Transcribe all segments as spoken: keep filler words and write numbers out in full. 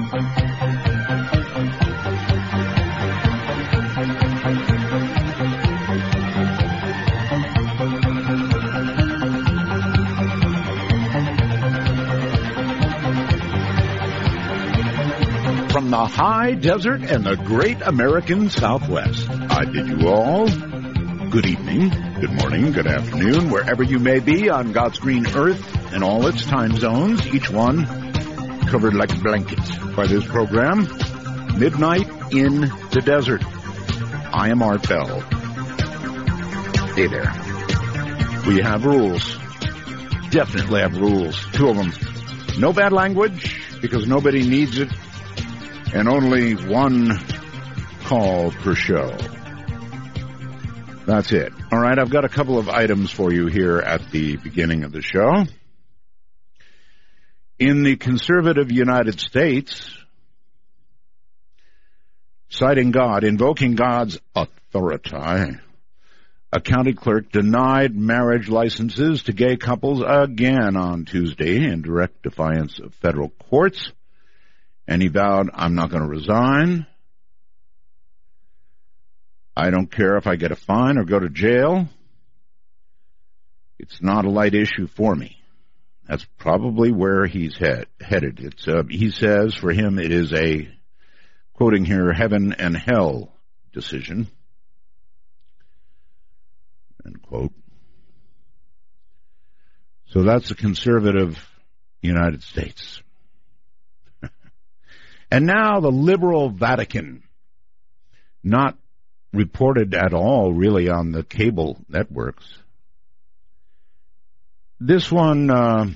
From the high desert and the great American Southwest, I bid you all good evening, good morning, good afternoon, wherever you may be on God's green earth and all its time zones, each one covered like a blanket by this program, Midnight in the Desert. I am Art Bell. Hey there. We have rules. Definitely have rules. Two of them. No bad language, because nobody needs it. And only one call per show. That's it. All right, I've got a couple of items for you here at the beginning of the show. In the conservative United States, citing God, invoking God's authority, a county clerk denied marriage licenses to gay couples again on Tuesday in direct defiance of federal courts. And he vowed, I'm not going to resign. I don't care if I get a fine or go to jail. It's not a light issue for me. That's probably where he's head, headed. It's, uh, he says for him it is a, quoting here, heaven and hell decision. End quote. So that's the conservative United States. And now the liberal Vatican, not reported at all really on the cable networks. This one uh,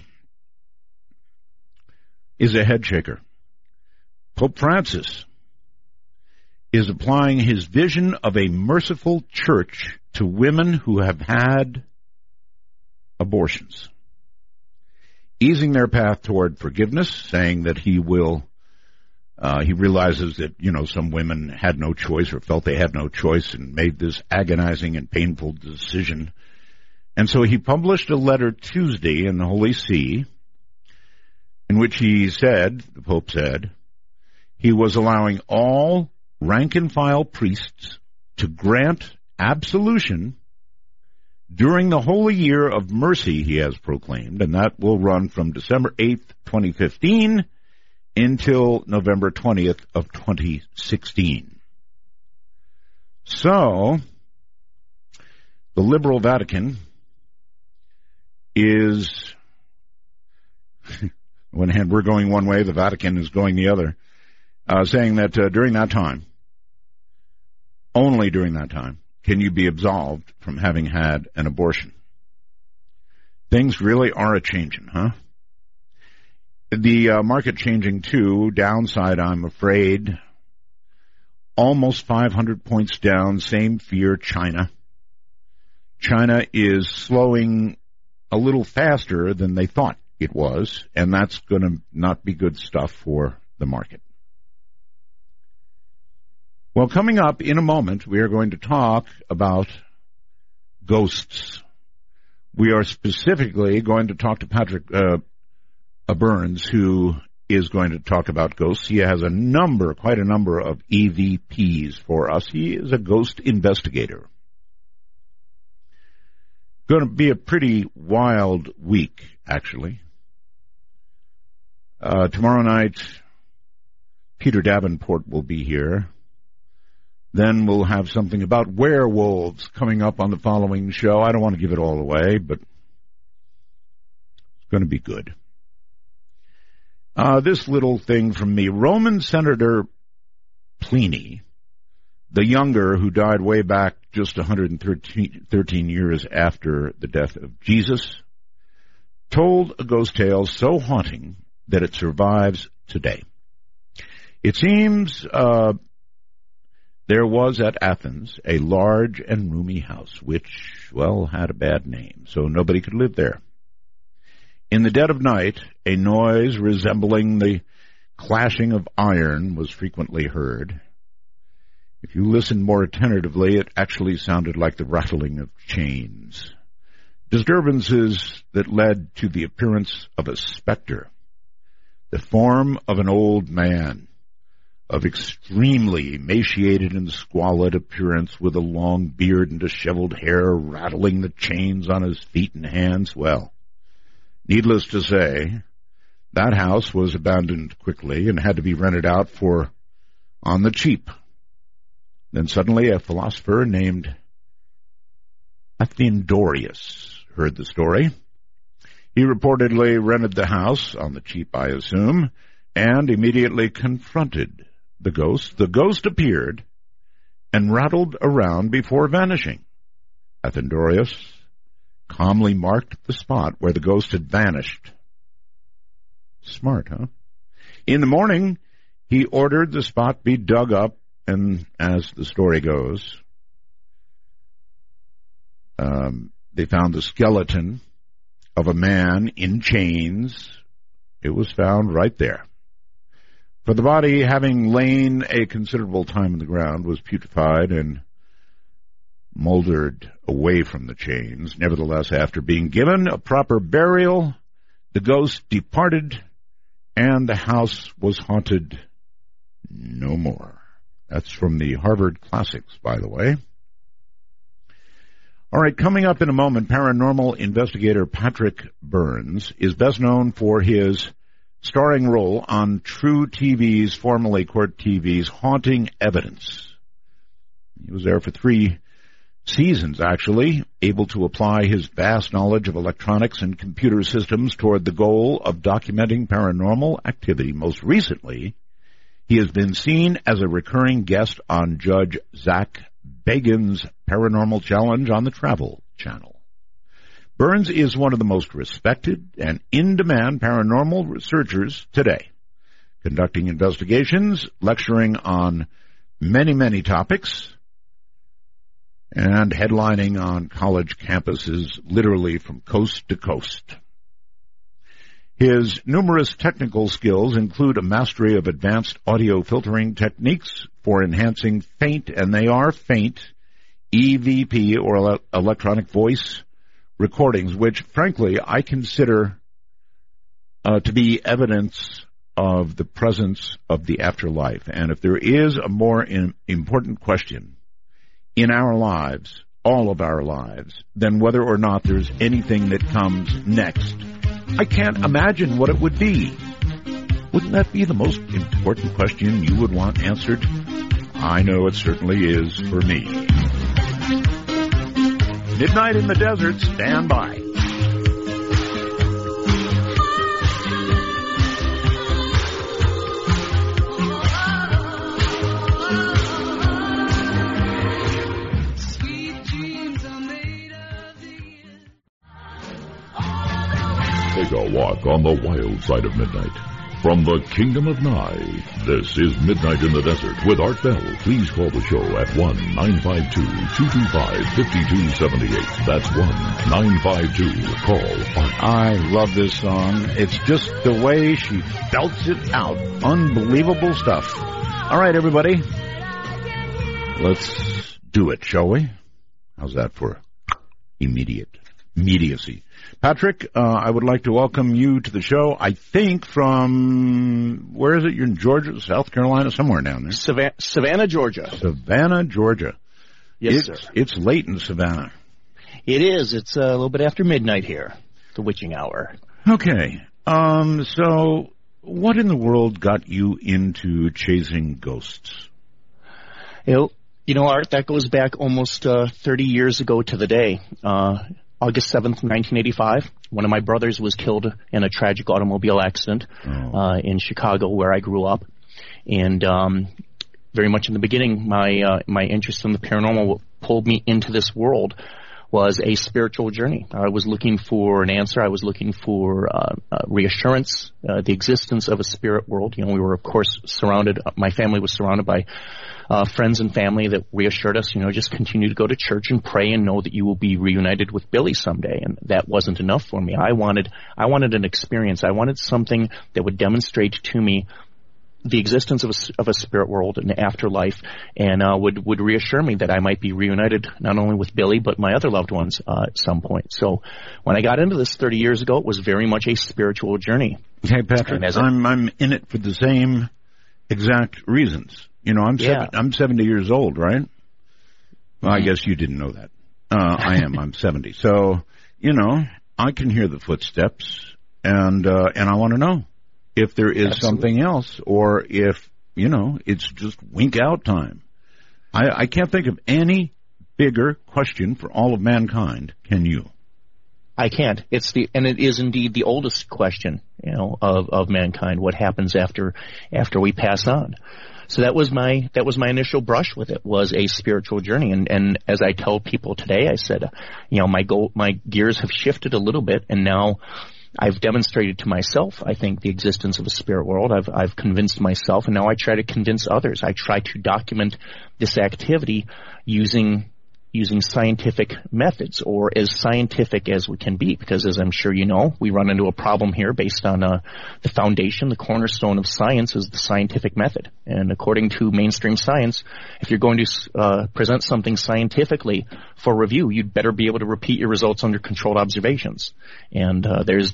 is a head shaker. Pope Francis is applying his vision of a merciful church to women who have had abortions, easing their path toward forgiveness, saying that he will Uh, he realizes that, you know, some women had no choice or felt they had no choice and made this agonizing and painful decision. And so he published a letter Tuesday in the Holy See in which he said, the Pope said, he was allowing all rank-and-file priests to grant absolution during the holy year of mercy, he has proclaimed, and that will run from December eighth, twenty fifteen, until November twentieth of twenty sixteen. So, the liberal Vatican is, on one hand we're going one way, the Vatican is going the other, uh, saying that uh, during that time, only during that time, can you be absolved from having had an abortion. Things really are a-changing, huh? The uh, market changing too, downside I'm afraid, almost five hundred points down, same fear, China. China is slowing a little faster than they thought it was, and that's going to not be good stuff for the market. Well, coming up in a moment, we are going to talk about ghosts. We are specifically going to talk to Patrick uh, Burns, who is going to talk about ghosts. He has a number, quite a number of E V Ps for us. He is a ghost investigator. Going to be a pretty wild week, actually. Uh, tomorrow night, Peter Davenport will be here. Then we'll have something about werewolves coming up on the following show. I don't want to give it all away, but it's going to be good. Uh, this little thing from me. Roman Senator Pliny, the younger, who died way back just one hundred thirteen years after the death of Jesus, told a ghost tale so haunting that it survives today. It seems uh, there was at Athens a large and roomy house, which, well, had a bad name, so nobody could live there. In the dead of night, a noise resembling the clashing of iron was frequently heard. If you listened more attentively, it actually sounded like the rattling of chains. Disturbances that led to the appearance of a specter. the form of an old man, of extremely emaciated and squalid appearance, with a long beard and disheveled hair, rattling the chains on his feet and hands. Well, needless to say, that house was abandoned quickly and had to be rented out for on the cheap. Then suddenly a philosopher named Athendorius heard the story. He reportedly rented the house, on the cheap I assume, and immediately confronted the ghost. The ghost appeared and rattled around before vanishing. Athendorius calmly marked the spot where the ghost had vanished. Smart, huh? In the morning, he ordered the spot be dug up, and as the story goes, um, they found the skeleton of a man in chains. It was found right there. For the body, having lain a considerable time in the ground, was putrefied and moldered away from the chains. Nevertheless, after being given a proper burial, the ghost departed, and the house was haunted no more. That's from the Harvard Classics, by the way. All right, coming up in a moment, paranormal investigator Patrick Burns is best known for his starring role on True T V's, formerly Court T V's, Haunting Evidence. He was there for three seasons, actually, able to apply his vast knowledge of electronics and computer systems toward the goal of documenting paranormal activity. Most recently, he has been seen as a recurring guest on Judge Zach Bagans' Paranormal Challenge on the Travel Channel. Burns is one of the most respected and in-demand paranormal researchers today, conducting investigations, lecturing on many, many topics, and headlining on college campuses literally from coast to coast. His numerous technical skills include a mastery of advanced audio filtering techniques for enhancing faint, and they are faint, E V P or ele- electronic voice recordings, which, frankly, I consider uh, to be evidence of the presence of the afterlife. And if there is a more in- important question in our lives, all of our lives, than whether or not there's anything that comes next, I can't imagine what it would be. Wouldn't that be the most important question you would want answered? I know it certainly is for me. Midnight in the Desert, stand by. Take a walk on the wild side of midnight. From the Kingdom of Nye, this is Midnight in the Desert with Art Bell. Please call the show at one nine five two, two two five, five two seven eight. That's one nine five two. Call Art. I love this song. It's just the way she belts it out. Unbelievable stuff. All right, everybody. Let's do it, shall we? How's that for immediate immediacy? Patrick, uh, I would like to welcome you to the show. I think from, where is it? You're in Georgia, South Carolina, somewhere down there. Savannah, Savannah Georgia. Savannah, Georgia. Yes, it's, sir. It's late in Savannah. It is. It's a little bit after midnight here, the witching hour. Okay. Um, so what in the world got you into chasing ghosts? You know, you know Art, that goes back almost uh, thirty years ago to the day. Uh August seventh, nineteen eighty-five, one of my brothers was killed in a tragic automobile accident oh. uh, in Chicago, where I grew up. And um, very much in the beginning, my uh, my interest in the paranormal, what pulled me into this world, was a spiritual journey. I was looking for an answer. I was looking for uh, uh, reassurance, uh, the existence of a spirit world. You know, we were, of course, surrounded, my family was surrounded by Uh, friends and family that reassured us, you know, just continue to go to church and pray and know that you will be reunited with Billy someday. And that wasn't enough for me. I wanted, I wanted an experience. I wanted something that would demonstrate to me the existence of a, of a spirit world and afterlife, and uh, would would reassure me that I might be reunited not only with Billy but my other loved ones uh, at some point. So when I got into this thirty years ago, it was very much a spiritual journey. Okay, Patrick, a, I'm I'm in it for the same exact reasons. You know, I'm yeah. seven, I'm seventy years old, right? Well, I guess you didn't know that. Uh, I am. I'm seventy. So, you know, I can hear the footsteps, and uh, and I want to know if there is Absolutely. something else, or if, you know, it's just wink out time. I, I can't think of any bigger question for all of mankind. Can you? I can't. It's the and it is indeed the oldest question, you know, of, of mankind. What happens after after we pass on? So that was my that was my initial brush with it, was a spiritual journey. And, and as I tell people today, I said, uh, you know, my goal, my gears have shifted a little bit, and now I've demonstrated to myself, I think, the existence of a spirit world. I've I've convinced myself, and now I try to convince others. I try to document this activity using using scientific methods, or as scientific as we can be, because as I'm sure you know, we run into a problem here based on uh, the foundation, the cornerstone of science is the scientific method. And according to mainstream science, if you're going to uh, present something scientifically for review, you'd better be able to repeat your results under controlled observations. And uh, there's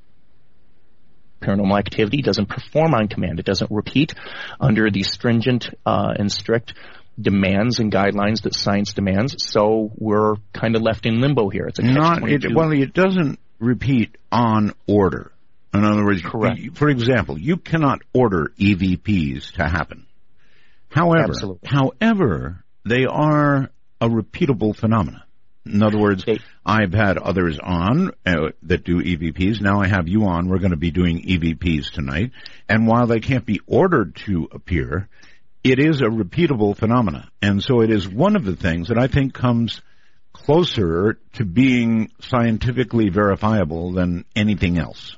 paranormal activity doesn't perform on command. It doesn't repeat under the stringent uh, and strict demands and guidelines that science demands, so we're kind of left in limbo here. It's a Not it, well, it doesn't repeat on order. In other words, correct. For example, you cannot order E V Ps to happen. However, Absolutely. however, they are a repeatable phenomenon. In other words, they, I've had others on uh, that do E V Ps. Now I have you on. We're going to be doing E V Ps tonight. And while they can't be ordered to appear, it is a repeatable phenomena, and so it is one of the things that I think comes closer to being scientifically verifiable than anything else.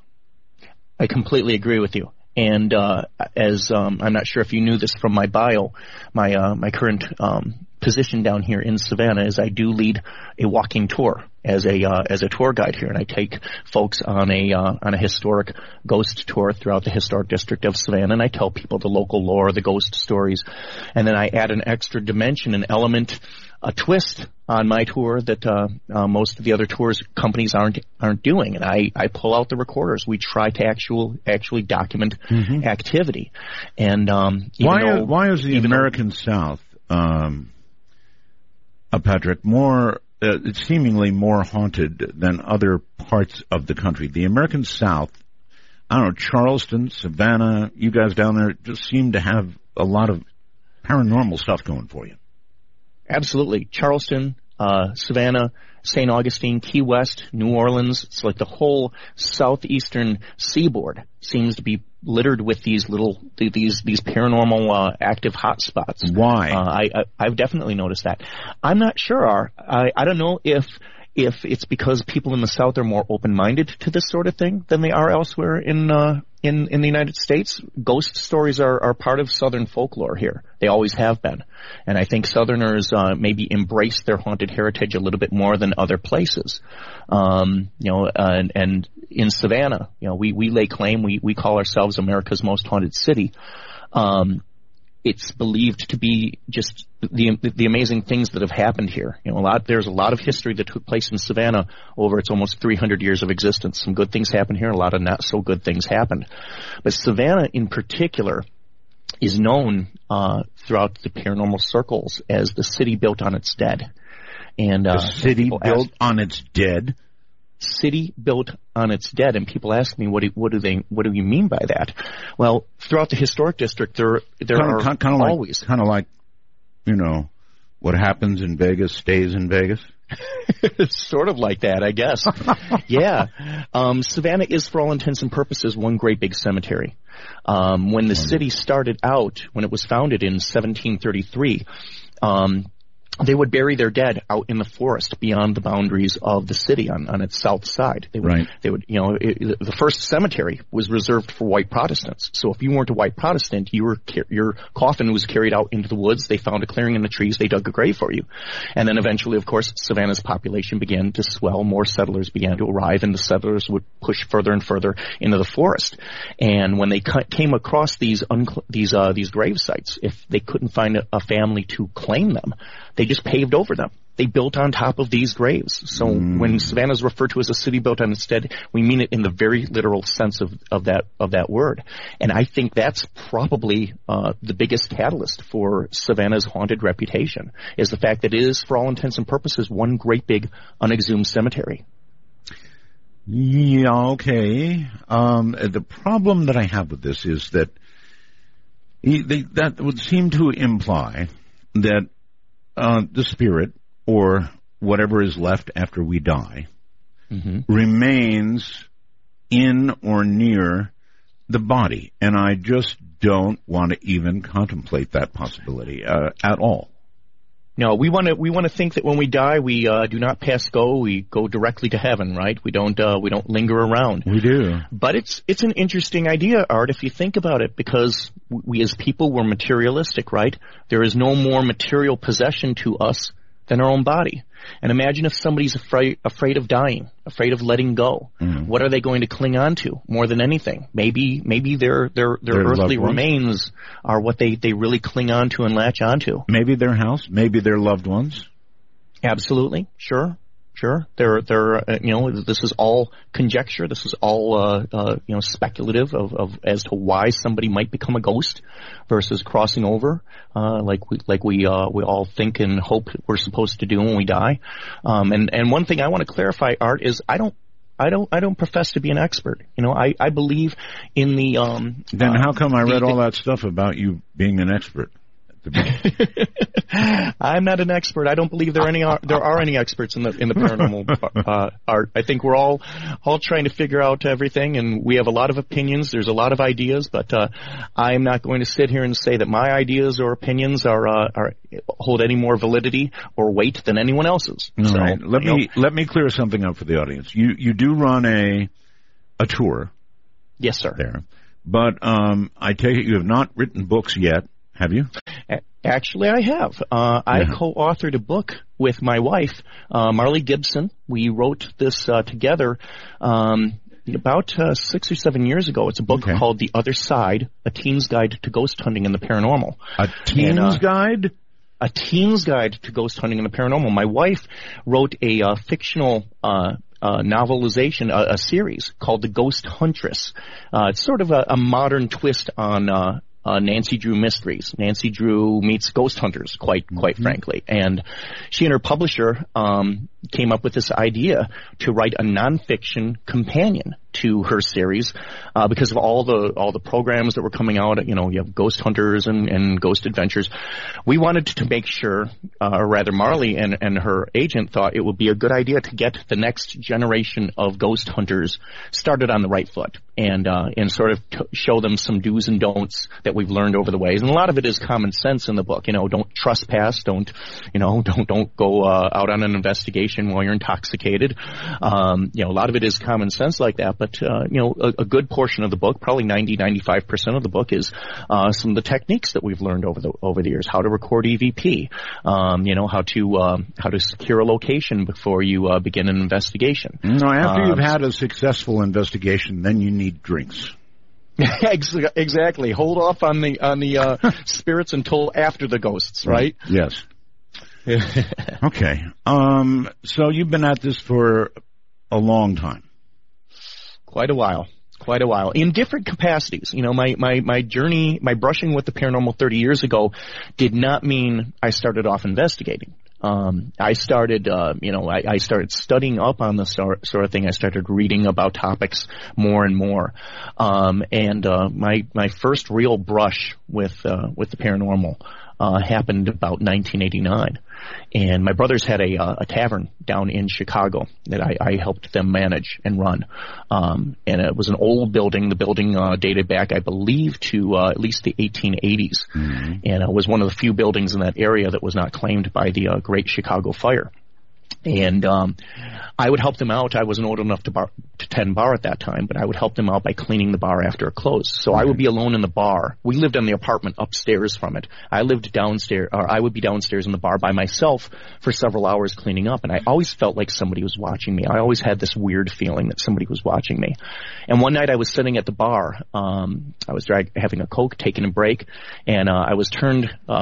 I completely agree with you. And uh, as um, I'm not sure if you knew this from my bio, my uh, my current um, position down here in Savannah is I do lead a walking tour as a uh, as a tour guide here, and I take folks on a uh, on a historic ghost tour throughout the historic district of Savannah, and I tell people the local lore, the ghost stories, and then I add an extra dimension, an element, a twist on my tour that uh, uh, most of the other tours companies aren't aren't doing, and I, I pull out the recorders. We try to actual actually document mm-hmm. activity, and um, even why though, is, why is the American though, South, um, uh, Patrick, more uh, it's seemingly more haunted than other parts of the country? The American South, I don't know, Charleston, Savannah, you guys down there just seem to have a lot of paranormal stuff going for you. Absolutely. Charleston, uh, Savannah, Saint Augustine, Key West, New Orleans. It's like the whole southeastern seaboard seems to be littered with these little, these, these paranormal, uh, active hotspots. Why? Uh, I, I, I've definitely noticed that. I'm not sure. I, I don't know if, if it's because people in the South are more open-minded to this sort of thing than they are elsewhere in, uh, in, in the United States. Ghost stories are, are part of Southern folklore here. They always have been. And I think Southerners, uh, maybe embrace their haunted heritage a little bit more than other places. Um, you know, uh, and, and in Savannah, you know, we, we lay claim, we, we call ourselves America's most haunted city. Um, It's believed to be just the the amazing things that have happened here. You know, a lot there's a lot of history that took place in Savannah over its almost three hundred years of existence. Some good things happened here, a lot of not so good things happened. But Savannah, in particular, is known uh, throughout the paranormal circles as the city built on its dead. And uh, the city built ask, on its dead. City built on its dead, and people ask me, what do, what do they, what do you mean by that? Well, throughout the historic district, there, there kind are of, kind of always like, kind of like, you know, what happens in Vegas stays in Vegas. It's sort of like that, I guess. Yeah, um, Savannah is, for all intents and purposes, one great big cemetery. Um, when the city started out, when it was founded in seventeen thirty-three, um, they would bury their dead out in the forest beyond the boundaries of the city on, on its south side. They would, right. They would, you know, it, the first cemetery was reserved for white Protestants. So if you weren't a white Protestant, you were, your coffin was carried out into the woods. They found a clearing in the trees. They dug a grave for you. And then eventually, of course, Savannah's population began to swell. More settlers began to arrive, and the settlers would push further and further into the forest. And when they came across these, uncl- these, uh, these grave sites, if they couldn't find a, a family to claim them, they just paved over them. they built on top of these graves. So mm. when Savannah is referred to as a city built on its dead, we mean it in the very literal sense of, of that of that word. And I think that's probably uh, the biggest catalyst for Savannah's haunted reputation, is the fact that it is, for all intents and purposes, one great big unexhumed cemetery. Yeah, okay. Um, the problem that I have with this is that he, they, that would seem to imply that uh, the spirit, or whatever is left after we die, mm-hmm. remains in or near the body. And I just don't want to even contemplate that possibility uh, at all. No, we want to we want to think that when we die, we uh, do not pass go. We go directly to heaven, right? We don't uh, we don't linger around. We do. But it's it's an interesting idea, Art, if you think about it, because we as people, we're materialistic, right? There is no more material possession to us than our own body. And imagine if somebody's afraid afraid of dying, afraid of letting go. Mm. What are they going to cling on to more than anything? Maybe maybe their their their, their earthly remains are what they, they really cling on to and latch onto. Maybe their house, maybe their loved ones. Absolutely, sure. Sure, they're, they're, uh, you know, this is all conjecture. This is all, uh, uh, you know, speculative of, of as to why somebody might become a ghost versus crossing over, uh, like we, like we, uh, we all think and hope we're supposed to do when we die. Um, and, and one thing I want to clarify, Art, is I don't, I don't, I don't profess to be an expert. You know, I, I believe in the, um. Then uh, how come I read the, all that stuff about you being an expert? I'm not an expert. I don't believe there are any there are any experts in the in the paranormal uh, art. I think we're all all trying to figure out everything, and we have a lot of opinions. There's a lot of ideas, but uh, I'm not going to sit here and say that my ideas or opinions are uh, are hold any more validity or weight than anyone else's. All so, right. Let me know. let me clear something up for the audience. You you do run a a tour. Yes, sir. There, but um, I take it you have not written books yet. Have you? Actually, I have. Uh, I yeah. co-authored a book with my wife, uh, Marley Gibson. We wrote this uh, together um, about uh, six or seven years ago. It's a book okay. called The Other Side, A Teen's Guide to Ghost Hunting and the Paranormal. A Teen's and, uh, Guide? A Teen's Guide to Ghost Hunting and the Paranormal. My wife wrote a uh, fictional uh Uh, novelization, a, a series called The Ghost Huntress. Uh, it's sort of a, a modern twist on uh, uh, Nancy Drew mysteries. Nancy Drew meets ghost hunters, quite quite mm-hmm. frankly. And she and her publisher um, came up with this idea to write a nonfiction companion to her series uh, because of all the all the programs that were coming out. You know, you have Ghost Hunters and, and Ghost Adventures. We wanted to make sure, uh, or rather Marley and, and her agent thought it would be a good idea to get the next generation of ghost hunters started on the right foot and uh, and sort of t- show them some do's and don'ts that we've learned over the ways. And a lot of it is common sense in the book. You know, don't trespass, don't, you know, don't don't go uh, out on an investigation while you're intoxicated. Um, you know, a lot of it is common sense like that. But, uh, you know, a, a good portion of the book, probably ninety, ninety-five percent of the book is uh, some of the techniques that we've learned over the over the years. How to record E V P, um, you know, how to uh, how to secure a location before you uh, begin an investigation. No, after um, you've had a successful investigation, then you need drinks. Exactly. Hold off on the on the uh, spirits until after the ghosts, right? Yes. Okay. Um, so you've been at this for a long time. Quite a while. Quite a while. In different capacities. You know, my, my, my journey, my brushing with the paranormal thirty years ago did not mean I started off investigating. Um, I started, uh, you know, I, I started studying up on this sort, sort of thing. I started reading about topics more and more. Um, and, uh, my, my first real brush with, uh, with the paranormal, uh, happened about nineteen eighty-nine. And my brothers had a, uh, a tavern down in Chicago that I, I helped them manage and run. Um, and it was an old building. The building, uh, dated back, I believe, to, uh, at least the eighteen eighties. Mm-hmm. And it was one of the few buildings in that area that was not claimed by the, uh, Great Chicago Fire. And um I would help them out. I wasn't old enough to bar to tend bar at that time, but I would help them out by cleaning the bar after it closed. So mm-hmm. I would be alone in the bar. We lived in the apartment upstairs from it. I lived downstairs, or I would be downstairs in the bar by myself for several hours cleaning up, and I always felt like somebody was watching me. I always had this weird feeling that somebody was watching me. And one night I was sitting at the bar. Um I was drag- having a Coke, taking a break, and uh I was turned uh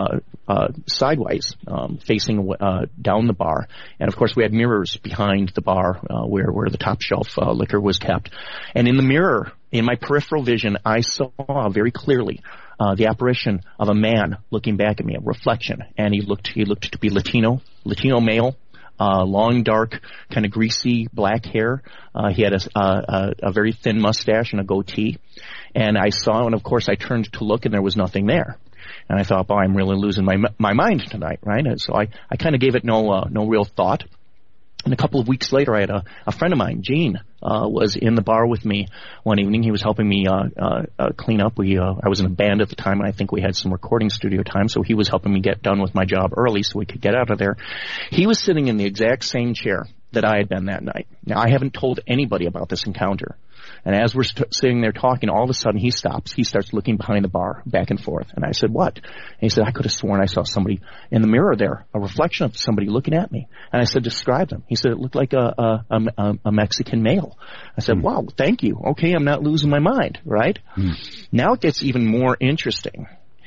uh, sideways, um, facing uh, down the bar. And of course, we had mirrors behind the bar uh, where where the top shelf uh, liquor was kept. And in the mirror, in my peripheral vision, I saw very clearly uh, the apparition of a man looking back at me, a reflection. And he looked he looked to be Latino, Latino male. Uh, long, dark, kind of greasy black hair. Uh, he had a, a, a very thin mustache and a goatee. And I saw, and of course I turned to look and there was nothing there. And I thought, boy, I'm really losing my my mind tonight, right? And so I, I kind of gave it no uh, no real thought. And a couple of weeks later, I had a, a friend of mine, Gene, uh, was in the bar with me one evening. He was helping me uh, uh, uh, clean up. We uh, I was in a band at the time, and I think we had some recording studio time, so he was helping me get done with my job early so we could get out of there. He was sitting in the exact same chair that I had been that night. Now, I haven't told anybody about this encounter. And as we're st- sitting there talking, all of a sudden he stops. He starts looking behind the bar, back and forth. And I said, what? And he said, I could have sworn I saw somebody in the mirror there, a reflection of somebody looking at me. And I said, describe them. He said, it looked like a, a, a, a Mexican male. I said, mm. wow, thank you. Okay, I'm not losing my mind, right? Mm. Now it gets even more interesting.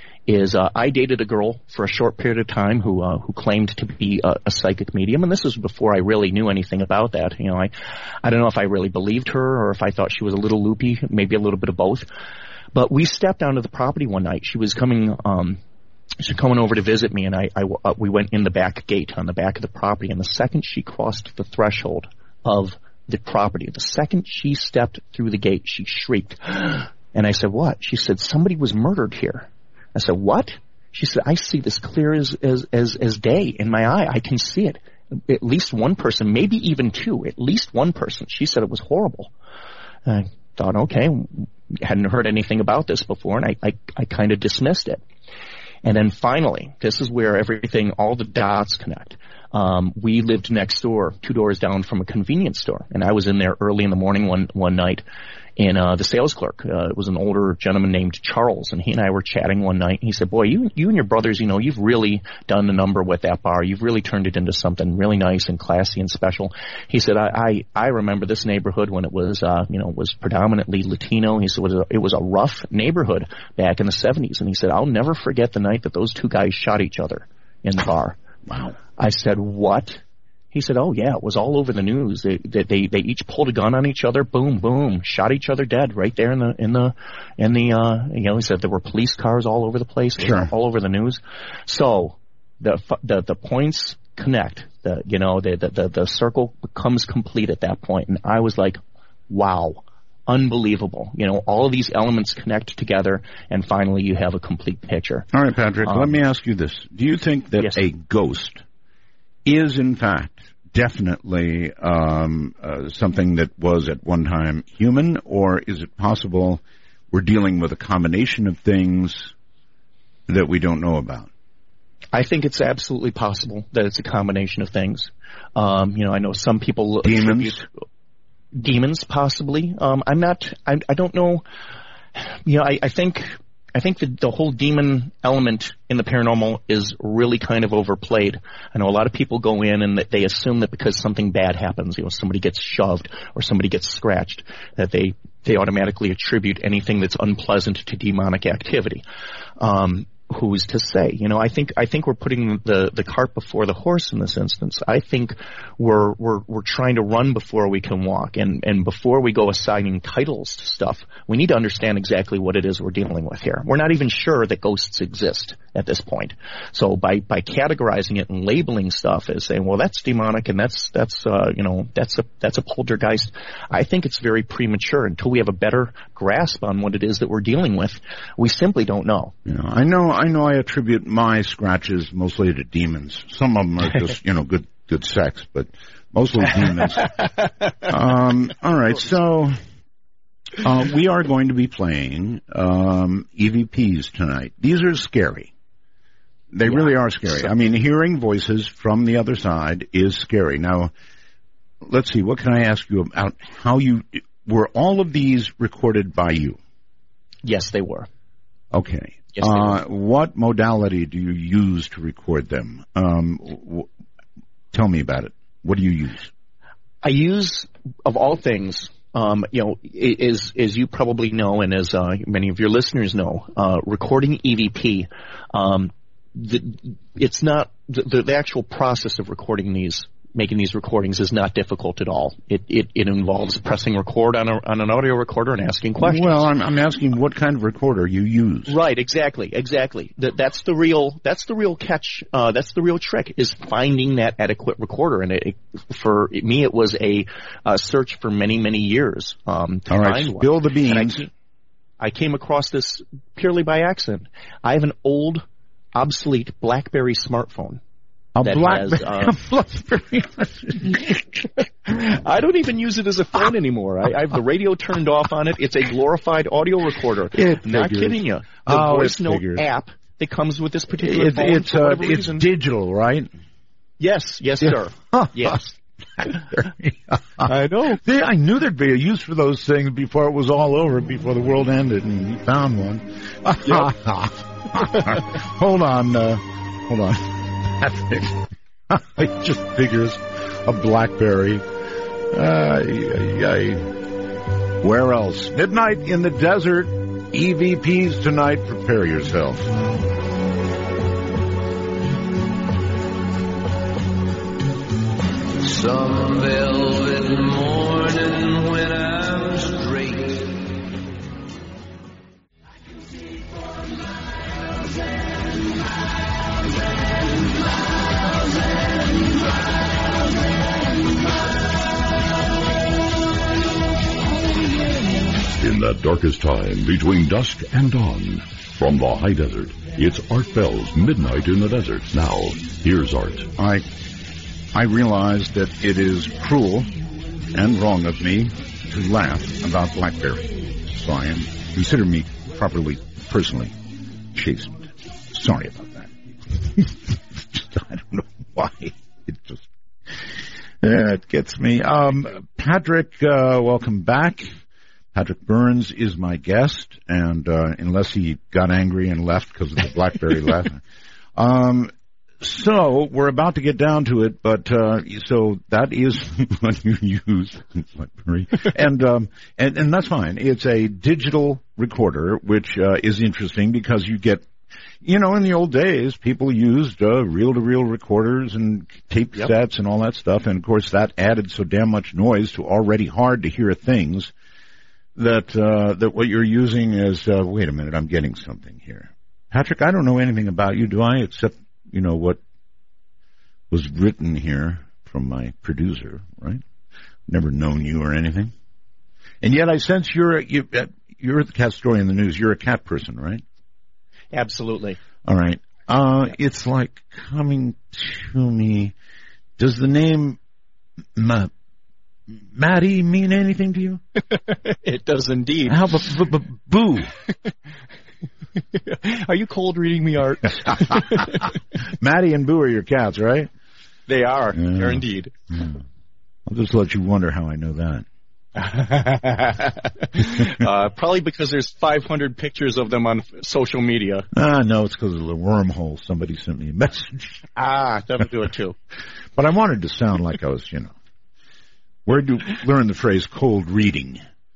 Is uh, I dated a girl for a short period of time who uh, who claimed to be a, a psychic medium, and this was before I really knew anything about that. You know, I I don't know if I really believed her or if I thought she was a little loopy, maybe a little bit of both. But we stepped onto the property one night. She was coming um she was coming over to visit me, and I, I uh, we went in the back gate on the back of the property. And the second she crossed the threshold of the property, the second she stepped through the gate, she shrieked. And I said, what? She said, somebody was murdered here. I said, what? She said, I see this clear as, as, as, as day in my eye. I can see it. At least one person, maybe even two, at least one person. She said it was horrible. And I thought, okay, hadn't heard anything about this before, and I, I, I kind of dismissed it. And then finally, this is where everything, all the dots connect. Um, we lived next door, two doors down from a convenience store, and I was in there early in the morning one, one night. And uh, the sales clerk uh, was an older gentleman named Charles, and he and I were chatting one night. And he said, boy, you you and your brothers, you know, you've really done the number with that bar. You've really turned it into something really nice and classy and special. He said, I I, I remember this neighborhood when it was, uh, you know, was predominantly Latino. He said it was, a, it was a rough neighborhood back in the seventies. And he said, I'll never forget the night that those two guys shot each other in the bar. Wow. I said, what? He said, oh, yeah, it was all over the news. They, they, they, they each pulled a gun on each other, boom, boom, shot each other dead right there in the, in the, in the, uh, you know, he said there were police cars all over the place, sure. all over the news. So the, the, the points connect, the, you know, the, the, the circle becomes complete at that point. And I was like, wow, unbelievable. You know, all of these elements connect together, and finally you have a complete picture. All right, Patrick, um, let me ask you this. Do you think that yes. a ghost is, in fact, definitely um, uh, something that was at one time human, or is it possible we're dealing with a combination of things that we don't know about? I think it's absolutely possible that it's a combination of things. Um, you know, I know some people demons, demons, possibly. Um, I'm not. I, I don't know. You know, I, I think. I think the, the whole demon element in the paranormal is really kind of overplayed. I know a lot of people go in and that they assume that because something bad happens, you know, somebody gets shoved or somebody gets scratched, that they, they automatically attribute anything that's unpleasant to demonic activity. Um, who's to say? You know, I think I think we're putting the, the cart before the horse in this instance. I think we're we're we're trying to run before we can walk, and and before we go assigning titles to stuff, we need to understand exactly what it is we're dealing with here. We're not even sure that ghosts exist at this point. So by by categorizing it and labeling stuff as saying, well, that's demonic and that's that's uh, you know that's a that's a poltergeist, I think it's very premature until we have a better grasp on what it is that we're dealing with. We simply don't know. You know, I know. I know I attribute my scratches mostly to demons. Some of them are just, you know, good good sex, but mostly demons. Um, all right, so uh, we are going to be playing um, E V Ps tonight. These are scary. They yeah. really are scary. I mean, hearing voices from the other side is scary. Now, let's see, what can I ask you about how you... Were all of these recorded by you? Yes, they were. Okay. Yes, uh, what modality do you use to record them? Um, w- tell me about it. What do you use? I use, of all things, um, you know, as, as you probably know and as uh, many of your listeners know, uh, recording E V P, um, the, it's not the, the actual process of recording these, making these recordings is not difficult at all. It it, it involves pressing record on a, on an audio recorder and asking questions. Well, I'm, I'm asking what kind of recorder you use. Right, exactly, exactly. That that's the real that's the real catch. Uh, that's the real trick, is finding that adequate recorder. And it, it, for me, it was a uh, search for many many years. Um, to all right, find spill one. the beans. And I, I came across this purely by accident. I have an old, obsolete BlackBerry smartphone. A that BlackBerry. Has, uh, I don't even use it as a phone anymore. I, I have the radio turned off on it. It's a glorified audio recorder. It Not figures. kidding you. The Oh, voice it note figures. app that comes with this particular It's phone. it's for uh, whatever it's reason. digital, right? Yes, yes, sir. Yes. I know. See, I knew there'd be a use for those things before it was all over, before the world ended, and you found one. Hold on, uh, hold on. It just figures a BlackBerry. Uh, Where else? Midnight in the desert. E V Ps tonight. Prepare yourself. Some velvet morning when I'm straight. In that darkest time between dusk and dawn, from the high desert, it's Art Bell's Midnight in the Desert. Now, here's Art. I, I realize that it is cruel and wrong of me to laugh about BlackBerry. So I am, consider me properly, personally chastened. Sorry about that. I don't know why. It just, uh, it gets me. Um, Patrick, uh, welcome back. Patrick Burns is my guest, and uh, unless he got angry and left because of the BlackBerry laugh. Um, so we're about to get down to it, but uh, so that is what you use, BlackBerry, and um, and and that's fine. It's a digital recorder, which uh, is interesting because you get. You know, in the old days, people used uh, reel-to-reel recorders and tape Yep. sets and all that stuff, and of course that added so damn much noise to already hard-to-hear things that uh, that what you're using is, uh, wait a minute, I'm getting something here. Patrick, I don't know anything about you, do I, except, you know, what was written here from my producer, right? Never known you or anything. And yet I sense you're, you, uh, you're the cat story in the news. You're a cat person, right? Absolutely. All right. Uh, it's like coming to me. Does the name Ma- Maddie mean anything to you? It does indeed. How about b- b- Boo? Are you cold reading me, Art? Maddie and Boo are your cats, right? They are. Yeah. They're indeed. Yeah. I'll just let you wonder how I know that. uh, probably because there's five hundred pictures of them on social media. Ah, no, it's because of the wormhole. Somebody sent me a message. Ah, that'll do it too. But I wanted to sound like I was, you know. Where do you learn the phrase cold reading?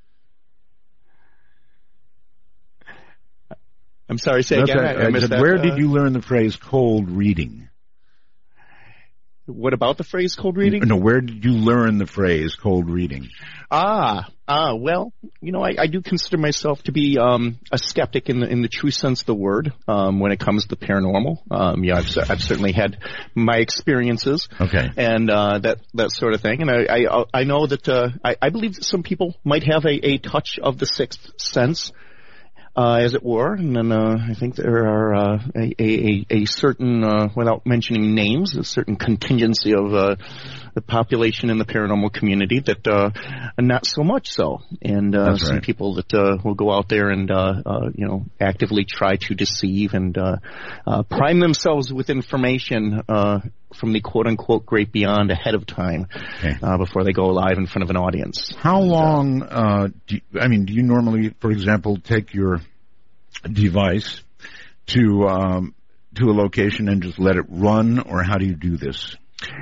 I'm sorry, say That's again. a- I, I I missed said, that. where uh, did you learn the phrase cold reading? What about the phrase cold reading? No, where did you learn the phrase cold reading? Ah, ah, well, you know, I, I do consider myself to be um, a skeptic in the in the true sense of the word um, when it comes to the paranormal. Um, yeah, I've, I've certainly had my experiences, Okay. and uh, that that sort of thing. And I I, I know that uh, I, I believe that some people might have a, a touch of the sixth sense. Uh, as it were, and then uh, I think there are uh, a, a, a certain, uh, without mentioning names, a certain contingency of uh, the population in the paranormal community that uh, not so much so, and uh, That's some right. people that uh, will go out there and uh, uh, you know actively try to deceive and uh, uh, prime themselves with information uh, from the quote unquote great beyond ahead of time Okay. uh, before they go live in front of an audience. How long, uh, do you, I mean, do you normally, for example, take your device to um, to a location and just let it run, or how do you do this?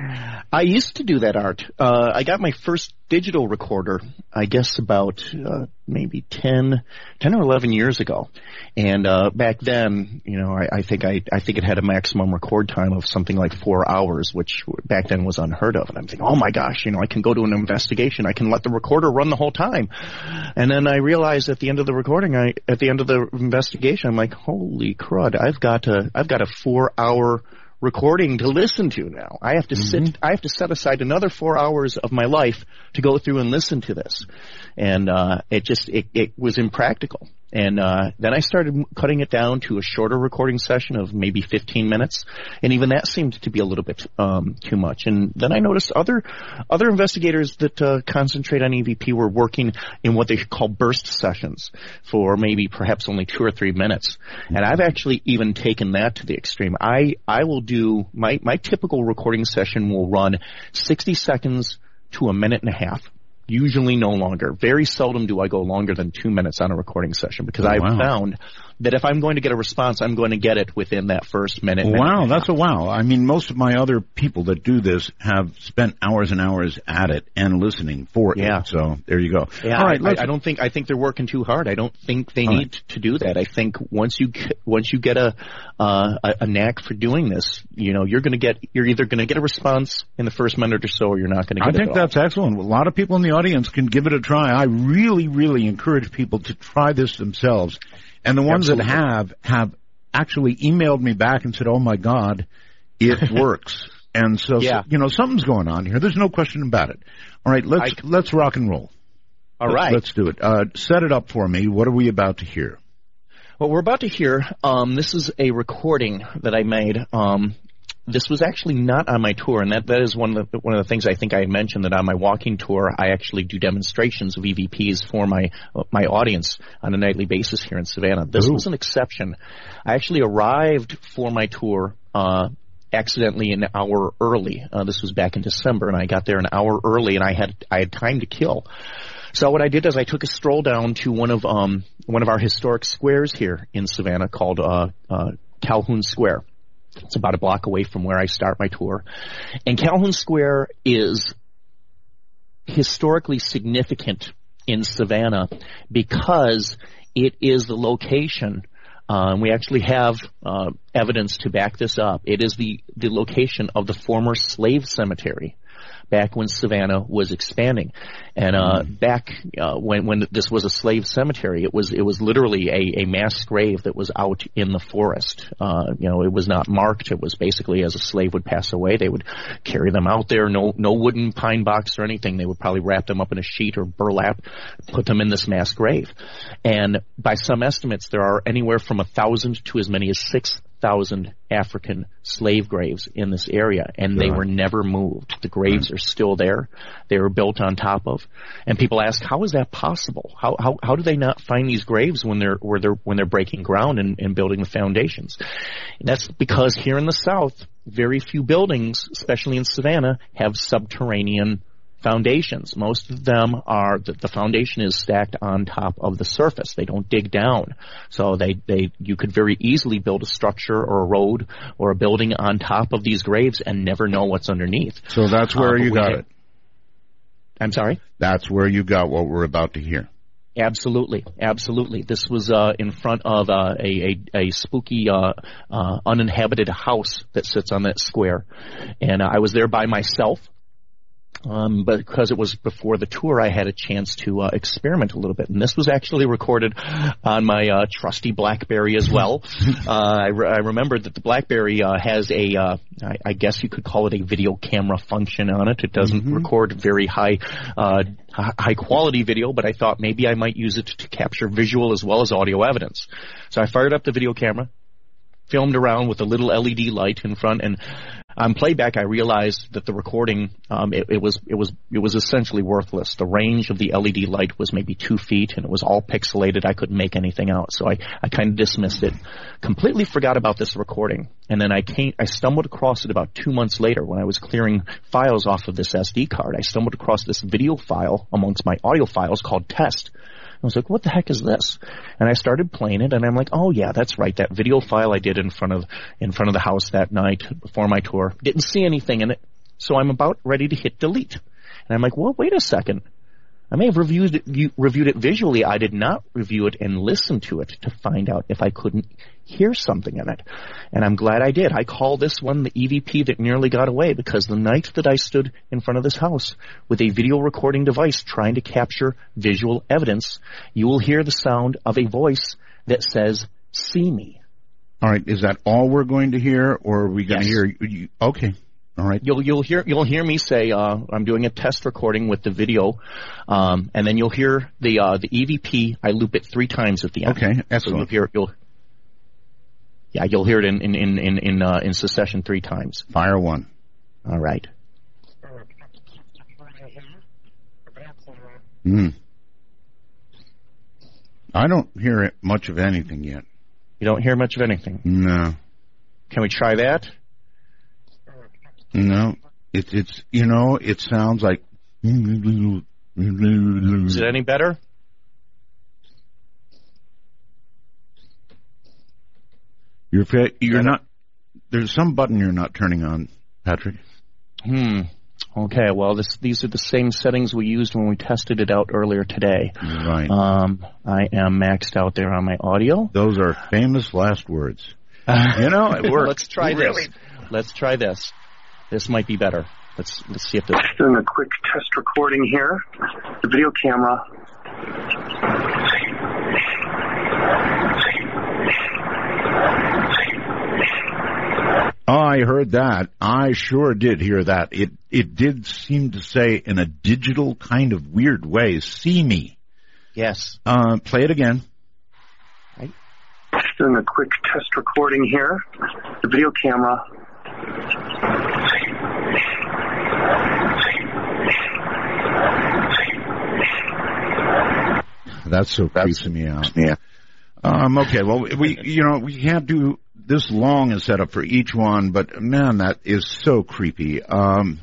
I used to do that, Art. Uh, I got my first digital recorder, I guess about uh, maybe ten, ten or eleven years ago. And uh, back then, you know, I, I think I, I think it had a maximum record time of something like four hours, which back then was unheard of. And I'm thinking, oh my gosh, you know, I can go to an investigation. I can let the recorder run the whole time. And then I realized at the end of the recording, I at the end of the investigation, I'm like, holy crud, I've got a I've got a four hour recording to listen to now. I have to mm-hmm. sit, I have to set aside another four hours of my life to go through and listen to this. And, uh, it just, it, it was impractical. And, uh, then I started cutting it down to a shorter recording session of maybe fifteen minutes. And even that seemed to be a little bit, um, too much. And then I noticed other, other investigators that, uh, concentrate on E V P were working in what they call burst sessions for maybe perhaps only two or three minutes. And I've actually even taken that to the extreme. I, I will do, my, my typical recording session will run sixty seconds to a minute and a half. Usually no longer. Very seldom do I go longer than two minutes on a recording session because oh, I've wow. found that if I'm going to get a response, I'm going to get it within that first minute. minute Wow, that's a wow. I mean, most of my other people that do this have spent hours and hours at it and listening for yeah. it. So there you go. Yeah, All right, I, I don't think I think they're working too hard. I don't think they All need right. to do that. I think once you once you get a uh, a, a knack for doing this, you know, you're going to get you're either going to get a response in the first minute or so, or you're not going to get I it. I think that's all. excellent. A lot of people in the audience can give it a try. I really, really encourage people to try this themselves. And the ones Absolutely. that have, have actually emailed me back and said, oh my God, it works. And so, yeah. so, you know, something's going on here. There's no question about it. All right, let's, I, let's rock and roll. All let's, right. Let's do it. Uh, set it up for me. What are we about to hear? What we're about to hear, um, this is a recording that I made, um, this was actually not on my tour, and that, that is one of the one of the things I think I had mentioned, that on my walking tour I actually do demonstrations of E V Ps for my my audience on a nightly basis here in Savannah. This Ooh. was an exception. I actually arrived for my tour uh accidentally an hour early. Uh, this was back in December, and I got there an hour early, and I had I had time to kill. So what I did is I took a stroll down to one of um one of our historic squares here in Savannah called uh, uh Calhoun Square. It's about a block away from where I start my tour. And Calhoun Square is historically significant in Savannah because it is the location, uh, and we actually have uh, evidence to back this up. It is the, the location of the former slave cemetery back when Savannah was expanding. And uh back uh, when when this was a slave cemetery, it was it was literally a, a mass grave that was out in the forest. Uh you know, it was not marked. It was basically as a slave would pass away, they would carry them out there. No no wooden pine box or anything. They would probably wrap them up in a sheet or burlap, put them in this mass grave. And by some estimates, there are anywhere from a thousand to as many as six thousand African slave graves in this area, and they were never moved. The graves are still there. They were built on top of. And people ask, how is that possible? How how how do they not find these graves when they're where they're when they're breaking ground and, and building the foundations? And that's because here in the South, very few buildings, especially in Savannah, have subterranean foundations. Most of them are, the, the foundation is stacked on top of the surface. They don't dig down. So they, they, you could very easily build a structure or a road or a building on top of these graves and never know what's underneath. So that's where uh, you got had, it. I'm sorry? That's where you got what we're about to hear. Absolutely, absolutely. This was uh, in front of uh, a, a, a spooky, uh, uh, uninhabited house that sits on that square. And uh, I was there by myself. Um, but because it was before the tour, I had a chance to uh, experiment a little bit. And this was actually recorded on my uh, trusty BlackBerry as well. uh, I, re- I remembered that the BlackBerry uh, has a, uh, I, I guess you could call it a video camera function on it. It doesn't mm-hmm. record very high, uh, high quality video, but I thought maybe I might use it to capture visual as well as audio evidence. So I fired up the video camera, filmed around with a little L E D light in front, and on playback I realized that the recording um it, it was it was it was essentially worthless. The range of the L E D light was maybe two feet and it was all pixelated. I couldn't make anything out, so I, I kind of dismissed it. Completely forgot about this recording. And then I came I stumbled across it about two months later when I was clearing files off of this S D card. I stumbled across this video file amongst my audio files called Test. I was like, what the heck is this? And I started playing it, and I'm like, oh yeah, that's right, that video file I did in front of in front of the house that night before my tour. Didn't see anything in it. So I'm about ready to hit delete. And I'm like, well, wait a second. I may have reviewed it, you, reviewed it visually. I did not review it and listen to it to find out if I couldn't hear something in it. And I'm glad I did. I call this one the E V P that nearly got away, because the night that I stood in front of this house with a video recording device trying to capture visual evidence, you will hear the sound of a voice that says, "See me." All right. Is that all we're going to hear, or are we going Yes. to hear you? Okay. All right. You'll you'll hear you'll hear me say uh, I'm doing a test recording with the video, um, and then you'll hear the uh, the E V P. I loop it three times at the end. Okay. So Excellent. you'll hear you'll yeah you'll hear it in in in in in, uh, in succession three times. Fire one. All right. Hmm. I don't hear it much of anything yet. You don't hear much of anything. No. Can we try that? No. It, it's, you know, it sounds like. Is it any better? You're, fa- you're not, there's some button you're not turning on, Patrick. Hmm. Okay. Well, this, these are the same settings we used when we tested it out earlier today. Right. Um, I am maxed out there on my audio. Those are famous last words. You know, it works. Let's try Really? this. Let's try this. This might be better. Let's let's see if this. Doing a quick test recording here. The video camera. Oh, I heard that. I sure did hear that. It it did seem to say in a digital kind of weird way, "See me." Yes. Uh, play it again. Doing a quick test recording here. The video camera. That so creeps me out. Yeah. Um, okay, well, we, you know, we can't do this long a setup for each one, but man, that is so creepy. Um,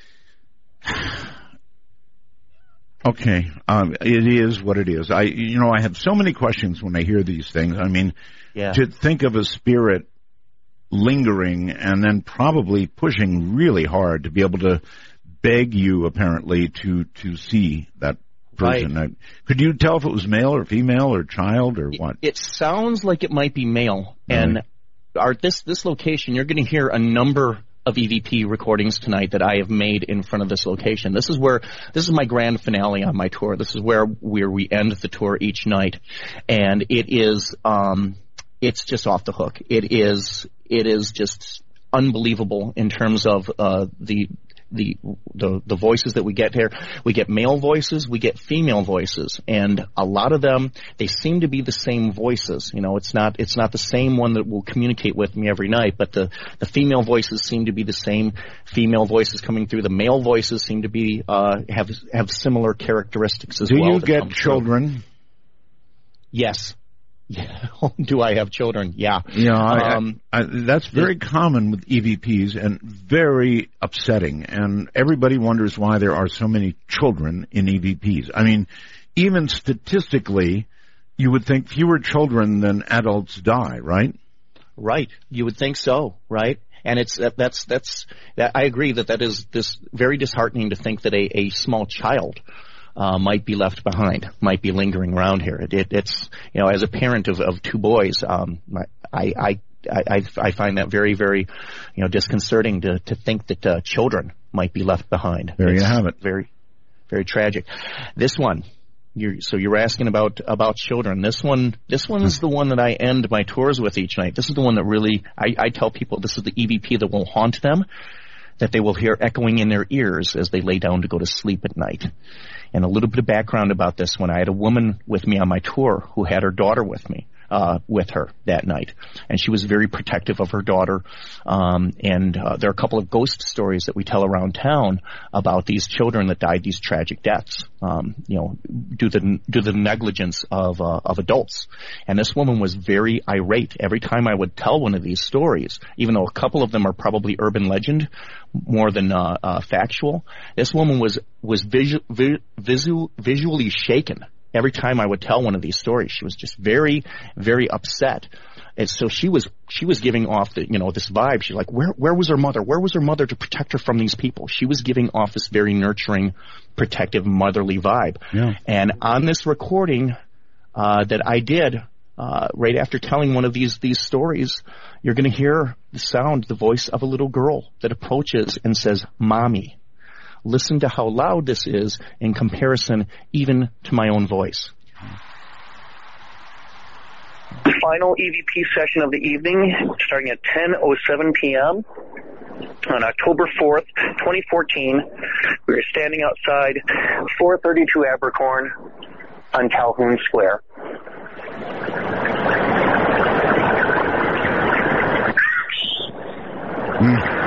okay, um, it is what it is. I, you know, I have so many questions when I hear these things. I mean, Yeah. to think of a spirit lingering and then probably pushing really hard to be able to beg you, apparently, to, to see that person. Right. Uh, Could you tell if it was male or female or child or what? It sounds like it might be male, Really? and our this this location, you're going to hear a number of E V P recordings tonight that I have made in front of this location. This is where this is my grand finale on my tour. This is where where we end the tour each night, and it is um it's just off the hook. It is it is just unbelievable in terms of uh the the the the voices that we get here. We get male voices, we get female voices, and a lot of them, they seem to be the same voices. You know, it's not it's not the same one that will communicate with me every night, but the the female voices seem to be the same female voices coming through. The male voices seem to be uh have have similar characteristics as Do well. you that get come through. children? Yes. Yeah. Do I have children? Yeah. Yeah, I, Um, I, I, that's very common with E V Ps and very upsetting. And everybody wonders why there are so many children in E V Ps. I mean, even statistically, you would think fewer children than adults die, right? Right. You would think so, right? And it's that, that's that's that I agree that that is this very disheartening to think that a, a small child uh, might be left behind, might be lingering around here. It, it, it's you know, as a parent of, of two boys, um, I, I I I find that very very you know disconcerting to to think that uh, children might be left behind. There It's you have it. Very very tragic. This one. You're, so you're asking about about children. This one, this one is the one that I end my tours with each night. This is the one that really I, I tell people this is the E V P that will haunt them, that they will hear echoing in their ears as they lay down to go to sleep at night. And a little bit of background about this one: I had a woman with me on my tour who had her daughter with me. Uh, with her that night, and she was very protective of her daughter. Um, and uh, there are a couple of ghost stories that we tell around town about these children that died these tragic deaths, um, you know, due to the, due to the negligence of uh, of adults. And this woman was very irate every time I would tell one of these stories, even though a couple of them are probably urban legend more than uh, uh, factual. This woman was was visu- vi- visu- visually shaken every time I would tell one of these stories, she was just very, very upset. And so she was she was giving off the you know this vibe. She's like, where where was her mother? Where was her mother to protect her from these people? She was giving off this very nurturing, protective, motherly vibe. Yeah. And on this recording uh, that I did uh, right after telling one of these these stories, you're going to hear the sound, the voice of a little girl that approaches and says, "Mommy." Listen to how loud this is in comparison even to my own voice. Final E V P session of the evening, starting at ten oh seven p.m. on October fourth, twenty fourteen. We are standing outside four thirty-two Abercorn on Calhoun Square. Mm.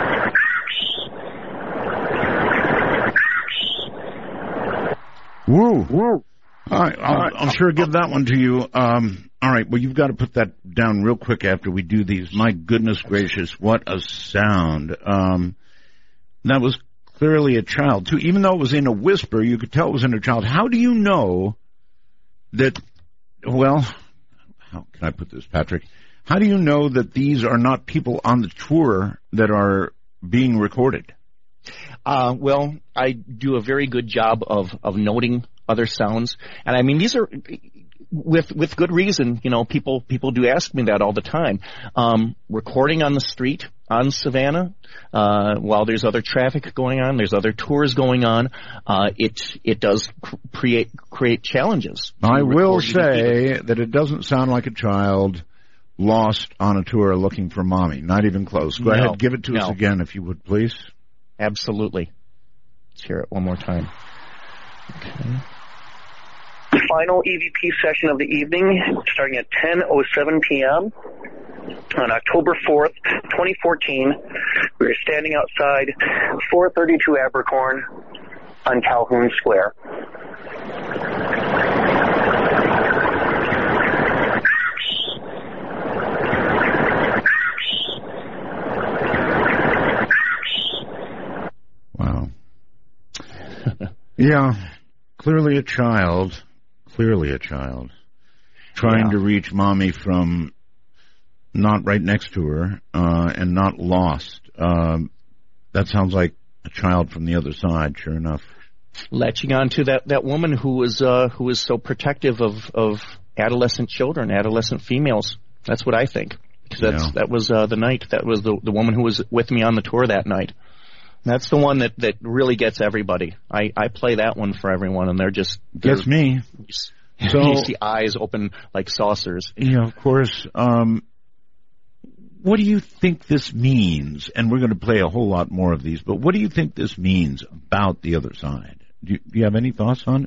Woo. Woo. All right, I'll, All right. I'll sure give that one to you. Um, all right, well, you've got to put that down real quick after we do these. My goodness gracious, what a sound. Um, that was clearly a child, too. Even though it was in a whisper, you could tell it was in a child. How do you know that, well, how can I put this, Patrick? How do you know that these are not people on the tour that are being recorded? Uh, well, I do a very good job of, of noting other sounds. And I mean, these are, with, with good reason, you know, people, people do ask me that all the time. Um, recording on the street, on Savannah, uh, while there's other traffic going on, there's other tours going on, uh, it, it does create, create challenges. I will say that it doesn't sound like a child lost on a tour looking for mommy. Not even close. Go no, ahead, give it to no. us again, if you would, please. Absolutely. Let's hear it one more time. Okay. Final E V P session of the evening, starting at ten oh seven p.m. on October fourth, twenty fourteen. We are standing outside four thirty-two Abercorn on Calhoun Square. Wow. Yeah, clearly a child, clearly a child, trying yeah. to reach mommy from not right next to her, uh, and not lost. Um, that sounds like a child from the other side, sure enough. Latching on to that, that woman who was, uh, who was so protective of, of adolescent children, adolescent females. That's what I think. Because that's, yeah. that was, uh, the night, that was the, the woman who was with me on the tour that night. That's the one that, that really gets everybody. I, I play that one for everyone, and they're just... They're, Gets me. You, so, you see eyes open like saucers. Yeah, of course. Um, what do you think this means? And we're going to play a whole lot more of these, but what do you think this means about the other side? Do you, do you have any thoughts on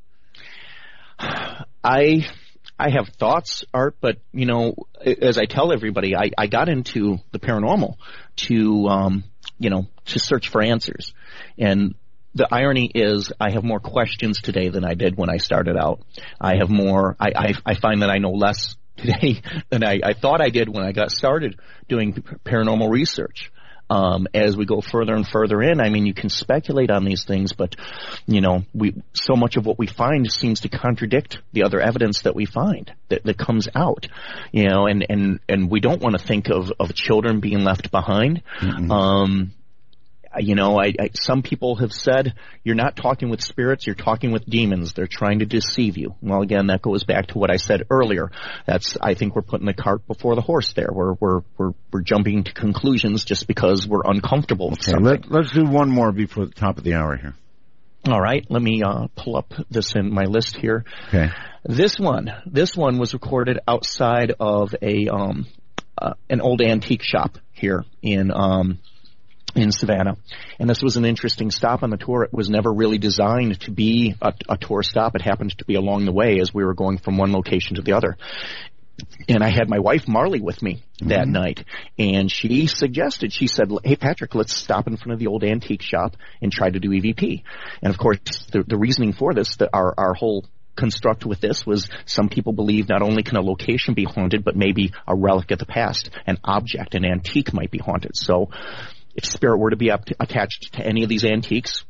it? I... I have thoughts, Art, but, you know, as I tell everybody, I, I got into the paranormal to, um, you know, to search for answers. And the irony is I have more questions today than I did when I started out. I have more, I, I, I find that I know less today than I, I thought I did when I got started doing paranormal research. Um, as we go further and further in, I mean, you can speculate on these things, but, you know, we, so much of what we find seems to contradict the other evidence that we find, that, that comes out, you know, and, and, and we don't want to think of, of children being left behind. Mm-hmm. Um, you know, I, I, some people have said you're not talking with spirits, you're talking with demons. They're trying to deceive you. Well, again, that goes back to what I said earlier. That's, I think we're putting the cart before the horse there. We're, we're, we're, we're jumping to conclusions just because we're uncomfortable with okay, something. Let, let's do one more before the top of the hour here. All right, let me, uh, pull up this in my list here. Okay. This one, this one was recorded outside of a, um, uh, an old antique shop here in, um, in Savannah. And this was an interesting stop on the tour. It was never really designed to be a, a tour stop. It happened to be along the way as we were going from one location to the other. And I had my wife Marley with me that mm-hmm. night, and she suggested, she said, hey Patrick, let's stop in front of the old antique shop and try to do E V P. And of course, the, the reasoning for this, the, our, our whole construct with this was some people believe not only can a location be haunted, but maybe a relic of the past, an object, an antique might be haunted. So if spirit were to be up to, attached to any of these antiques,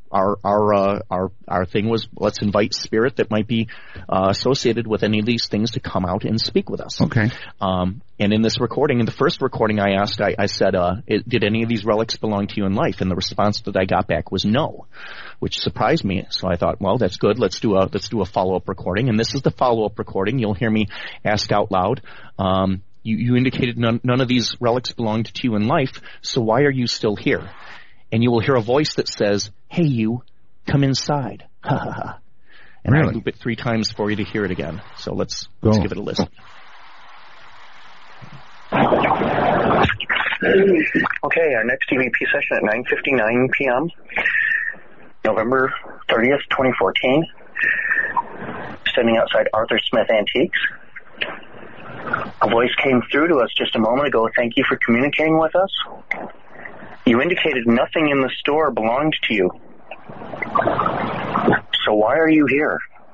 our our uh, our our thing was let's invite spirit that might be uh, associated with any of these things to come out and speak with us. Okay. Um, and in this recording, in the first recording, I asked, I, I said, uh, it, "Did any of these relics belong to you in life?" And the response that I got back was no, which surprised me. So I thought, well, that's good. Let's do a let's do a follow up recording. And this is the follow up recording. You'll hear me ask out loud. Um, you, you indicated none, none of these relics belonged to you in life. So why are you still here? And you will hear a voice that says, "Hey, you, come inside." Ha ha ha. And Really? I loop it three times for you to hear it again. So let's Go. let's give it a listen. Okay, our next E V P session at nine fifty-nine p.m., November thirtieth, twenty fourteen. Standing outside Arthur Smith Antiques. A voice came through to us just a moment ago. Thank you for communicating with us. You indicated nothing in the store belonged to you. So why are you here?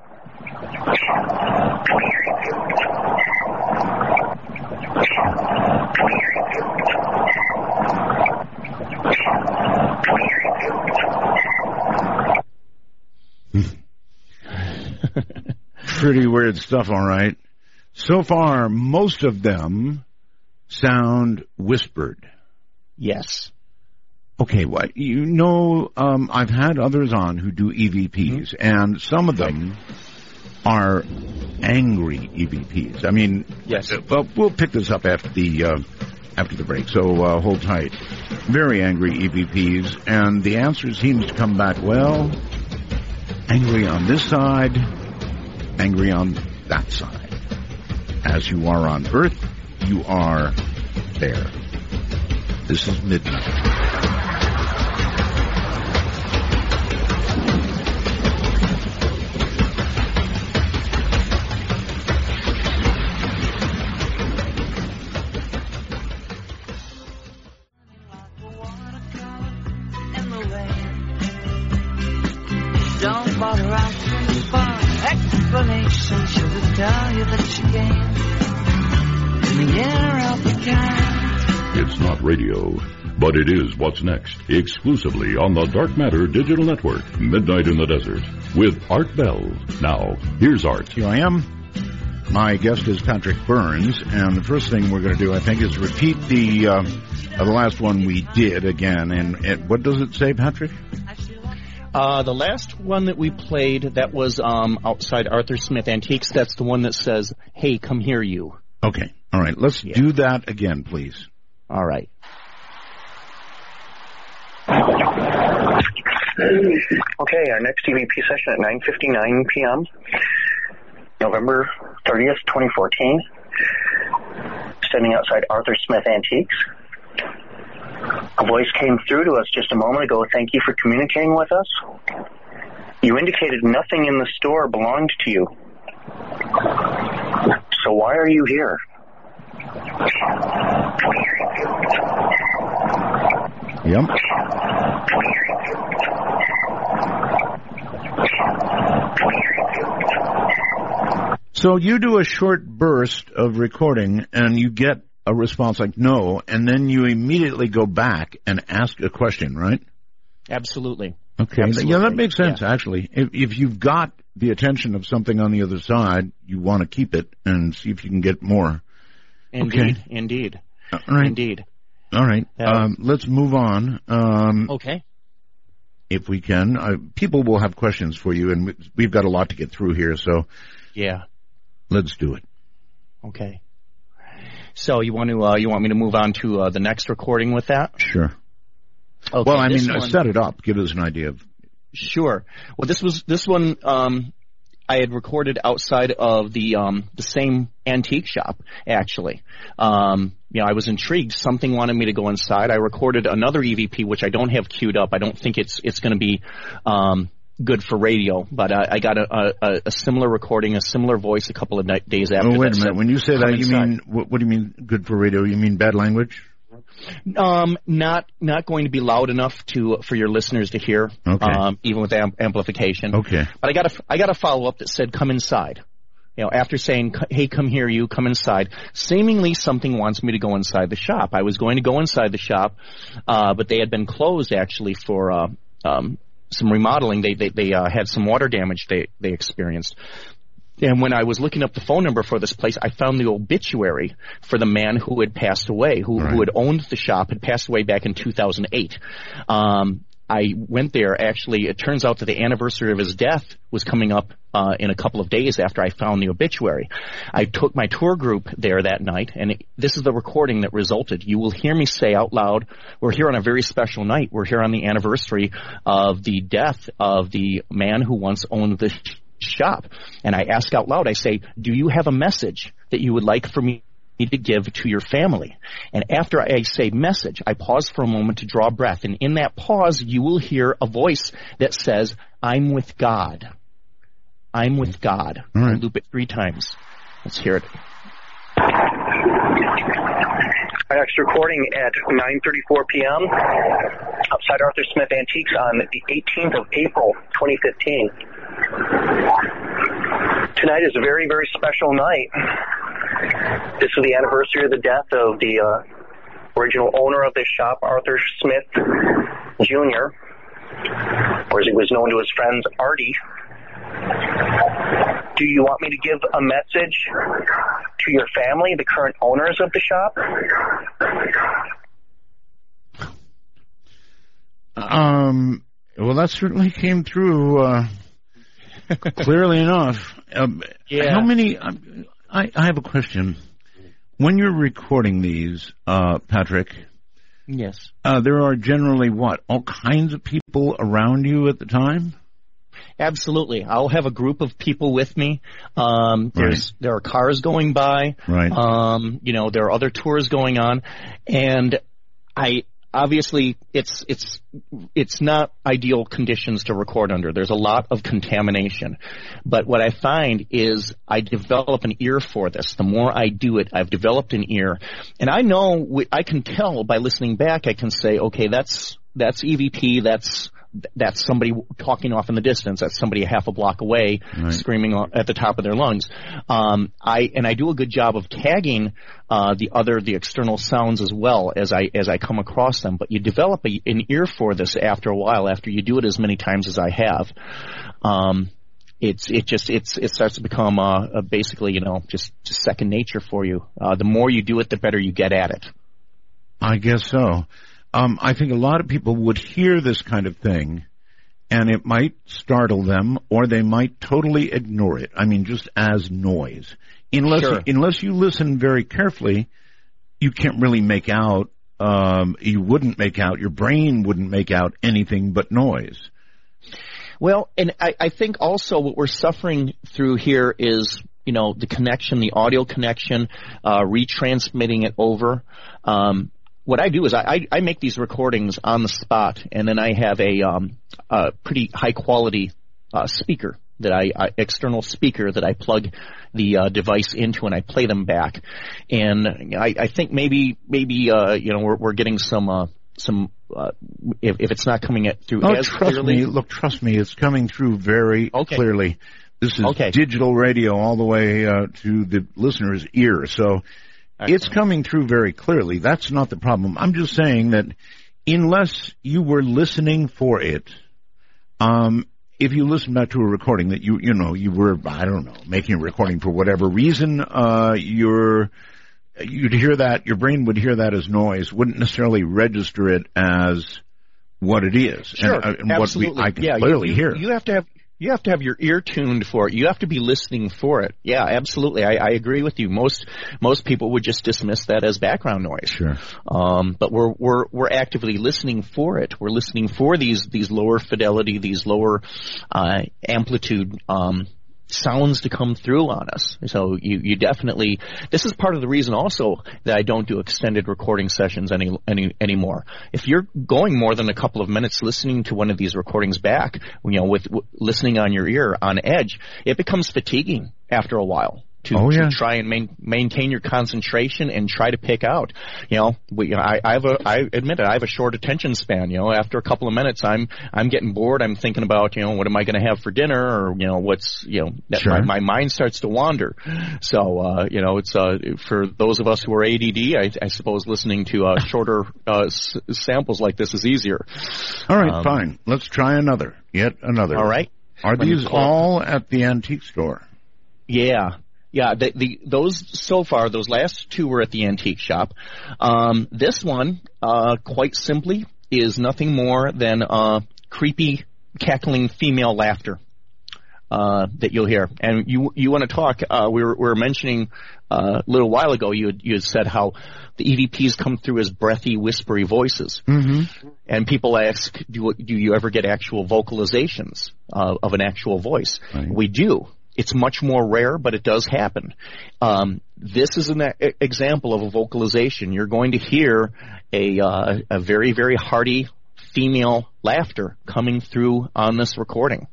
Pretty weird stuff, all right. So far, most of them sound whispered. Yes. Okay, well, you know, um, I've had others on who do E V Ps, mm-hmm. and some of them are angry E V Ps. I mean, yes. Uh, well, we'll pick this up after the uh, after the break, so uh, hold tight. Very angry E V Ps, and the answer seems to come back, well, angry on this side, angry on that side. As you are on Earth, you are there. This is Midnight. Don't bother asking for explanations. She will tell you that she came in the air of the cat. It's not radio, but it is what's next, exclusively on the Dark Matter Digital Network, Midnight in the Desert, with Art Bell. Now, here's Art. Here I am. My guest is Patrick Burns, and the first thing we're going to do, I think, is repeat the uh, uh, the last one we did again. And, and what does it say, Patrick? Uh, the last one that we played, that was um, outside Arthur Smith Antiques. That's the one that says, "Hey, come here, you." Okay. All right. Let's yeah. do that again, please. All right. Okay, our next E V P session at nine fifty-nine p.m., November thirtieth, twenty fourteen. Standing outside Arthur Smith Antiques. A voice came through to us just a moment ago. Thank you for communicating with us. You indicated nothing in the store belonged to you. So why are you here? Yep. So you do a short burst of recording and you get a response like no, and then you immediately go back and ask a question, right? Absolutely. Okay. Absolutely. Yeah, that makes sense, yeah. actually. If, if you've got the attention of something on the other side, you want to keep it and see if you can get more. Indeed. Okay. Indeed. All right. Indeed. All right. Yeah. Um, let's move on. Um, okay. If we can. Uh, people will have questions for you, and we've got a lot to get through here, so yeah, let's do it. Okay. So you want to uh, you want me to move on to uh, the next recording with that? Sure. Okay, well, I mean, one, set it up. Give us an idea of. Sure. Well, this was this one um, I had recorded outside of the um, the same antique shop. Actually, um, you know, I was intrigued. Something wanted me to go inside. I recorded another E V P, which I don't have queued up. I don't think it's it's going to be um, good for radio, but I, I got a, a, a similar recording, a similar voice, a couple of night, days after. Oh, wait that a minute. said, when you say that, you inside. mean what, what do you mean good for radio? You mean bad language? Um, not not going to be loud enough to for your listeners to hear. Okay. Um, even with amp- amplification. Okay. But I got a I got a follow up that said, "Come inside." You know, after saying, "Hey, come here, you come inside," seemingly something wants me to go inside the shop. I was going to go inside the shop, uh, but they had been closed actually for uh, um, some remodeling. They they, they uh, had some water damage they they experienced. And when I was looking up the phone number for this place, I found the obituary for the man who had passed away, who, right. who had owned the shop, had passed away back in two thousand eight. Um, I went there, actually, it turns out that the anniversary of his death was coming up uh, in a couple of days after I found the obituary. I took my tour group there that night, and it, this is the recording that resulted. You will hear me say out loud, we're here on a very special night. We're here on the anniversary of the death of the man who once owned the shop. And I ask out loud, I say, do you have a message that you would like for me to give to your family? And after I say message, I pause for a moment to draw breath. And in that pause, you will hear a voice that says, I'm with God. I'm with God. All right. I loop it three times. Let's hear it. Our next recording at nine thirty-four p.m. outside Arthur Smith Antiques on the eighteenth of April, twenty fifteen. Tonight is a very, very special night. This is the anniversary of the death of the uh, original owner of this shop, Arthur Smith Junior, or as he was known to his friends, Artie. Do you want me to give a message to your family, the current owners of the shop? Um. Well, that certainly came through uh, clearly enough. Um, yeah. How many? Um, I, I have a question. When you're recording these, uh, Patrick. Yes. Uh, there are generally what? All kinds of people around you at the time? Absolutely. I'll have a group of people with me. Um, there's, right. there are cars going by. Right. Um, you know, there are other tours going on. And I, obviously, it's, it's, it's not ideal conditions to record under. There's a lot of contamination. But what I find is I develop an ear for this. The more I do it, I've developed an ear. And I know, I can tell by listening back, I can say, okay, that's, that's E V P, that's, that's somebody talking off in the distance. That's somebody a half a block away, right. screaming at the top of their lungs. Um, I and I do a good job of tagging uh, the other, the external sounds as well as I as I come across them. But you develop a, an ear for this after a while. After you do it as many times as I have, um, it's it just it's it starts to become uh, uh, basically you know just, just second nature for you. Uh, the more you do it, the better you get at it. I guess so. Um, I think a lot of people would hear this kind of thing, and it might startle them, or they might totally ignore it. I mean, just as noise. Unless sure. you, unless you listen very carefully, you can't really make out, um, you wouldn't make out, your brain wouldn't make out anything but noise. Well, and I, I think also what we're suffering through here is, you know, the connection, the audio connection, uh, retransmitting it over. Um, What I do is I, I make these recordings on the spot, and then I have a, um, a pretty high quality uh, speaker that I, I external speaker that I plug the uh, device into, and I play them back. And I, I think maybe maybe uh, you know we're, we're getting some uh, some uh, if, if it's not coming it through oh, as trust clearly. me, look, trust me, it's coming through very okay. clearly. This is okay. digital radio all the way uh, to the listener's ear, so. Excellent. It's coming through very clearly. That's not the problem. I'm just saying that unless you were listening for it, um, if you listen back to a recording that you, you know, you were, I don't know, making a recording for whatever reason, uh, you're, you'd hear that, your brain would hear that as noise, wouldn't necessarily register it as what it is. Sure, and, and absolutely. What we, I can yeah, clearly you, you, hear. You have to have, You have to have your ear tuned for it. You have to be listening for it. Yeah, absolutely. I, I agree with you. Most most people would just dismiss that as background noise. Sure. Um, but we're we're we're actively listening for it. We're listening for these these lower fidelity, these lower uh, amplitude um, sounds to come through on us. So you you definitely. This is part of the reason also that I don't do extended recording sessions any any anymore. If you're going more than a couple of minutes listening to one of these recordings back, you know, with w- listening on your ear on edge, it becomes fatiguing after a while. to, Oh, to yeah. try and main, maintain your concentration and try to pick out. You know, we, I, I have a, I admit it, I have a short attention span. You know, after a couple of minutes, I'm, I'm getting bored. I'm thinking about, you know, what am I going to have for dinner, or you know, what's, you know, that Sure. my, my mind starts to wander. So, uh, you know, it's uh, for those of us who are A D D, I, I suppose listening to uh, shorter uh, s- samples like this is easier. All right, Um, fine. Let's try another. Yet another. All right. Are Let me these call- all at the antique store? Yeah. Yeah, the, the those so far, those last two were at the antique shop. Um, this one, uh, quite simply, is nothing more than uh, creepy, cackling female laughter uh, that you'll hear. And you you want to talk? Uh, we, were, we were mentioning uh, a little while ago. You had, you had said how the E V Ps come through as breathy, whispery voices. Mm-hmm. And people ask, do do you ever get actual vocalizations uh, of an actual voice? Right. We do. It's much more rare, but it does happen. Um, this is an e- example of a vocalization. You're going to hear a, uh, a very, very hearty female laughter coming through on this recording.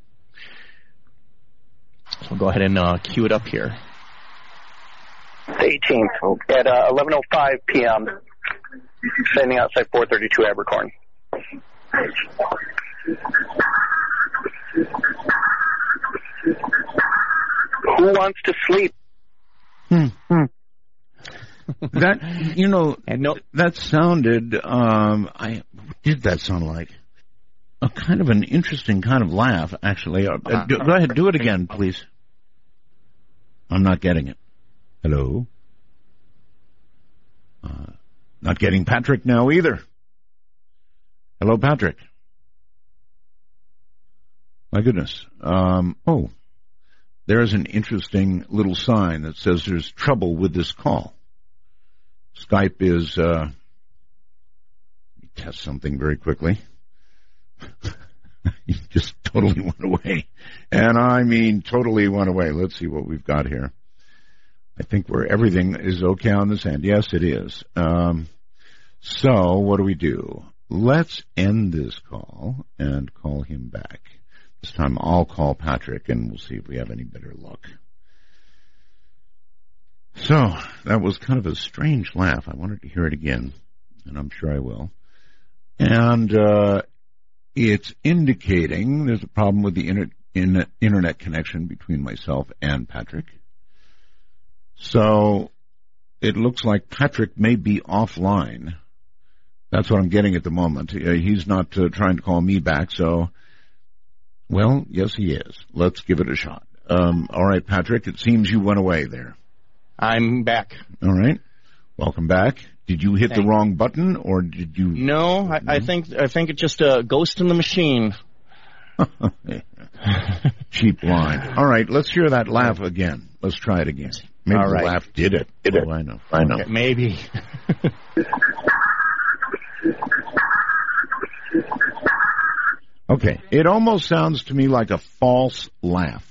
So we'll go ahead and uh, cue it up here. The eighteenth at uh, eleven oh five p.m. Standing outside four thirty-two Abercorn. Who wants to sleep? Hmm. That, you know, And no, that sounded, um, I, what did that sound like? A kind of an interesting kind of laugh, actually. Uh, uh, do, go ahead, do it again, please. I'm not getting it. Hello? Uh, not getting Patrick now either. Hello, Patrick. My goodness. Um, oh, there's an interesting little sign that says there's trouble with this call. Skype is, uh, let me test something very quickly. He just totally went away. And I mean totally went away. Let's see what we've got here. I think where everything is okay on this end. Yes, it is. Um, so what do we do? Let's end this call and call him back. This time I'll call Patrick and we'll see if we have any better luck. So that was kind of a strange laugh. I wanted to hear it again, and I'm sure I will. And uh, it's indicating there's a problem with the inter- in- internet connection between myself and Patrick. So it looks like Patrick may be offline. That's what I'm getting at the moment. Uh, he's not uh, trying to call me back, so, well, yes, he is. Let's give it a shot. Um, all right, Patrick, it seems you went away there. I'm back. All right. Welcome back. Did you hit Thanks. the wrong button, or did you... No, I, I think I think it's just a ghost in the machine. Cheap line. All right, let's hear that laugh again. Let's try it again. Maybe All the right. laugh did it. Did it. Oh, I know. I know. Okay, maybe. Okay. It almost sounds to me like a false laugh.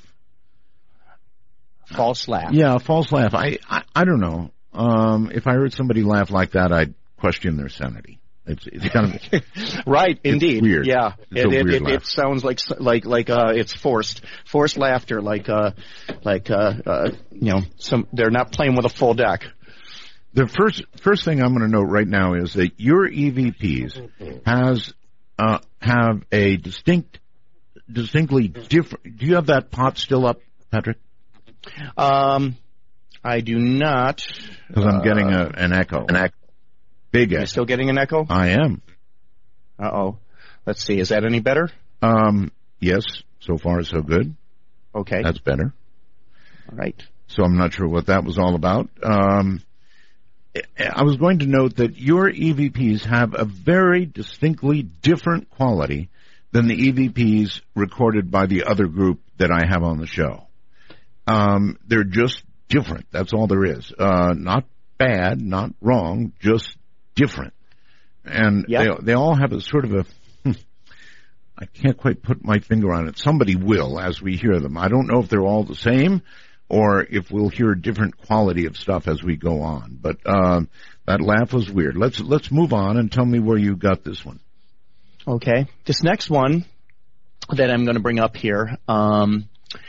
False laugh. Yeah, a false laugh. I, I, I don't know. Um, if I heard somebody laugh like that, I'd question their sanity. It's, it's kind of Right, indeed. weird. Yeah, It's it, a it, weird it, laugh. it sounds like like like uh, it's forced, forced laughter. Like uh, like uh, uh, you know, some they're not playing with a full deck. The first first thing I'm going to note right now is that your E V Ps has uh, have a distinct, distinctly different. Do you have that pot still up, Patrick? Um, I do not. Because I'm getting a, an echo. An echo. Big Are you echo. still getting an echo? I am. Uh oh. Let's see. Is that any better? Um, yes. So far, so good. Okay. That's better. All right. So I'm not sure what that was all about. Um, I was going to note that your E V Ps have a very distinctly different quality than the E V Ps recorded by the other group that I have on the show. Um, they're just different. That's all there is. Uh, not bad, not wrong, just different. And Yeah. they, they all have a sort of a, hmm, I can't quite put my finger on it. Somebody will as we hear them. I don't know if they're all the same or if we'll hear a different quality of stuff as we go on. But um, that laugh was weird. Let's let's move on and tell me where you got this one. Okay. This next one that I'm going to bring up here, um,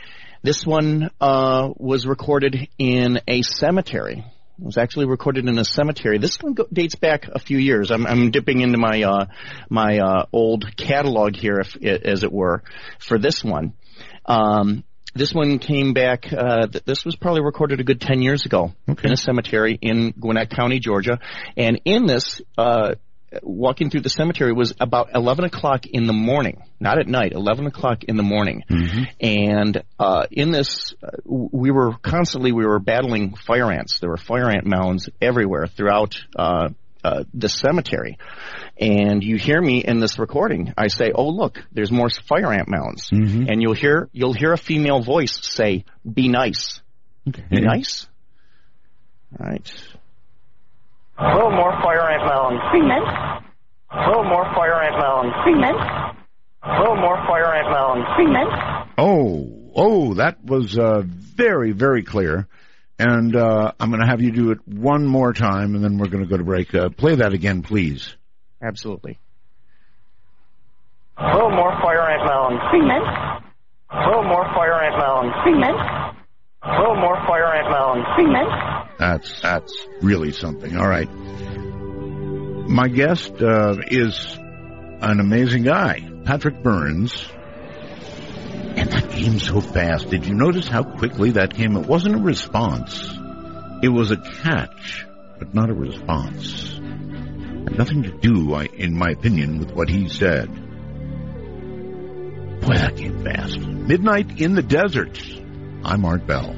This one uh, was recorded in a cemetery. It was actually recorded in a cemetery. This one go- dates back a few years. I'm, I'm dipping into my uh, my uh, old catalog here, if, as it were, for this one. Um, this one came back. Uh, th- this was probably recorded a good ten years ago okay. in a cemetery in Gwinnett County, Georgia. And in this, uh, walking through the cemetery was about eleven o'clock in the morning, not at night, eleven o'clock in the morning. Mm-hmm. And uh, in this, uh, we were constantly, we were battling fire ants. There were fire ant mounds everywhere throughout uh, uh, the cemetery. And you hear me in this recording. I say, oh, look, there's more fire ant mounds. Mm-hmm. And you'll hear, you'll hear a female voice say, be nice. Okay. Be nice? All right. A little more fire ant mounds. Freeman. A little more fire ant mounds. Freeman. A little more fire ant mounds. Freeman. Oh, oh, that was uh, very, very clear. And uh, I'm going to have you do it one more time, and then we're going to go to break. Uh, play that again, please. Absolutely. A little more fire ant mounds. Freeman. A little more fire ant mounds. Freeman. A little more fire ant mounds. Freeman. That's that's really something. All right. My guest uh, is an amazing guy, Patrick Burns. And that came so fast. Did you notice how quickly that came? It wasn't a response. It was a catch, but not a response. Had nothing to do, I, in my opinion, with what he said. Boy, that came fast. Midnight in the Desert. I'm Art Bell.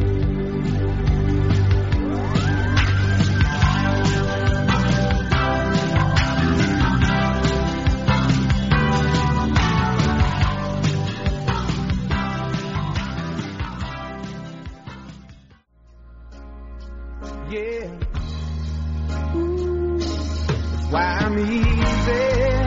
Yeah. Ooh, that's why I'm easy.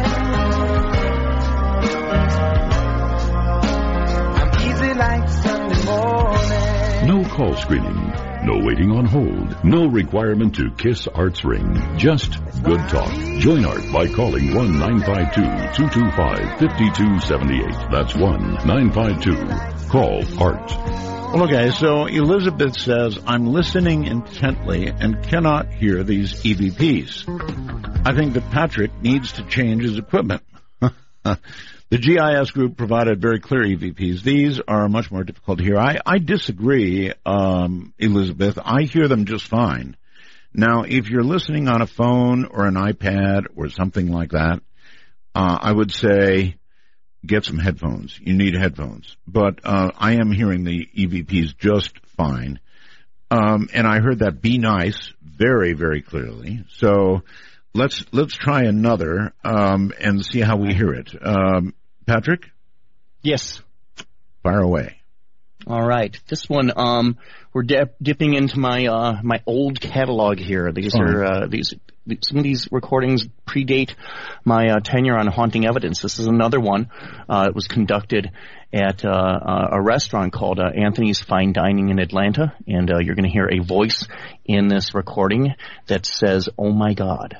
I'm easy like Sunday morning. No call screening, no waiting on hold, no requirement to kiss Art's ring. Just good talk. Join Art by calling one nine five two, two two five, five two seven eight. That's one nine five two. Call Art. Well, okay, so Elizabeth says, I'm listening intently and cannot hear these E V Ps. I think that Patrick needs to change his equipment. The G I S group provided very clear E V Ps. These are much more difficult to hear. I, I disagree, um, Elizabeth. I hear them just fine. Now, if you're listening on a phone or an iPad or something like that, uh, I would say get some headphones. You need headphones. But uh, I am hearing the E V Ps just fine. Um, and I heard that be nice very, very clearly. So let's let's try another um, and see how we hear it. Um, Patrick? Yes. Fire away. All right. This one, um, we're dip, dipping into my uh, my old catalog here. These Fine. are uh, these some of these recordings predate my uh, tenure on Haunting Evidence. This is another one. Uh, it was conducted at uh, uh, a restaurant called uh, Anthony's Fine Dining in Atlanta, and uh, you're going to hear a voice in this recording that says, "Oh my God."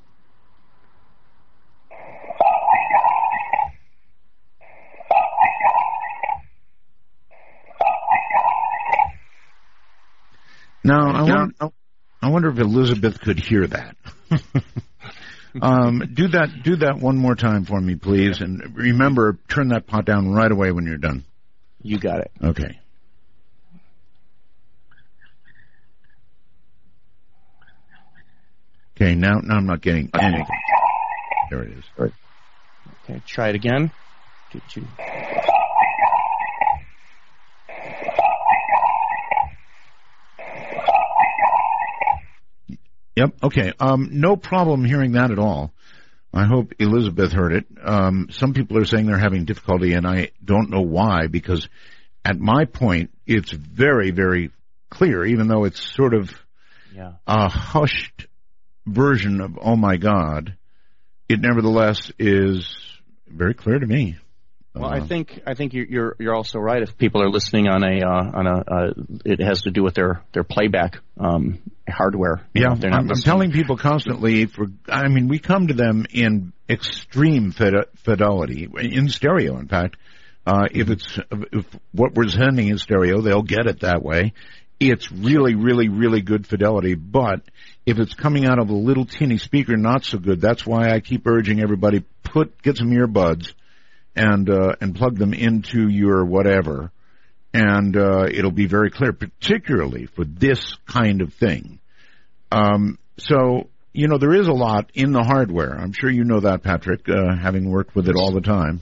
Now, I wonder, I wonder if Elizabeth could hear that. um, do that, do that one more time for me, please. And remember, turn that pot down right away when you're done. You got it. Okay. Okay, now, now I'm not getting anything. There it is. Okay, try it again. Two, two. Yep. Okay. Um, no problem hearing that at all. I hope Elizabeth heard it. Um, some people are saying they're having difficulty, and I don't know why, because at my point, it's very, very clear, even though it's sort of yeah. a hushed version of "Oh my God." It nevertheless is very clear to me. Well, uh, I think I think you're you're also right. If people are listening on a uh, on a, uh, it has to do with their their playback um, hardware. You yeah, know, they're not I'm, I'm listening. telling people constantly. For I mean, we come to them in extreme fide- fidelity, in stereo, in fact. Uh, if it's if what we're sending in stereo, they'll get it that way. It's really, really, really good fidelity. But if it's coming out of a little teeny speaker, not so good. That's why I keep urging everybody, put get some earbuds and uh, and plug them into your whatever, and uh, it'll be very clear, particularly for this kind of thing. Um, so, you know, there is a lot in the hardware. I'm sure you know that, Patrick, uh, having worked with it all the time.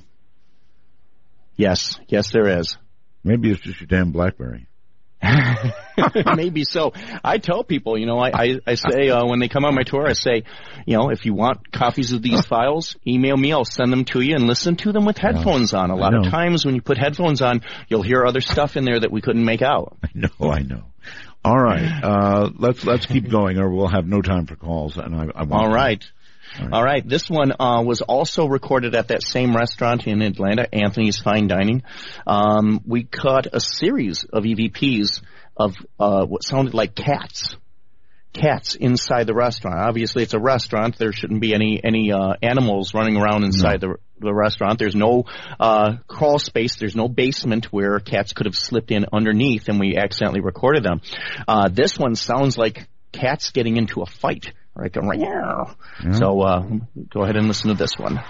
Yes, yes, there is. Maybe it's just your damn BlackBerry. Maybe so. I tell people, you know, I, I, I say uh, when they come on my tour, I say, you know, if you want copies of these files, email me. I'll send them to you and listen to them with headphones on. A lot of times when you put headphones on, you'll hear other stuff in there that we couldn't make out. I know, I know. All right, uh, let's let's keep going, or we'll have no time for calls. And I, I won't. All right. All right. All right. This one uh, was also recorded at that same restaurant in Atlanta, Anthony's Fine Dining. Um, we caught a series of E V Ps of uh, what sounded like cats. Cats inside the restaurant. Obviously, it's a restaurant. There shouldn't be any any uh, animals running around inside no. the the restaurant. There's no uh, crawl space. There's no basement where cats could have slipped in underneath, and we accidentally recorded them. Uh, this one sounds like cats getting into a fight. Right, go, yeah. So uh, go ahead and listen to this one.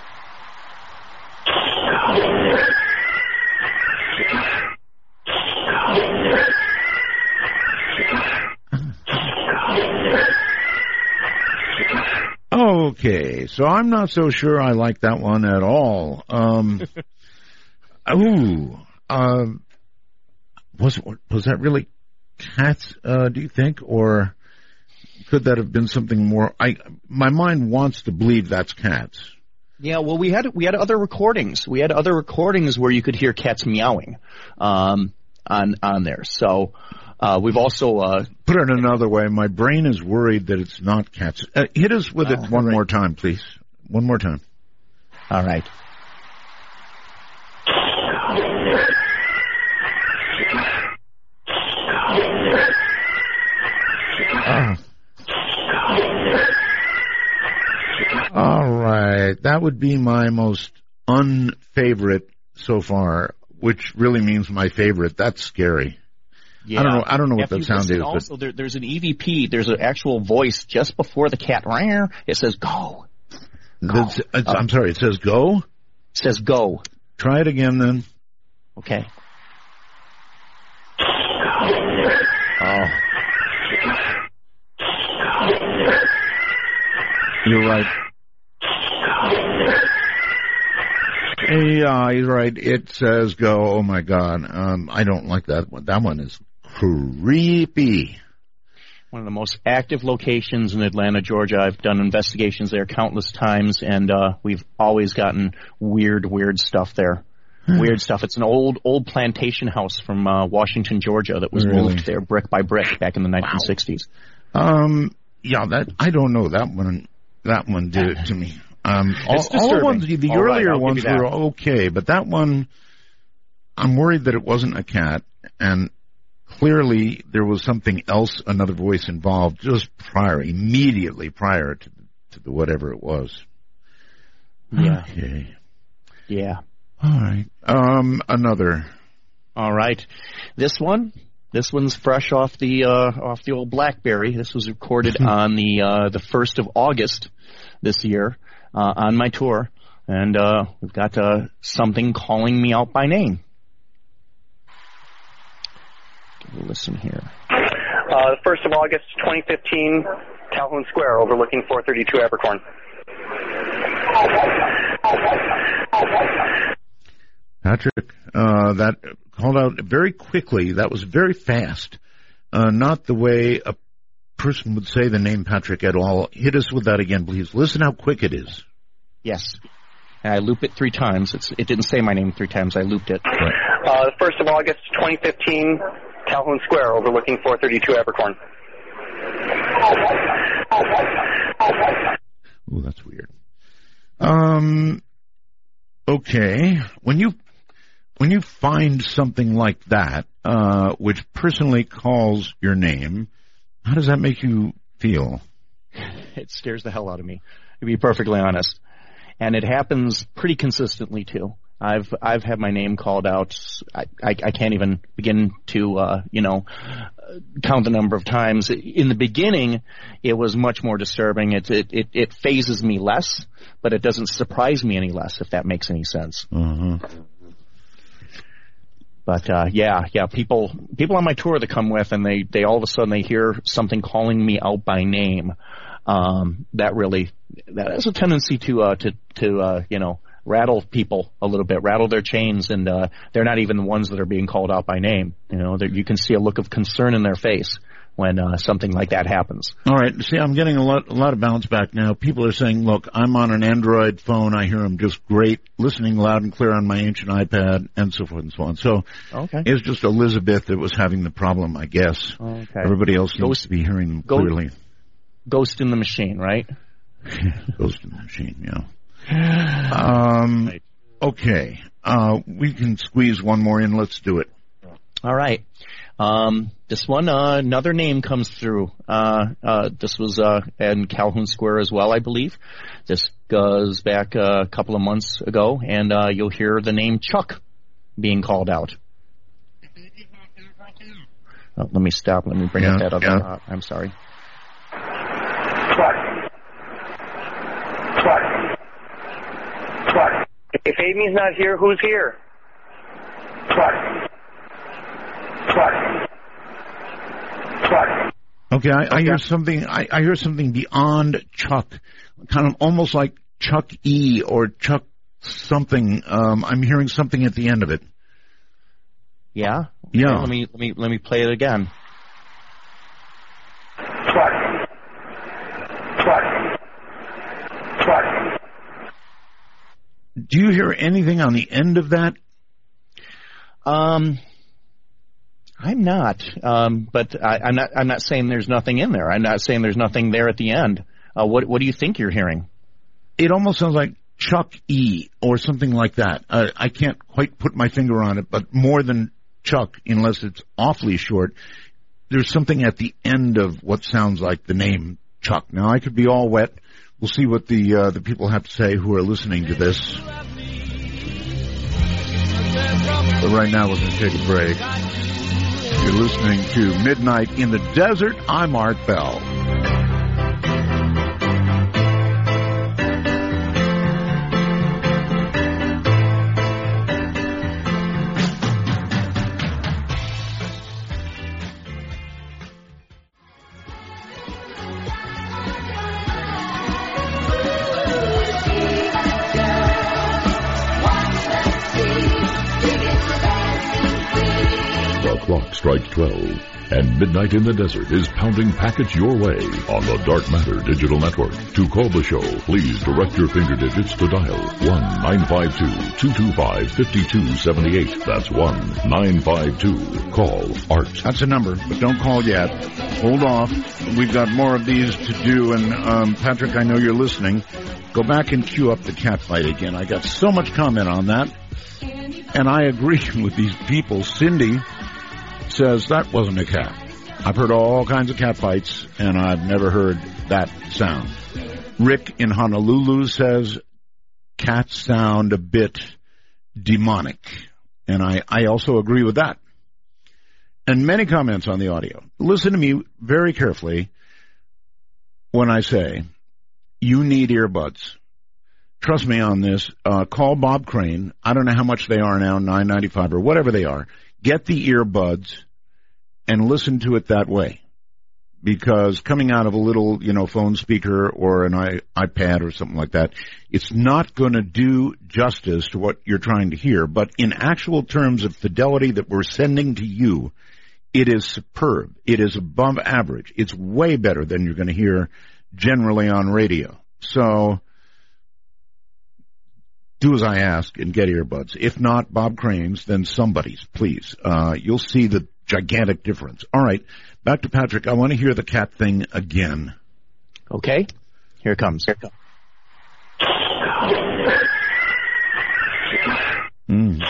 Okay, so I'm not so sure I like that one at all. Um, ooh, uh, was was that really cats? Uh, do you think, or could that have been something more? I my mind wants to believe that's cats. Yeah, well, we had we had other recordings. We had other recordings where you could hear cats meowing um, on on there. So uh, we've also uh, put it another way. My brain is worried that it's not cats. Uh, hit us with it oh, one right. more time, please. One more time. All right. Oh. All right, that would be my most unfavorite so far, which really means my favorite. That's scary. Yeah. I don't know. I don't know what if that sound is. Also, but there, there's an E V P. There's an actual voice just before the cat. It says "go." go. It's, it's, uh, I'm sorry. It says "go." It says "go." Try it again, then. Okay. Oh. You're right. Yeah, he's right. It says go. Oh, my God. Um, I don't like that one. That one is creepy. One of the most active locations in Atlanta, Georgia. I've done investigations there countless times, and uh, we've always gotten weird, weird stuff there. Weird stuff. It's an old, old plantation house from uh, Washington, Georgia that was Really? moved there brick by brick back in the nineteen sixties. Wow. Um, yeah, that I don't know. That one, that one did it to me. Um, all, all the ones, the all earlier right, ones were okay, but that one, I'm worried that it wasn't a cat, and clearly there was something else, another voice involved, just prior, immediately prior to the, to the whatever it was. Yeah. Okay. Yeah. All right. Um, another. All right. This one, this one's fresh off the uh, off the old BlackBerry. This was recorded on the uh, the first of August this year uh, on my tour, and uh, we've got uh, something calling me out by name. Give a listen here. Uh, the first of August, twenty fifteen, Calhoun Square, overlooking four thirty-two Abercorn. Patrick, uh, that called out very quickly. That was very fast. Uh, not the way a person would say the name Patrick at all. Hit us with that again, please. Listen how quick it is. Yes. And I loop it three times. It's, it didn't say my name three times. I looped it. Right. Uh, the first of August, twenty fifteen, Calhoun Square, overlooking four thirty-two Abercorn. Oh, that's weird. Um, okay. When you, when you find something like that, uh, which personally calls your name, how does that make you feel? It scares the hell out of me, to be perfectly honest. And it happens pretty consistently, too. I've I've had my name called out. I I, I can't even begin to uh, you know count the number of times. In the beginning, it was much more disturbing. It it it, it phases me less, but it doesn't surprise me any less. If that makes any sense. Uh-huh. But uh, yeah, yeah, people people on my tour that come with, and they they all of a sudden they hear something calling me out by name. Um, that really that has a tendency to uh, to to uh, you know. rattle people a little bit, rattle their chains, and uh, they're not even the ones that are being called out by name. You know, you can see a look of concern in their face when uh, something like that happens. All right. See, I'm getting a lot, a lot of bounce back now. People are saying, look, I'm on an Android phone. I hear them just great, listening loud and clear on my ancient iPad, and so forth and so on. So okay. It's just Elizabeth that was having the problem, I guess. Okay. Everybody else seems Ghost, to be hearing them go, clearly. Ghost in the machine, right? Ghost in the machine, yeah. Um, okay. Uh, we can squeeze one more in. Let's do it. All right. Um, this one, uh, another name comes through. Uh, uh, this was, uh, in Calhoun Square as well, I believe. This goes back a couple of months ago, and, uh, you'll hear the name Chuck being called out. Oh, let me stop. Let me bring yeah, up that other, yeah. uh, I'm sorry. Chuck. Chuck. Chuck. If Amy's not here, who's here? Chuck. Chuck. Chuck. Okay, I, I hear something. I, I hear something beyond Chuck, kind of almost like Chuck E or Chuck something. Um, I'm hearing something at the end of it. Yeah. Yeah. Okay, let me let me let me play it again. Chuck. Chuck. Chuck. Do you hear anything on the end of that? Um, I'm not. Um, but I, I'm not. I'm not saying there's nothing in there. I'm not saying there's nothing there at the end. Uh, what What do you think you're hearing? It almost sounds like Chuck E or something like that. Uh, I can't quite put my finger on it, but more than Chuck, unless it's awfully short. There's something at the end of what sounds like the name Chuck. Now, I could be all wet. We'll see what the uh, the people have to say who are listening to this. But right now, we're going to take a break. You're listening to Midnight in the Desert. I'm Art Bell. Clock strikes twelve, and Midnight in the Desert is pounding packets your way on the Dark Matter Digital Network. To call the show, please direct your finger digits to dial one nine five two, two two five, five two seven eight. That's one nine five two. Call Art. That's a number, but don't call yet. Hold off. We've got more of these to do, and um, Patrick, I know you're listening. Go back and cue up the cat fight again. I got so much comment on that, and I agree with these people. Cindy says that wasn't a cat. I've heard all kinds of cat fights, and I've never heard that sound. Rick in Honolulu says cats sound a bit demonic, and I, I also agree with that. And many comments on the audio. Listen to me very carefully when I say you need earbuds. Trust me on this. Uh, call Bob Crane. I don't know how much they are now, nine ninety-five or whatever they are. Get the earbuds and listen to it that way. Because coming out of a little, you know, phone speaker or an i- iPad or something like that, it's not going to do justice to what you're trying to hear. But in actual terms of fidelity that we're sending to you, it is superb. It is above average. It's way better than you're going to hear generally on radio. So do as I ask and get earbuds. If not Bob Crane's, then somebody's, please. Uh, you'll see the gigantic difference. All right, back to Patrick. I want to hear the cat thing again. Okay, here it comes. Here it comes. Mm.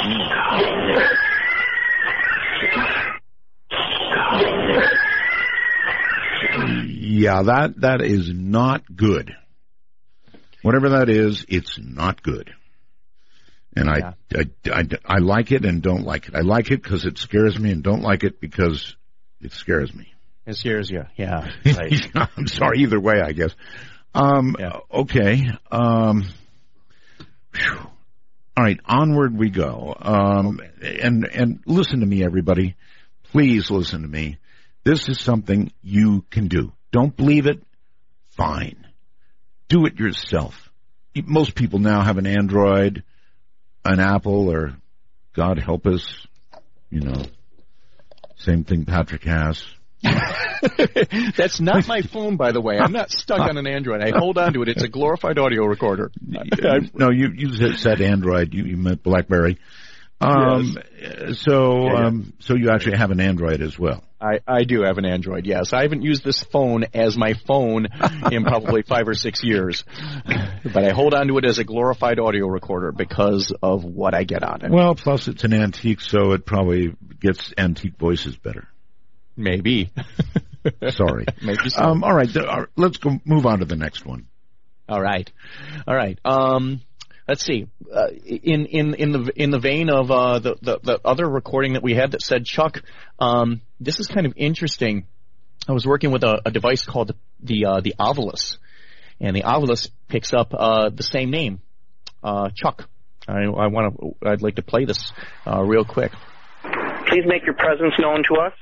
Yeah, that that is not good. Whatever that is, it's not good. And I, Yeah. I, I, I like it and don't like it. I like it because it scares me and don't like it because it scares me. It scares you. Yeah. Right. I'm sorry, either way, I guess. Um, Yeah. Okay. Um, whew. All right, onward we go. Um, and, and listen to me, everybody. Please listen to me. This is something you can do. Don't believe it? Fine. Do it yourself. Most people now have an Android, an Apple, or God help us, you know, same thing Patrick has. That's not my phone, by the way. I'm not stuck on an Android. I hold on to it. It's a glorified audio recorder. No, you, you said Android. You, you meant BlackBerry. Um, yes. So, yeah, yeah. um, so you actually have an Android as well. I, I do have an Android, yes. I haven't used this phone as my phone in probably five or six years. But I hold on to it as a glorified audio recorder because of what I get on it. Well, plus it's an antique, so it probably gets antique voices better. Maybe. Sorry. Maybe so. Um, all right, th- uh, let's go move on to the next one. All right. All right. Um, let's see. Uh, in, in, in the in the vein of uh, the, the, the other recording that we had that said Chuck, um, this is kind of interesting. I was working with a, a device called the the, uh, the Ovilus, and the Ovilus picks up uh, the same name, uh, Chuck. I, I want to. I'd like to play this uh, real quick. Please make your presence known to us.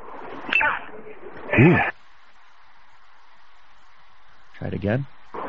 Ooh. Try it again.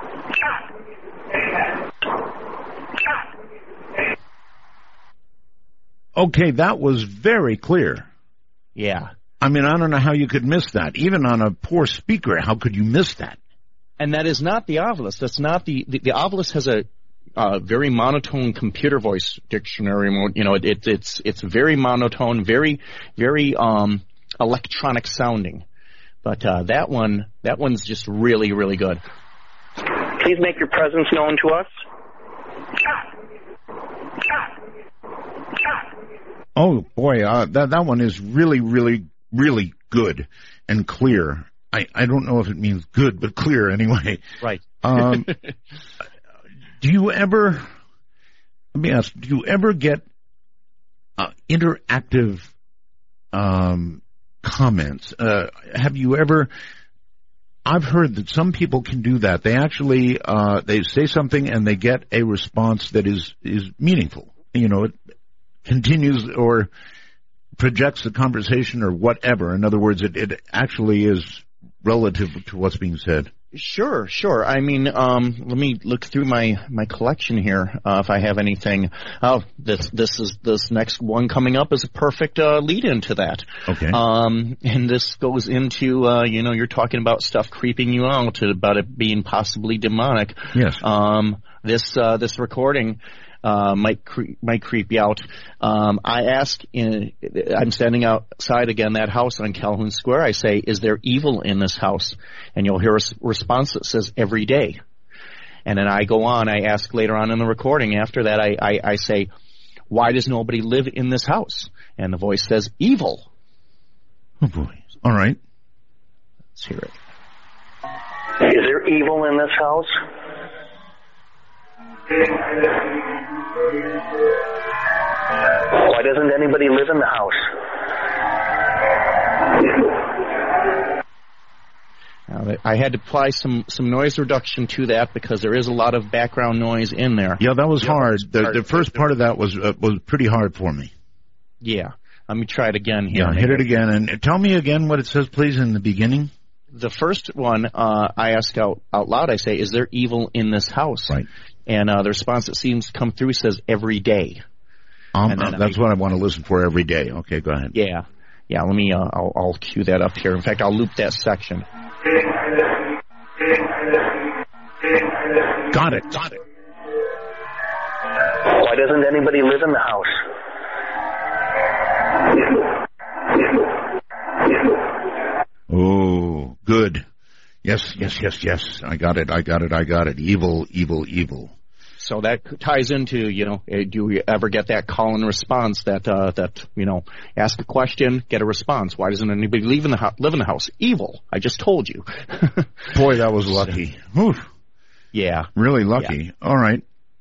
Okay, that was very clear. Yeah. I mean, I don't know how you could miss that. Even on a poor speaker, how could you miss that? And that is not the Ovilus. That's not the, the, the Ovilus has a, uh, very monotone computer voice dictionary. You know, it, it, it's, it's very monotone, very, very, um, electronic sounding. But, uh, that one, that one's just really, really good. Please make your presence known to us. Oh boy, uh, that that one is really, really, really good and clear. I, I don't know if it means good, but clear anyway. Right. Um, do you ever? Let me ask. Do you ever get uh, interactive um, comments? Uh, have you ever? I've heard that some people can do that. They actually uh, they say something and they get a response that is is meaningful. You know, it continues or projects the conversation or whatever. In other words, it, it actually is relative to what's being said. Sure, sure. I mean, um, let me look through my, my collection here, uh, if I have anything. Oh, this, this is, this next one coming up is a perfect, uh, lead into that. Okay. Um, and this goes into, uh, you know, you're talking about stuff creeping you out, about it being possibly demonic. Yes. Um, this, uh, this recording, Uh, might cre- might creep you out. Um, I ask, in, I'm standing outside again that house on Calhoun Square. I say, "Is there evil in this house?" And you'll hear a s- response that says, "Every day." And then I go on. I ask later on in the recording. After that, I, I, I say, "Why does nobody live in this house?" And the voice says, "Evil." Oh boy! All right. Let's hear it. Is there evil in this house? Why doesn't anybody live in the house? Now, I had to apply some, some noise reduction to that because there is a lot of background noise in there. Yeah, that was Yeah, hard. The, hard. the first part of that was uh, was pretty hard for me. Yeah. Let me try it again here. Yeah, hit it again and tell me again what it says, please, in the beginning. The first one, uh, I ask out, out loud, I say, "Is there evil in this house?" Right. And uh, the response that seems to come through says, "Every day." Um, And then that's I- what I want to listen for every day. Okay, go ahead. Yeah. Yeah, let me, uh, I'll, I'll cue that up here. In fact, I'll loop that section. Got it. Got it. Why doesn't anybody live in the house? Oh, good. Yes, yes, yes, yes. I got it. I got it. I got it. Evil, evil, evil. So that ties into, you know, uh, do you ever get that call and response that, uh, that, you know, ask a question, get a response. Why doesn't anybody live in the, ho- live in the house? Evil. I just told you. Boy, that was lucky. Whew. Yeah. Really lucky. All right.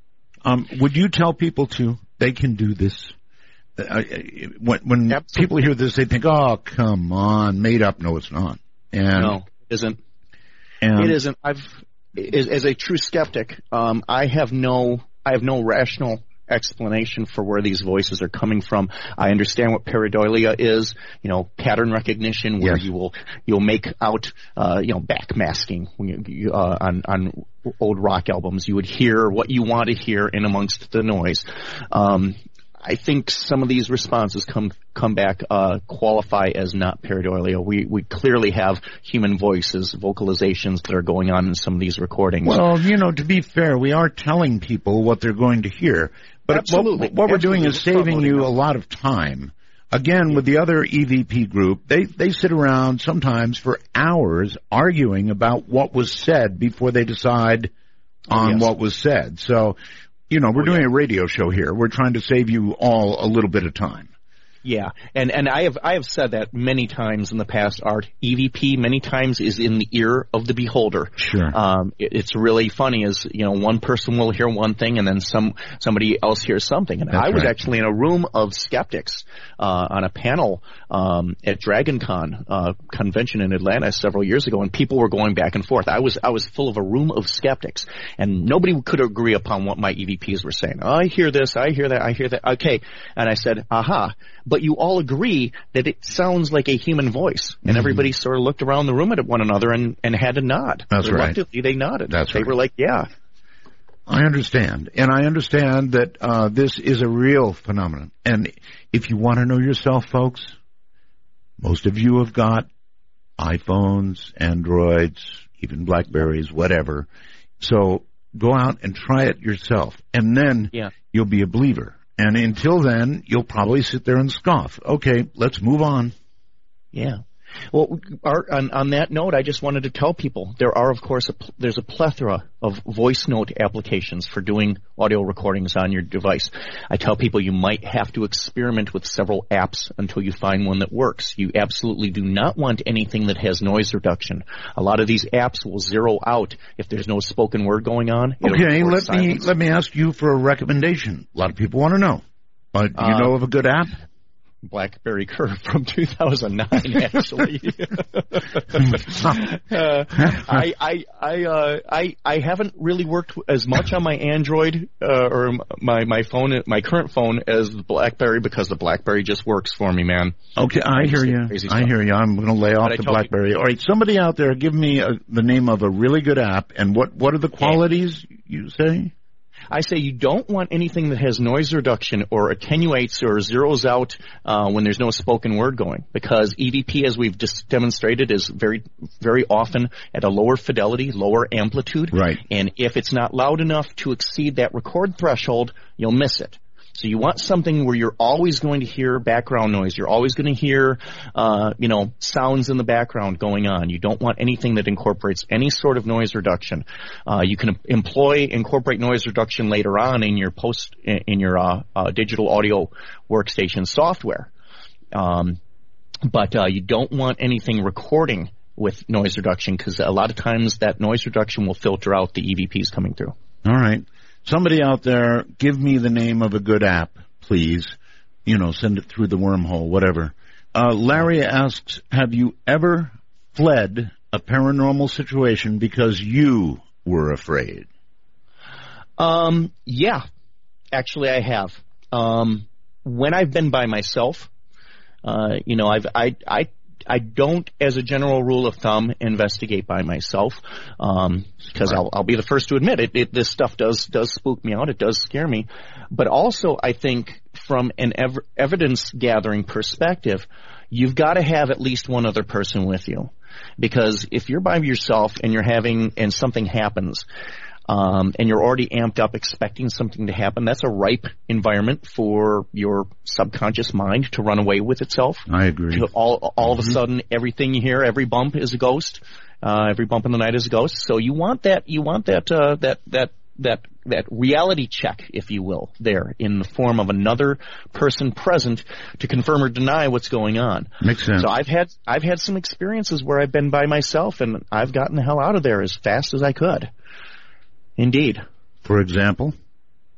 Um, would you tell people to, they can do this? Uh, when when people hear this, they think, oh, come on, made up. No, it's not. And, no, it isn't. And, it isn't. I've, as, as a true skeptic, um, I have no, I have no rational explanation for where these voices are coming from. I understand what pareidolia is, you know, pattern recognition, where yes. you will you'll make out, uh, you know, backmasking. When you, you, uh, on on old rock albums, you would hear what you want to hear in amongst the noise. Um, I think some of these responses come come back uh, qualify as not pareidolia. We we clearly have human voices, vocalizations that are going on in some of these recordings. Well, you know, to be fair, we are telling people what they're going to hear. But Absolutely. what, what we're Absolutely. doing is saving you a lot of time. Again, with the other E V P group, they, they sit around sometimes for hours arguing about what was said before they decide on yes. what was said. So, you know, we're oh, doing yeah. a radio show here. We're trying to save you all a little bit of time. Yeah, and and I have I have said that many times in the past. Art, E V P many times is in the ear of the beholder. Sure. Um, it, it's really funny, as you know, one person will hear one thing, and then some somebody else hears something. And That's I was right. actually in a room of skeptics uh, on a panel um, at DragonCon uh, convention in Atlanta several years ago, and people were going back and forth. I was I was full of a room of skeptics, and nobody could agree upon what my E V Ps were saying. Oh, I hear this, I hear that, I hear that. Okay, and I said, aha. But you all agree that it sounds like a human voice. And mm-hmm. everybody sort of looked around the room at one another and, and had to nod. That's right. Reluctantly, they nodded. That's they right. were like, yeah. I understand. And I understand that uh, this is a real phenomenon. And if you want to know yourself, folks, most of you have got iPhones, Androids, even Blackberries, whatever. So go out and try it yourself. And then yeah. you'll be a believer. And until then, you'll probably sit there and scoff. Okay, let's move on. Yeah. Well, Art, on, on that note, I just wanted to tell people there are, of course, a, there's a plethora of voice note applications for doing audio recordings on your device. I tell people you might have to experiment with several apps until you find one that works. You absolutely do not want anything that has noise reduction. A lot of these apps will zero out if there's no spoken word going on. Okay, let me let me ask you for a recommendation. A lot of people want to know. Uh, do you uh, know of a good app? BlackBerry Curve from two thousand nine, actually. uh, I I I, uh, I I haven't really worked as much on my Android uh, or my my phone, my current phone, as the BlackBerry, because the BlackBerry just works for me, man. Okay, I hear you. I hear you. I'm going to lay off the BlackBerry. All right, somebody out there, give me a, the name of a really good app, and what what are the qualities you say? I say you don't want anything that has noise reduction or attenuates or zeroes out uh, when there's no spoken word going, because E V P, as we've just demonstrated, is very, very often at a lower fidelity, lower amplitude. Right. And if it's not loud enough to exceed that record threshold, you'll miss it. So you want something where you're always going to hear background noise. You're always going to hear, uh, you know, sounds in the background going on. You don't want anything that incorporates any sort of noise reduction. Uh, you can employ, incorporate noise reduction later on in your post, in your, uh, uh digital audio workstation software. Um, but, uh, you don't want anything recording with noise reduction, because a lot of times that noise reduction will filter out the E V Ps coming through. All right. Somebody out there, give me the name of a good app, please. You know, send it through the wormhole, whatever. Uh, Larry asks, have you ever fled a paranormal situation because you were afraid? Um, yeah, actually I have. Um, when I've been by myself, uh, you know, I've, I, I, I don't, as a general rule of thumb, investigate by myself, um, because I'll, I'll be the first to admit it, it. This stuff does does spook me out. It does scare me. But also, I think from an ev- evidence gathering perspective, you've got to have at least one other person with you, because if you're by yourself and you're having and something happens, Um, and you're already amped up expecting something to happen, that's a ripe environment for your subconscious mind to run away with itself. I agree. To all all mm-hmm. of a sudden, everything you hear, every bump is a ghost. Uh, every bump in the night is a ghost. So you want that, you want that, uh, that, that, that, that reality check, if you will, there in the form of another person present to confirm or deny what's going on. Makes sense. So I've had, I've had some experiences where I've been by myself and I've gotten the hell out of there as fast as I could. Indeed. For example?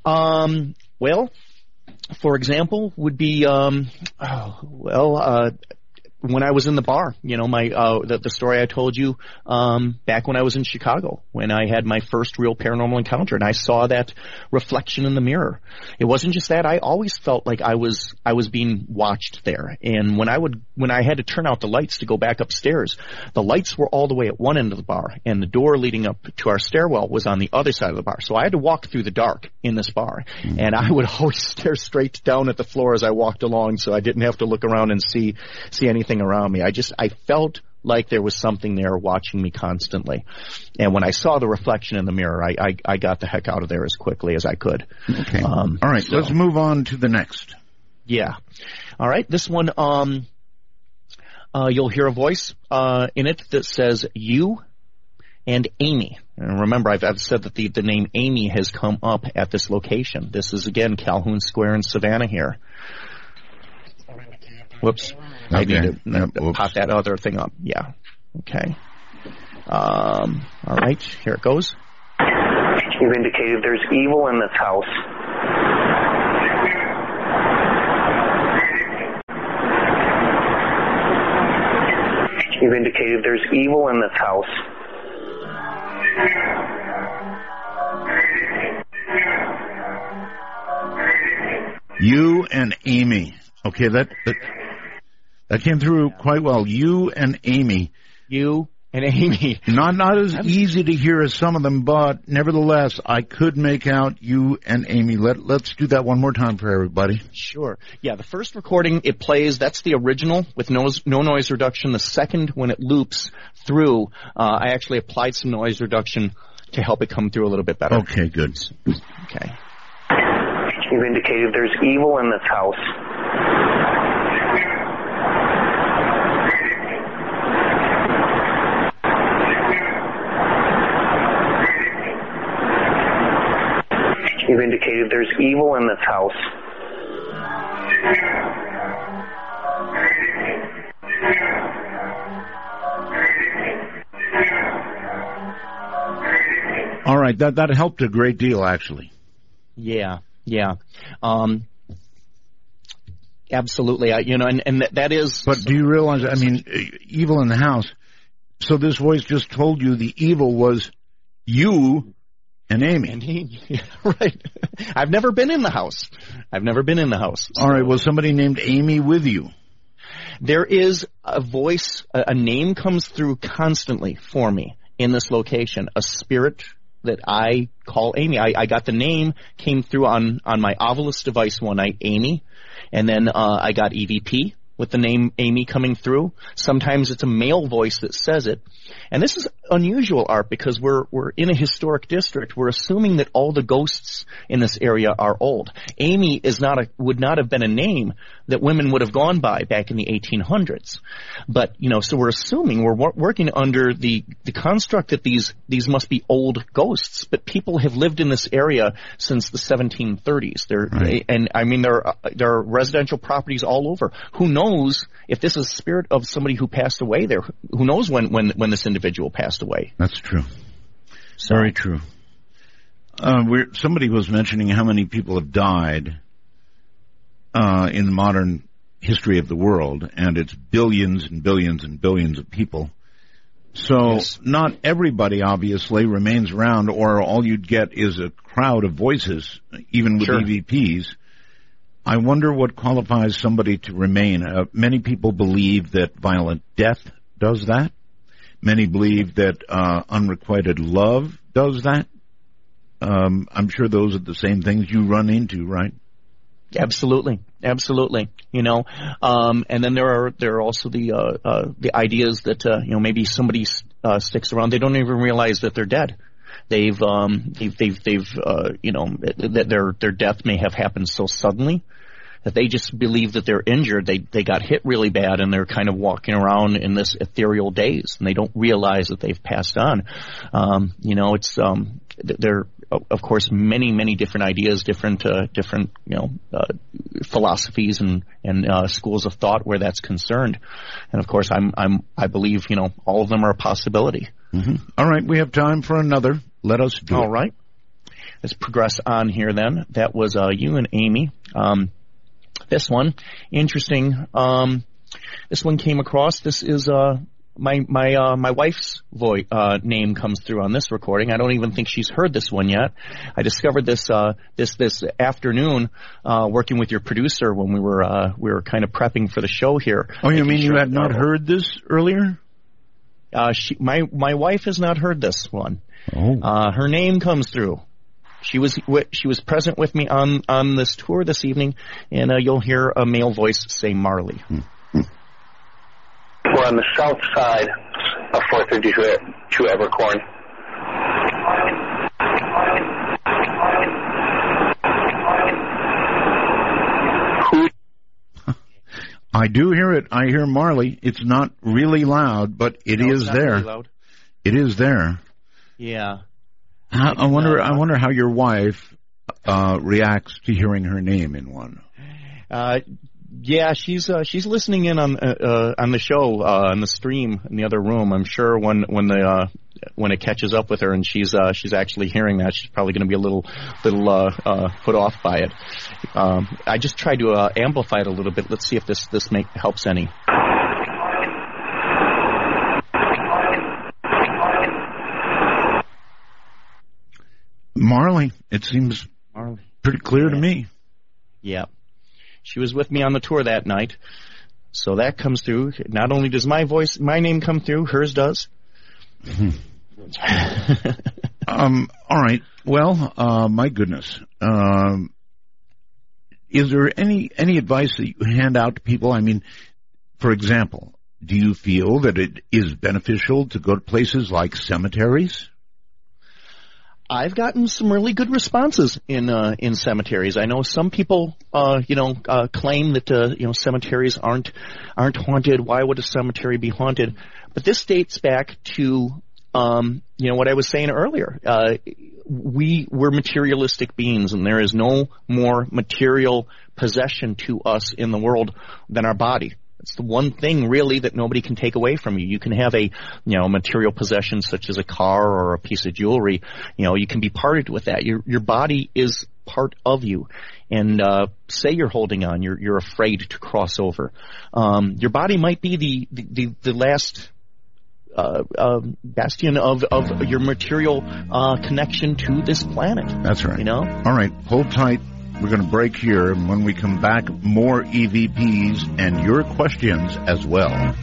Um, well, for example, would be, um, oh, well, uh, when I was in the bar, you know, my uh, the, the story I told you um, back when I was in Chicago, when I had my first real paranormal encounter, and I saw that reflection in the mirror. It wasn't just that; I always felt like I was I was being watched there. And when I would when I had to turn out the lights to go back upstairs, the lights were all the way at one end of the bar, and the door leading up to our stairwell was on the other side of the bar. So I had to walk through the dark in this bar, mm-hmm. and I would always stare straight down at the floor as I walked along, so I didn't have to look around and see see anything around me. I just, I felt like there was something there watching me constantly. And when I saw the reflection in the mirror, I, I, I got the heck out of there as quickly as I could. Okay. Um, All right, so, let's move on to the next. Yeah. All right, this one, um, uh, you'll hear a voice uh, in it that says, you and Amy. And remember, I've, I've said that the, the name Amy has come up at this location. This is, again, Calhoun Square in Savannah here. Whoops. I Okay. need to Yep, uh, whoops. pop that other thing up. Yeah. Okay. Um, all right. Here it goes. You've indicated there's evil in this house. You've indicated there's evil in this house. You and Amy. Okay, that, that that came through quite well. You and Amy. You and Amy. Not not as easy to hear as some of them, but nevertheless, I could make out you and Amy. Let let's do that one more time for everybody. Sure. Yeah, the first recording it plays, that's the original with no, no noise reduction. The second, when it loops through, uh, I actually applied some noise reduction to help it come through a little bit better. Okay, good. Okay. You've indicated there's evil in this house. You've indicated there's evil in this house. All right, that that helped a great deal, actually. Yeah, yeah. Um, absolutely. I, you know, and, and that, that is... But do you realize, I mean, evil in the house, so this voice just told you the evil was you and Amy. And he, yeah, right. I've never been in the house. I've never been in the house. So. All right, was somebody named Amy with you? There is a voice, a, a name comes through constantly for me in this location, a spirit that I call Amy. I, I got the name, came through on, on my Ovilus device one night, Amy, and then uh, I got E V P with the name Amy coming through. Sometimes it's a male voice that says it. And this is unusual, Art, because we're we're in a historic district. We're assuming that all the ghosts in this area are old. Amy is not a would not have been a name that women would have gone by back in the eighteen hundreds. But, you know, so we're assuming we're wor- working under the the construct that these these must be old ghosts. But people have lived in this area since the seventeen thirties. There Right. and I mean there are, there are residential properties all over. Who knows if this is the spirit of somebody who passed away there? Who knows when when when this individual passed away? That's true. Very true. Uh, we're, somebody was mentioning how many people have died uh, in the modern history of the world, and it's billions and billions and billions of people. So Yes. not everybody, obviously, remains around, or all you'd get is a crowd of voices, even with Sure. E V Ps. I wonder what qualifies somebody to remain. Uh, many people believe that violent death does that. Many believe that uh, unrequited love does that. Um, I'm sure those are the same things you run into, right? Absolutely, absolutely. You know, um, and then there are there are also the uh, uh, the ideas that uh, you know maybe somebody uh, sticks around. They don't even realize that they're dead. They've um, they've they've, they've uh, you know that their their death may have happened so suddenly that they just believe that they're injured. They they got hit really bad, and they're kind of walking around in this ethereal daze, and they don't realize that they've passed on. Um, you know, it's um, there. Of course, many, many different ideas, different, uh, different, you know, uh, philosophies and and uh, schools of thought where that's concerned. And of course, I'm, I'm, I believe, you know, all of them are a possibility. Mm-hmm. All right, we have time for another. Let us do All it. right. let's progress on here then. That was uh, you and Amy. Um, this one, interesting. Um, this one came across. This is uh, my my uh, my wife's voice uh, name comes through on this recording. I don't even think she's heard this one yet. I discovered this uh, this this afternoon uh, working with your producer when we were uh, we were kind of prepping for the show here. Oh, you mean you had not heard this earlier? Uh, she, my my wife has not heard this one. Oh. Uh, her name comes through. She was she was present with me on, on this tour this evening, and uh, you'll hear a male voice say Marley. Hmm. We're on the south side of four thirty-two Evercorn. I do hear it. I hear Marley. It's not really loud, but it no, is it's not there. Really loud. It is there. Yeah. How, I wonder. I wonder how your wife uh, reacts to hearing her name in one. Uh, yeah, she's uh, she's listening in on uh, uh, on the show uh, on the stream in the other room. I'm sure when when the uh, when it catches up with her and she's uh, she's actually hearing that, she's probably going to be a little little uh, uh, put off by it. Um, I just tried to uh, amplify it a little bit. Let's see if this this make helps any. Marley, it seems Marley. pretty clear yeah. to me. Yeah. She was with me on the tour that night. So that comes through. Not only does my voice, my name come through, hers does. um, all right. Well, uh, my goodness. Um, is there any, any advice that you hand out to people? I mean, for example, do you feel that it is beneficial to go to places like cemeteries? I've gotten some really good responses in uh, in cemeteries. I know some people, uh, you know, uh, claim that uh, you know cemeteries aren't aren't haunted. Why would a cemetery be haunted? But this dates back to um, you know what I was saying earlier. Uh, we we're materialistic beings, and there is no more material possession to us in the world than our body. It's the one thing really that nobody can take away from you. You can have a, you know, material possession such as a car or a piece of jewelry. You know, you can be parted with that. Your your body is part of you. And uh, say you're holding on, you're you're afraid to cross over. Um, your body might be the the, the, the last uh, uh, bastion of of your material uh, connection to this planet. That's right. You know. All right, hold tight. We're going to break here, and when we come back, more E V Ps and your questions as well.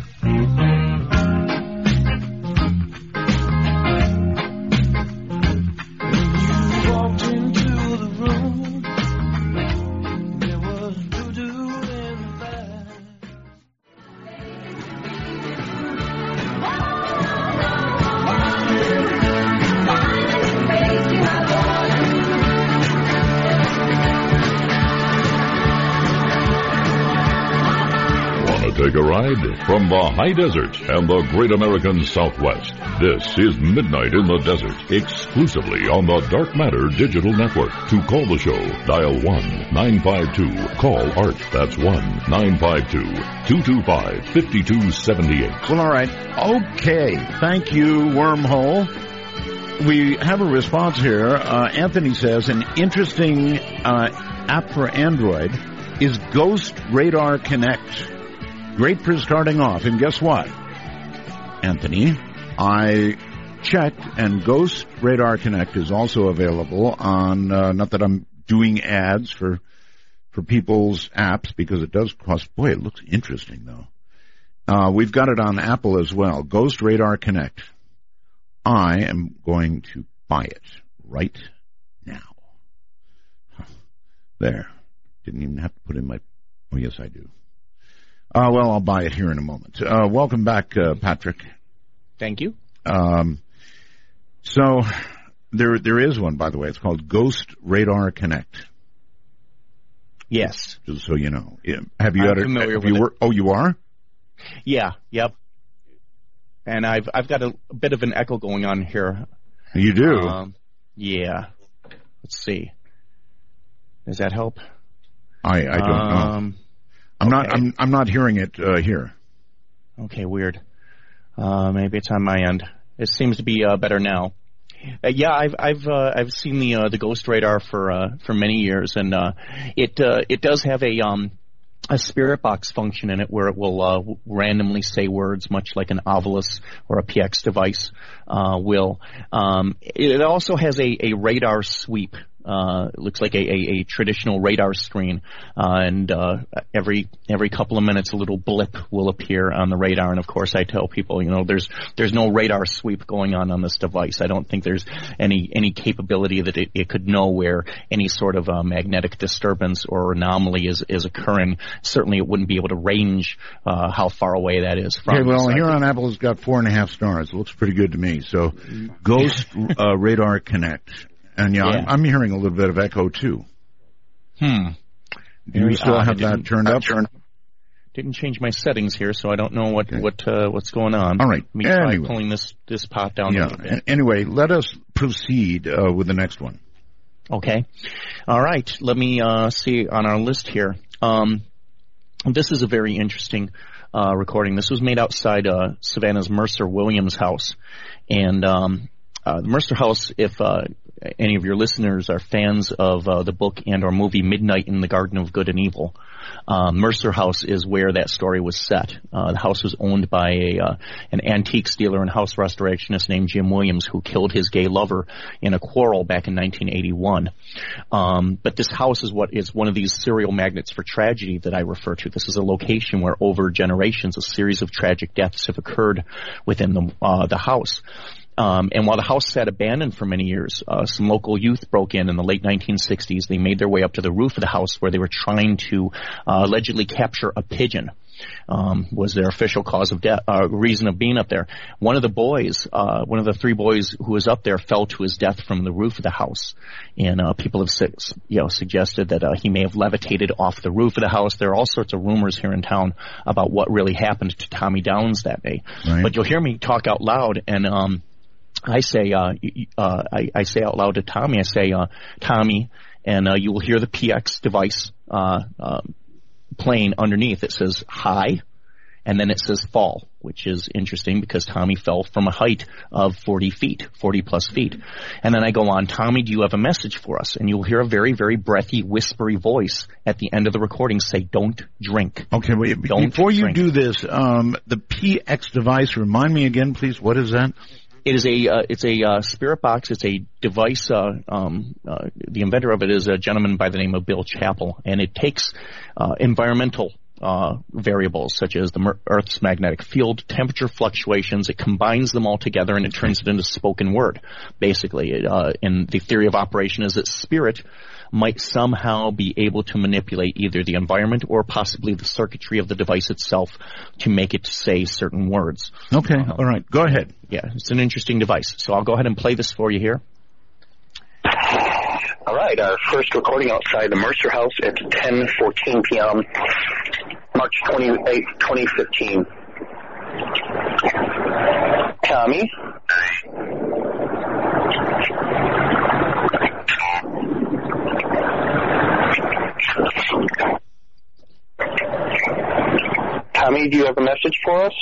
Take a ride from the high desert and the great American Southwest. This is Midnight in the Desert, exclusively on the Dark Matter Digital Network. To call the show, dial one nine five two, call ART. That's one nine five two, two two five, five two seven eight. Well, all right. Okay. Thank you, Wormhole. We have a response here. Uh, Anthony says, an interesting uh, app for Android is Ghost Radar Connect. Great for starting off. And guess what, Anthony? I checked, and Ghost Radar Connect is also available on, uh, not that I'm doing ads for for people's apps, because it does cost, boy, it looks interesting, though. Uh, we've got it on Apple as well. Ghost Radar Connect. I am going to buy it right now. There. Didn't even have to put in my, oh, yes, I do. Uh, well, I'll buy it here in a moment. Uh, welcome back, uh, Patrick. Thank you. Um, so there, there is one, by the way. It's called Ghost Radar Connect. Yes. Just so you know. Yeah. Have you I'm had it? familiar Have with you it. wor- oh, you are? Yeah. Yep. And I've I've got a, a bit of an echo going on here. You do? Um, yeah. Let's see. Does that help? I, I don't um, know. I'm okay. not. I'm. I'm not hearing it uh, here. Okay, weird. Uh, maybe it's on my end. It seems to be uh, better now. Uh, yeah, I've I've uh, I've seen the uh, the Ghost Radar for uh, for many years, and uh, it uh, it does have a um a spirit box function in it where it will uh, randomly say words, much like an Ovilus or a P X device uh, will. Um, it also has a, a radar sweep. Uh, it looks like a, a, a traditional radar screen, uh, and uh, every every couple of minutes a little blip will appear on the radar. And of course, I tell people, you know, there's there's no radar sweep going on on this device. I don't think there's any any capability that it, it could know where any sort of uh, magnetic disturbance or anomaly is is occurring. Certainly, it wouldn't be able to range uh, how far away that is from. Okay, well, here on Apple, it's got four and a half stars. It looks pretty good to me. So, Ghost uh, Radar Connect. And yeah, yeah. I'm, I'm hearing a little bit of echo too. Hmm. Do you still have that turned up? Turned up? Didn't change my settings here, so I don't know what okay. what uh, what's going on. All right. Let me try anyway. pulling this this pot down yeah. a little bit. Anyway, let us proceed uh, with the next one. Okay. All right. Let me uh, see on our list here. Um, this is a very interesting uh, recording. This was made outside uh, Savannah's Mercer Williams house, and um, uh, the Mercer house, if uh, any of your listeners are fans of uh, the book and or movie Midnight in the Garden of Good and Evil, uh, Mercer House is where that story was set. Uh, the house was owned by a uh, an antiques dealer and house restorationist named Jim Williams, who killed his gay lover in a quarrel back in nineteen eighty-one. Um, but this house is what is one of these serial magnets for tragedy that I refer to. This is a location where over generations a series of tragic deaths have occurred within the uh, the house. Um, and while the house sat abandoned for many years, uh, some local youth broke in in the late nineteen sixties. They made their way up to the roof of the house where they were trying to uh, allegedly capture a pigeon. Um, was their official cause of death, uh, reason of being up there. One of the boys, uh, one of the three boys who was up there fell to his death from the roof of the house. And, uh, people have, you know, suggested that, uh, he may have levitated off the roof of the house. There are all sorts of rumors here in town about what really happened to Tommy Downs that day. Right. But you'll hear me talk out loud and, um, I say, uh, uh, I, I say out loud to Tommy, I say, uh, Tommy, and, uh, you will hear the P X device, uh, uh, playing underneath. It says hi, and then it says fall, which is interesting because Tommy fell from a height of forty feet, forty plus feet. And then I go on, Tommy, do you have a message for us? And you'll hear a very, very breathy, whispery voice at the end of the recording say, don't drink. Okay, wait, don't before you drink. do this, um, the P X device, remind me again, please, what is that? It is a uh, it's a uh, spirit box. It's a device. Uh, um, uh, the inventor of it is a gentleman by the name of Bill Chappell, and it takes uh, environmental uh, variables such as the Earth's magnetic field, temperature fluctuations. It combines them all together and it turns it into spoken word. Basically, it, uh, and the theory of operation is that spirit might somehow be able to manipulate either the environment or possibly the circuitry of the device itself to make it say certain words. Okay, uh, all right, go ahead. Yeah, it's an interesting device. So I'll go ahead and play this for you here. All right, our first recording outside the Mercer House at ten fourteen p.m., March twenty-eighth, twenty fifteen. Tommy? Tommy, do you have a message for us?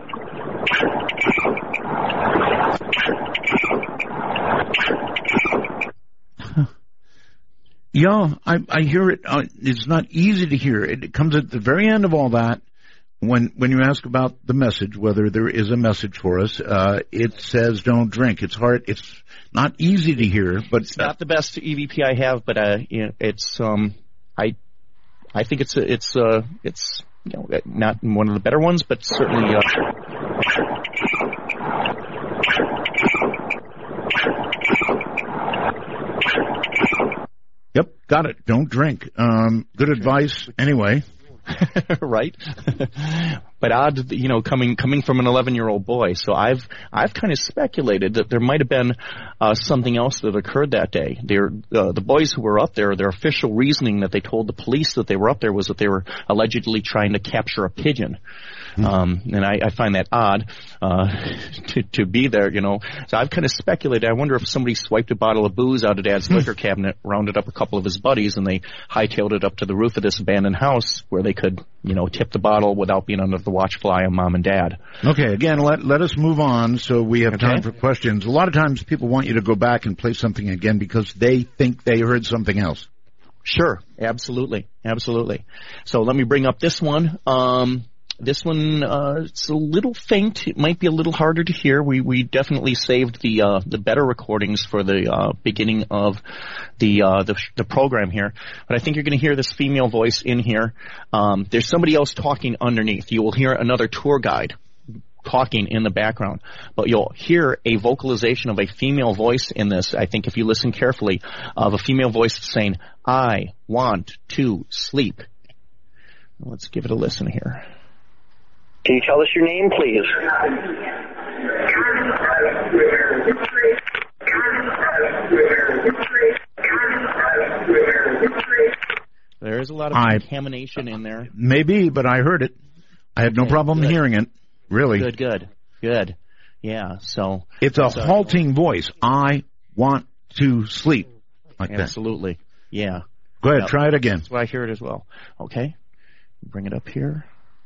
Yeah, I, I hear it. Uh, it's not easy to hear. It, it comes at the very end of all that. When when you ask about the message, whether there is a message for us, uh, it says don't drink. It's hard. It's not easy to hear, but it's not the best E V P I have. But uh, you know, it's um, I I think it's a, it's uh, it's you know, not one of the better ones, but certainly. Uh, Yep, got it. Don't drink. Um, good advice anyway. Right? But odd, you know, coming coming from an eleven-year-old boy. So I've I've kind of speculated that there might have been uh, something else that occurred that day. They're, uh, the boys who were up there, their official reasoning that they told the police that they were up there was that they were allegedly trying to capture a pigeon. Um, and I, I find that odd uh, to, to be there, you know. So I've kind of speculated. I wonder if somebody swiped a bottle of booze out of Dad's liquor cabinet, rounded up a couple of his buddies, and they hightailed it up to the roof of this abandoned house where they could, you know, tip the bottle without being under the watch fly on mom and dad. Okay, again, let let us move on so we have Okay. time for questions. A lot of times people want you to go back and play something again because they think they heard something else. Sure, absolutely, absolutely. So let me bring up this one. Um, this one, uh, it's a little faint. It might be a little harder to hear. We we definitely saved the uh, the better recordings for the uh, beginning of the uh, the the program here. But I think you're going to hear this female voice in here. Um, there's somebody else talking underneath. You will hear another tour guide talking in the background, but you'll hear a vocalization of a female voice in this. I think if you listen carefully, of a female voice saying, "I want to sleep." Let's give it a listen here. Can you tell us your name, please? There is a lot of I- contamination in there. Maybe, but I heard it. I had no Okay, problem good. hearing it. Really. Good, good, good. Yeah, so. It's a so- halting voice. I want to sleep. Like that. Absolutely. Yeah. Go ahead, Yep. try it again. That's why I hear it as well. Okay. Bring it up here.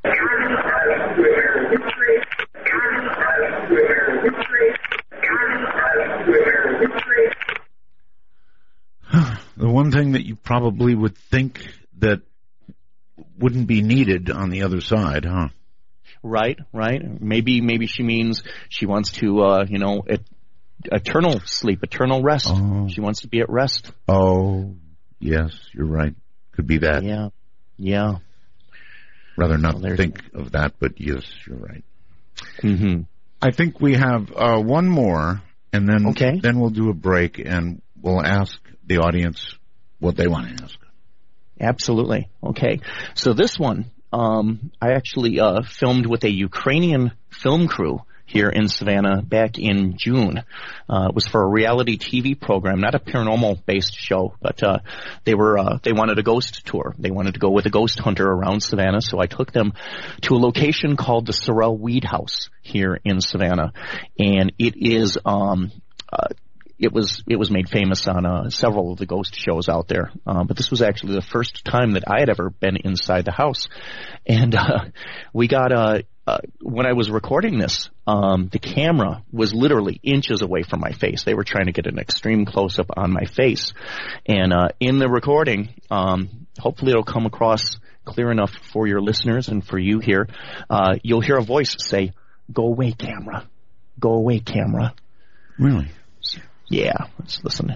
The one thing that you probably would think that wouldn't be needed on the other side, huh? Right, right. Maybe, maybe she means she wants to, uh, you know, et- eternal sleep, eternal rest. Oh. She wants to be at rest. Oh, yes, you're right. Could be that. Yeah, yeah. Rather not Well, there's- think of that, but yes, you're right. Mm-hmm. I think we have uh, one more, and then Okay. then we'll do a break, and we'll ask the audience what they want to ask. Absolutely. Okay. So this one, um, I actually uh, filmed with a Ukrainian film crew here in Savannah back in June. Uh, it was for a reality T V program, not a paranormal-based show, but uh, they were uh, they wanted a ghost tour. They wanted to go with a ghost hunter around Savannah, so I took them to a location called the Sorrel Weed House here in Savannah, and it is um, uh, It was it was made famous on uh, several of the ghost shows out there, uh, but this was actually the first time that I had ever been inside the house, and uh, we got uh, uh, when I was recording this, um, the camera was literally inches away from my face. They were trying to get an extreme close up on my face, and uh, in the recording, um, hopefully it'll come across clear enough for your listeners and for you here. Uh, you'll hear a voice say, "Go away, camera. Go away, camera." Really? Yeah, let's listen.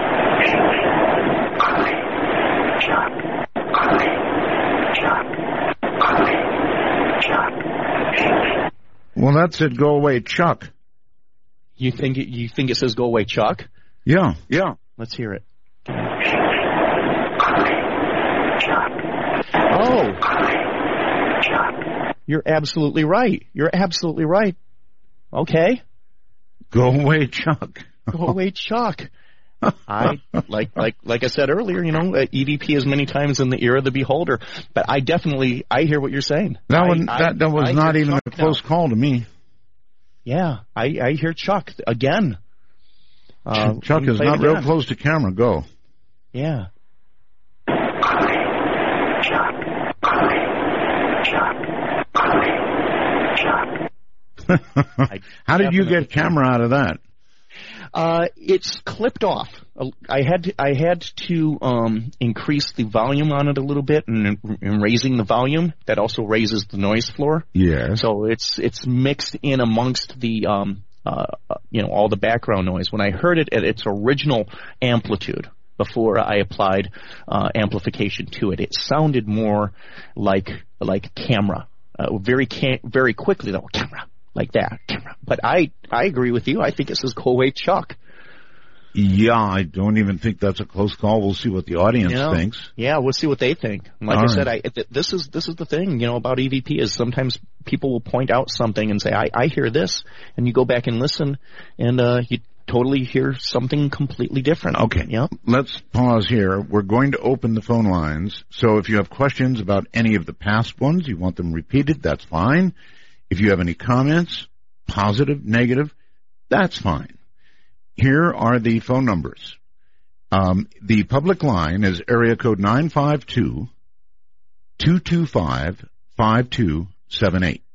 Well, that said, "Go away, Chuck." You think it, you think it says "Go away, Chuck"? Yeah, yeah. Let's hear it. Oh, you're absolutely right. You're absolutely right. Okay, Go away, Chuck. go away, Chuck. I like like like I said earlier, you know, uh, E V P is many times in the ear of the beholder. But I definitely I hear what you're saying. That I- one, I- that, that was I not hear even Chuck a close now. call to me. Yeah, I I hear Chuck again. Uh, Chuck let me is play it not real again. close to camera. Go. Yeah. How did you get camera out of that? Uh, it's clipped off. I had to, I had to um, increase the volume on it a little bit, and in raising the volume, that also raises the noise floor. Yes. So it's it's mixed in amongst the um, uh, you know all the background noise. When I heard it at its original amplitude before I applied uh, amplification to it, it sounded more like like camera. Uh, very ca- very quickly though, camera. Like that. But I, I agree with you. I think it says "Go away, Chuck." Yeah, I don't even think that's a close call. We'll see what the audience You know? thinks. Yeah, we'll see what they think. And like All I right. said, I th- this is this is the thing, you know, about E V P is sometimes people will point out something and say, "I, I hear this," and you go back and listen, and uh, you totally hear something completely different. Okay. Yeah. Let's pause here. We're going to open the phone lines. So if you have questions about any of the past ones, you want them repeated, that's fine. If you have any comments, positive, negative, that's fine. Here are the phone numbers. Um, the public line is area code nine five two, two two five, five two seven eight.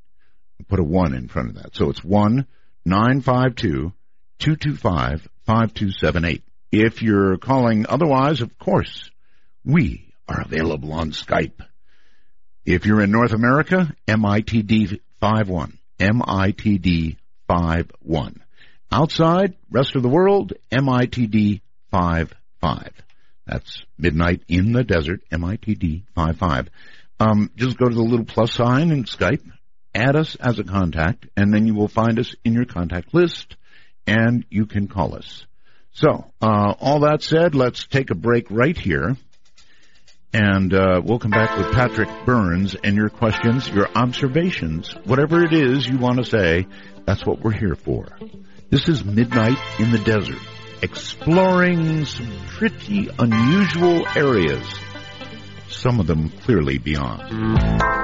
Put a one in front of that. So it's one nine five two two two five five two seven eight. If you're calling otherwise, of course, we are available on Skype. If you're in North America, M I T D five one. M I T D five one. Outside, rest of the world, M I T D five five. That's Midnight in the Desert, M I T D five five. Um, just go to the little plus sign in Skype, add us as a contact, and then you will find us in your contact list, and you can call us. So, uh, all that said, let's take a break right here, and uh, we'll come back with Patrick Burns and your questions, your observations, whatever it is you want to say, that's what we're here for. This is Midnight in the Desert, exploring some pretty unusual areas, some of them clearly beyond.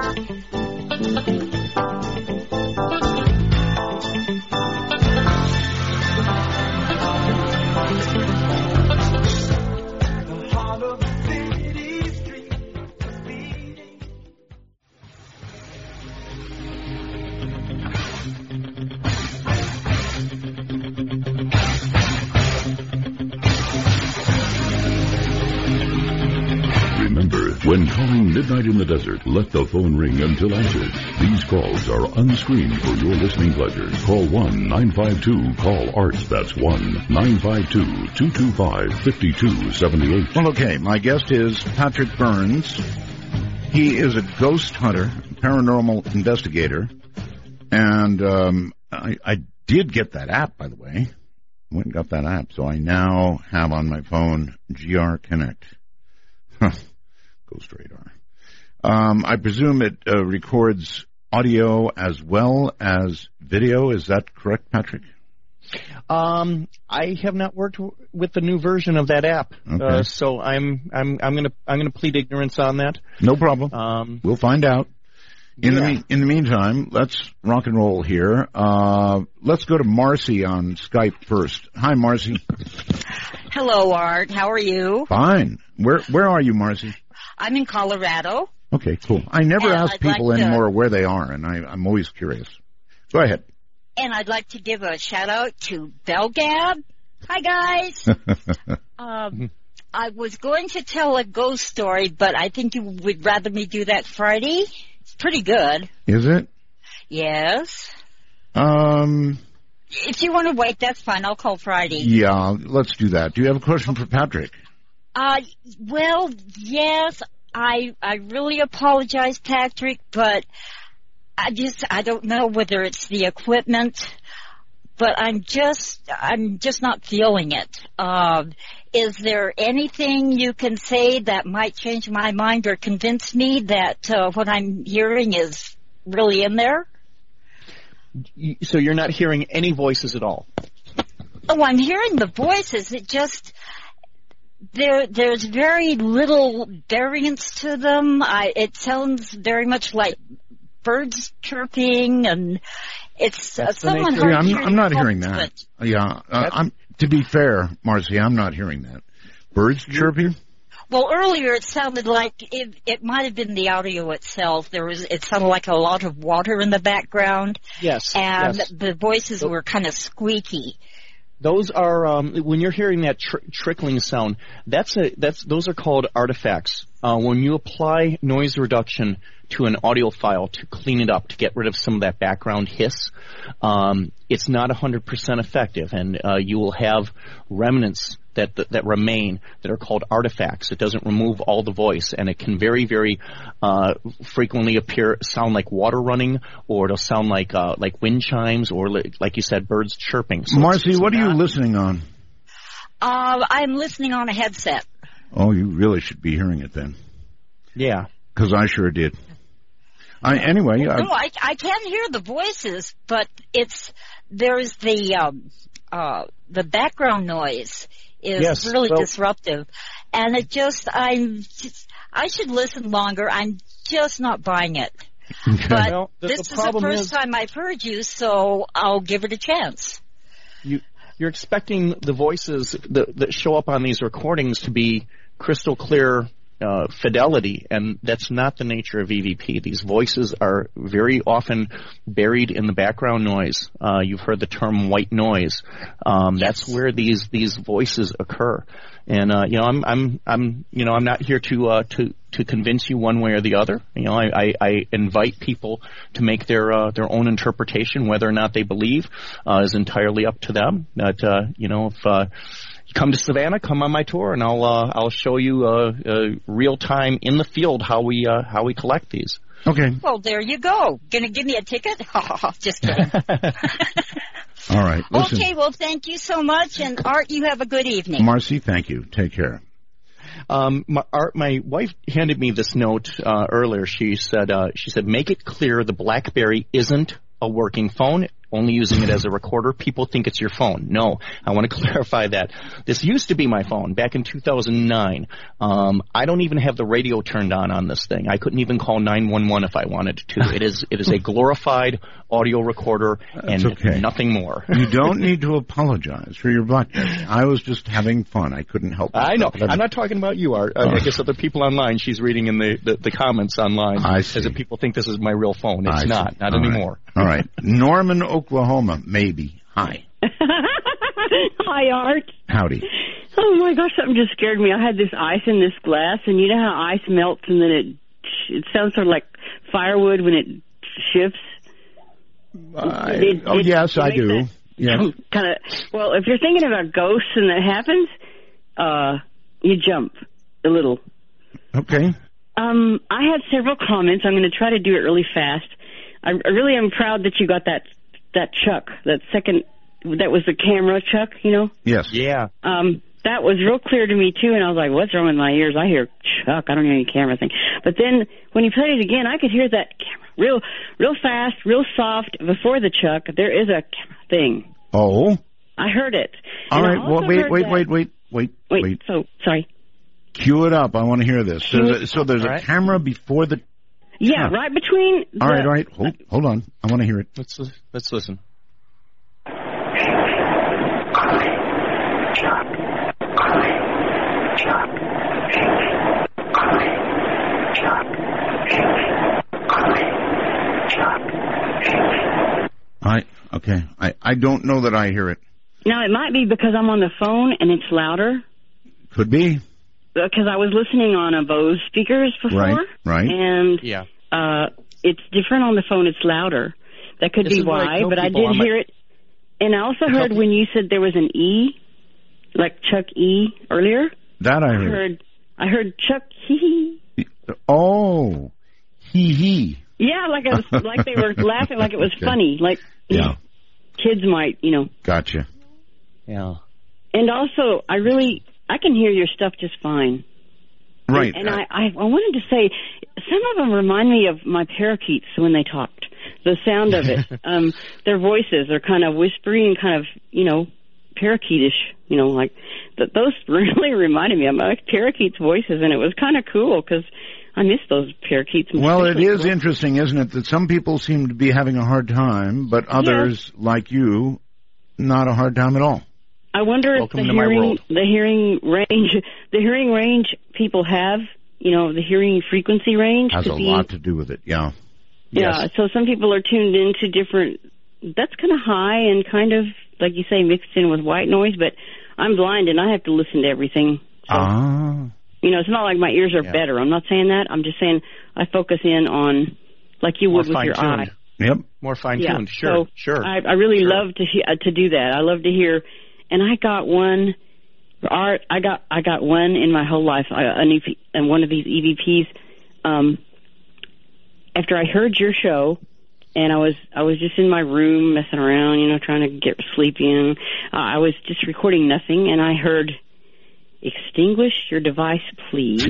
When calling Midnight in the Desert, let the phone ring until answered. These calls are unscreened for your listening pleasure. Call one nine five two call A R T. That's one nine five two two two five five two seven eight. Well, okay, my guest is Patrick Burns. He is a ghost hunter, paranormal investigator, and um, I, I did get that app, by the way. I went and got that app, so I now have on my phone G R Connect. Huh. Ghost Radar. Um, I presume it uh, records audio as well as video. Is that correct, Patrick? Um, I have not worked w- with the new version of that app, okay. uh, so I'm I'm I'm gonna I'm gonna plead ignorance on that. No problem. Um, we'll find out. In yeah. the me- in the meantime, let's rock and roll here. Uh, let's go to Marcy on Skype first. Hi, Marcy. Hello, Art. How are you? Fine. Where where are you, Marcy? I'm in Colorado. Okay, cool. I never And ask I'd people like to- anymore where they are, and I, I'm always curious. Go ahead. And I'd like to give a shout out to Belgab. Hi, guys. um, I was going to tell a ghost story, but I think you would rather me do that Friday. It's pretty good. Is it? Yes. Um. If you want to wait, that's fine. I'll call Friday. Yeah, let's do that. Do you have a question for Patrick? Uh, well, yes. I I really apologize, Patrick, but I just I don't know whether it's the equipment, but I'm just I'm just not feeling it. Uh, is there anything you can say that might change my mind or convince me that uh, what I'm hearing is really in there? So you're not hearing any voices at all? Oh, I'm hearing the voices. It just there there's very little variance to them. I it sounds very much like birds chirping, and it's uh, somewhat hard Yeah, I'm, to I'm not hear hearing that. Yeah, uh, I'm. To be fair, Marcy, I'm not hearing that. Birds chirping? Well, earlier it sounded like it, it might have been the audio itself. There was it sounded like a lot of water in the background. Yes. And yes. the voices were kind of squeaky. Those are um, when you're hearing that tr- trickling sound. That's a that's those are called artifacts. Uh, when you apply noise reduction to an audio file to clean it up, to get rid of some of that background hiss, um, it's not one hundred percent effective, and uh, you will have remnants that, that that remain that are called artifacts. It doesn't remove all the voice, and it can very, very uh, frequently appear sound like water running, or it'll sound like uh, like wind chimes, or like, like you said, birds chirping. So Marcy, it's, what are you not, listening on? Uh, I'm listening on a headset. Oh, you really should be hearing it then. Yeah. Because I sure did. I, anyway, No, I, I, I can hear the voices, but it's there's the um, uh, the background noise is Yes, really well- disruptive, and it just I'm just, I should listen longer. I'm just not buying it. okay. But Well, the- this the is the problem first is- time I've heard you, so I'll give it a chance. You, you're expecting the voices that, that show up on these recordings to be crystal clear uh, fidelity, and that's not the nature of E V P. These voices are very often buried in the background noise. Uh, you've heard the term white noise. Um, that's where these these voices occur. And uh, you know, I'm I'm I'm you know I'm not here to uh, to to convince you one way or the other. You know, I, I, I invite people to make their uh, their own interpretation. Whether or not they believe uh, is entirely up to them. But uh, you know, if uh, you come to Savannah, come on my tour, and I'll uh, I'll show you uh, uh, real time in the field how we uh, how we collect these. Okay. Well, there you go. Gonna give me a ticket? Just kidding. All right. Listen. Okay, well, thank you so much. And, Art, you have a good evening. Marcy, thank you. Take care. Um, my, Art, my wife handed me this note uh, earlier. She said, uh, she said, make it clear the BlackBerry isn't a working phone, only using it as a recorder. People think it's your phone. No, I want to clarify that. This used to be my phone back in two thousand nine. Um, I don't even have the radio turned on on this thing. I couldn't even call nine one one if I wanted to. It is it is a glorified audio recorder and okay. nothing more. You don't need to apologize for your BlackBerry. I was just having fun. I couldn't help it. I know. I'm not talking about you, Art. Uh, I guess other people online, she's reading in the, the, the comments online. I see. As if people think this is my real phone. It's I not. see. Not All anymore. Right. All right. Norman, Oklahoma, maybe. Hi. Hi, Art. Howdy. Oh, my gosh, something just scared me. I had this ice in this glass, and you know how ice melts and then it it sounds sort of like firewood when it shifts? I, It- oh, it- yes, it I makes do. that Yes. Kind of. Well, if you're thinking about ghosts and that happens, uh, you jump a little. Okay. Um, I had several comments. I'm going to try to do it really fast. I, I really am proud that you got that that Chuck, that second, that was the camera Chuck, you know? Yes. Yeah. Um, that was real clear to me, too, and I was like, what's wrong with my ears? I hear Chuck. I don't hear any camera thing. But then when you played it again, I could hear that camera real real fast, real soft. Before the Chuck, there is a camera thing. Oh. I heard it. All And I right. Well, also wait, heard wait, that- wait, wait, wait, Wait, wait. so, sorry. Cue it up. I want to hear this. So, Cue there's it a- so there's All a right. camera before the... Yeah, Huh. right between the... All right, all right. Hold, hold on. I want to hear it. Let's let's listen. I okay. I, I don't know that I hear it. Now, it might be because I'm on the phone and it's louder. Could be. Because I was listening on a Bose speakers before. Right, right. And Yeah. uh, it's different on the phone. It's louder. That could This be is what I why, tell but I people did on my- hear it. And I also heard when you said there was an E, like Chuck E earlier. That I I heard. heard, I heard Chuck hee hee. Oh. Hee hee. Yeah, like it was, like they were laughing, like it was Okay. funny, like Yeah. kids might, you know. Gotcha. Yeah. And also, I really, I can hear your stuff just fine. Right. And, and I, I, I wanted to say, some of them remind me of my parakeets when they talked. The sound of it, um, their voices are kind of whispery and kind of, you know, parakeetish. You know, like th- those really reminded me of my parakeets' voices, and it was kind of cool because I miss those parakeets. Well, it especially- is interesting, isn't it, that some people seem to be having a hard time, but others, like you, not a hard time at all. I wonder Welcome if the to my hearing, world. the hearing range, the hearing range people have, you know, the hearing frequency range. Has could a be, lot to do with it, yeah. Yeah, Yes. so some people are tuned into different, that's kind of high and kind of, like you say, mixed in with white noise, but I'm blind and I have to listen to everything. So, Ah. you know, it's not like my ears are Yeah. better. I'm not saying that. I'm just saying I focus in on, like you More would with your eye. fine-tuned. Yep. More fine Yeah, tuned. Sure. so sure. I, I really Sure. love to he- uh, to do that. I love to hear, and I got one. Art, I got I got one in my whole life. I, an E V, and one of these E V Ps. Um, after I heard your show, and I was I was just in my room messing around, you know, trying to get sleepy, and uh, I was just recording nothing, and I heard, "Extinguish your device, please."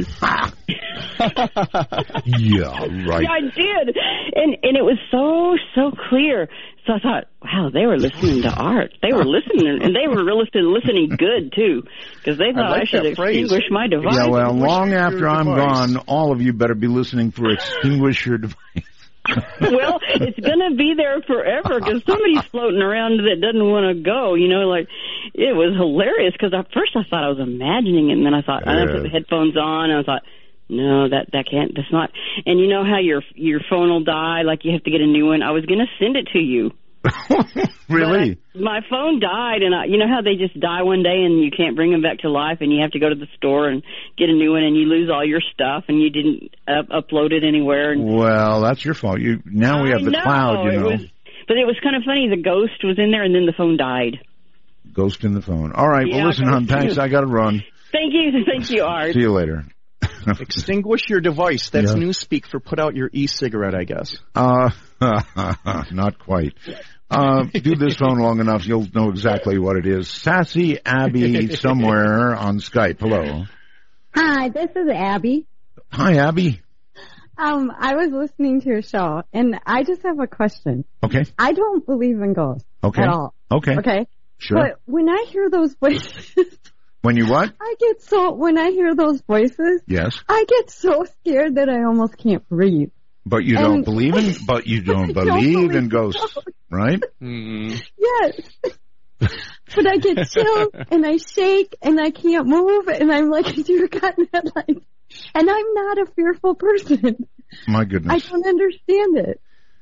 Yeah, right. Yeah, I did, and and it was so so clear. So I thought, wow, they were listening to Art. They were listening, and they were really listening good too, because they thought I, like should that phrase. extinguish my device. Yeah, well, long your after I'm device. gone, all of you better be listening for Extinguish Your Device. Well, it's going to be there forever because somebody's floating around that doesn't want to go. You know, like it was hilarious because at first I thought I was imagining it, and then I thought I Yeah. put the headphones on, and I thought, No, that that can't. That's not. And you know how your your phone will die, like you have to get a new one. I was going to send it to you. Really? I, my phone died, and I, you know how they just die one day and you can't bring them back to life, and you have to go to the store and get a new one, and you lose all your stuff, and you didn't up, upload it anywhere. And well, that's your fault. You now we have the I know, cloud. You know. It was, but it was kind of funny. The ghost was in there, and then the phone died. Ghost in the phone. All right. Yeah, well, listen, hon. Thanks. I got to run. Thank you. Thank you, Art. See you later. Extinguish your device. That's Yeah. Newspeak for put out your e-cigarette, I guess. Uh, not quite. Uh, do this phone long enough, you'll know exactly what it is. Sassy Abby somewhere on Skype. Hello. Hi, this is Abby. Hi, Abby. Um, I was listening to your show, and I just have a question. Okay. I don't believe in ghosts Okay. at all. Okay. Okay? Sure. But when I hear those voices, When you what? I get so, when I hear those voices, Yes. I get so scared that I almost can't breathe. But you And- don't believe in, but you don't I don't believe believe in ghosts, right? Mm. Yes. But I get chills, and I shake, and I can't move, and I'm like a deer caught in headlights. And I'm not a fearful person. My I goodness. don't understand it.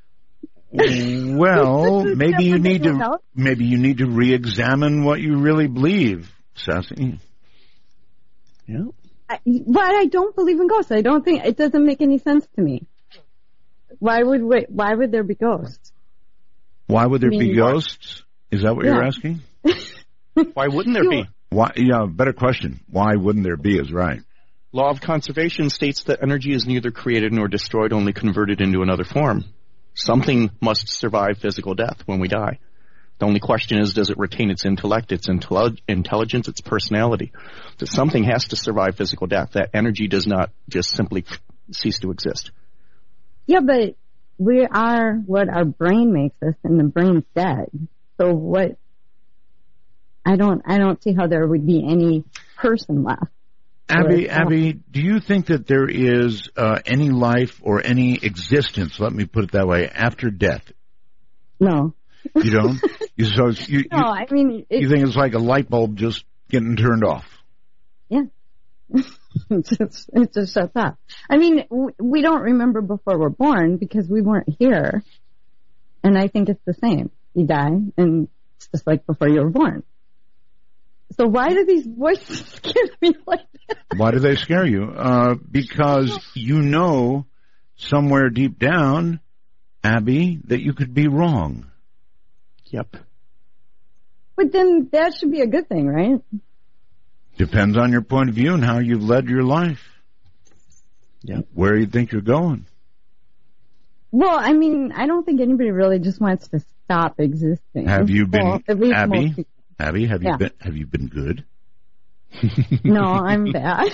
Well, This is maybe you never need gonna to, help. maybe you need to re-examine what you really believe, Sassy. Yeah. I, but I don't believe in ghosts. I don't think it doesn't make any sense to me. Why would wait, why would there be ghosts? Why would there be Meaning- ghosts? Is that what you're Yeah. asking? Why wouldn't there be? Why? Yeah, better question. Why wouldn't there be is right. Law of conservation states that energy is neither created nor destroyed, only converted into another form. Something must survive physical death when we die. The only question is, does it retain its intellect, its intelli- intelligence, its personality? That something has to survive physical death. That energy does not just simply cease to exist. Yeah, but we are what our brain makes us, and the brain's dead. So what? I don't. I don't see how there would be any person left. Abby, Right. Abby, do you think that there is uh, any life or any existence, let me put it that way, after death? No. You don't? you, so it's- you, No, you, I mean, it, you think it's like a light bulb just getting turned off? yeah. it just it just shuts off. I mean, w- we don't remember before we're born because we weren't here, and I think it's the same. You die, and it's just like before you were born. So why do these voices scare me like that? Why do they scare you? Uh, because you know somewhere deep down, Abby, that you could be wrong. Yep. But then that should be a good thing, right? Depends on your point of view and how you've led your life. Yep. Where you think you're going. Well, I mean, I don't think anybody really just wants to stop existing. Have you been, Well, at least Abby? most people. Abby, have you Yeah. been? Have you been good? No, I'm bad.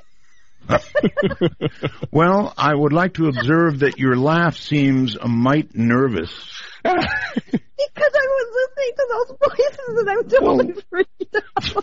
Well, I would like to observe that your laugh seems a mite nervous. Because I was listening to those voices and I'm totally freaked out.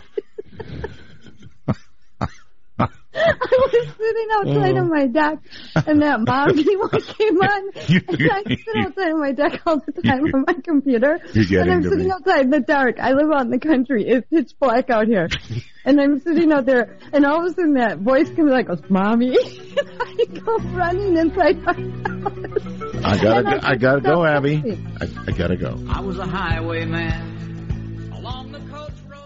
I was sitting outside on my deck, and that Bobby one came on, and I sit outside on my deck all the time on my computer, You're getting and I'm to sitting me. outside in the dark. I live out in the country. It's pitch black out here. And I'm sitting out there, and all of a sudden that voice comes like, goes, Mommy. And I go running inside my house. I gotta, And go, I gotta so go, Abby. happy. I, I gotta go. I was a highwayman along the coach road.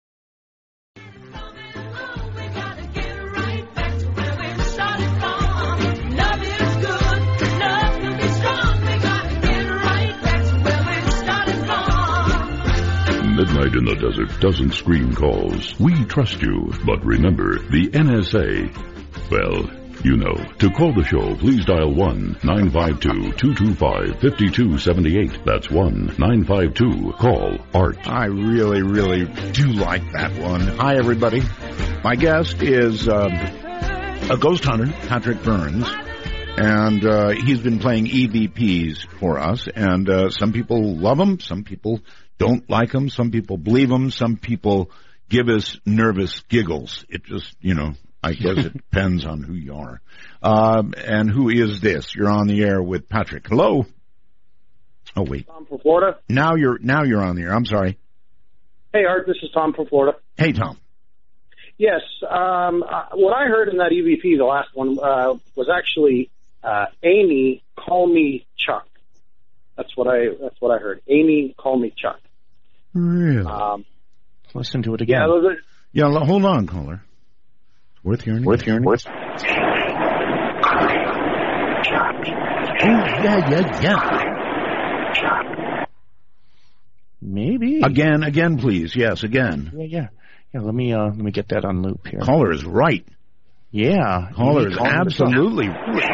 Midnight in the Desert doesn't screen calls. We trust you. But remember, the N S A, well, you know. To call the show, please dial one nine five two, two two five, five two seven eight. That's one nine five two, call Art. I really, really do like that one. Hi, everybody. My guest is um, a ghost hunter, Patrick Burns, and uh, he's been playing E V Ps for us. And uh, some people love him, some people don't like him, some people believe him, some people give us nervous giggles. It just, you know, I guess it depends on who you are. Um, and who is this? You're on the air with Patrick. Hello. Oh wait. Tom from Florida. Now you're now you're on the air. I'm sorry. Hey, Art. This is Tom from Florida. Hey, Tom. Yes. Um, uh, what I heard in that E V P, the last one, uh, was actually uh, Amy, call me Chuck. That's what I. That's what I heard. Amy, call me Chuck. Really? Um, Listen to it again. Yeah, those are, yeah l- hold on, caller. It's worth hearing. Worth hearing. Worth. Oh, yeah, yeah, yeah. Maybe. Again, again, please. Yes, again. Yeah, yeah. Yeah, let me, uh, let me get that on loop here. Caller is right. Yeah. Caller is absolutely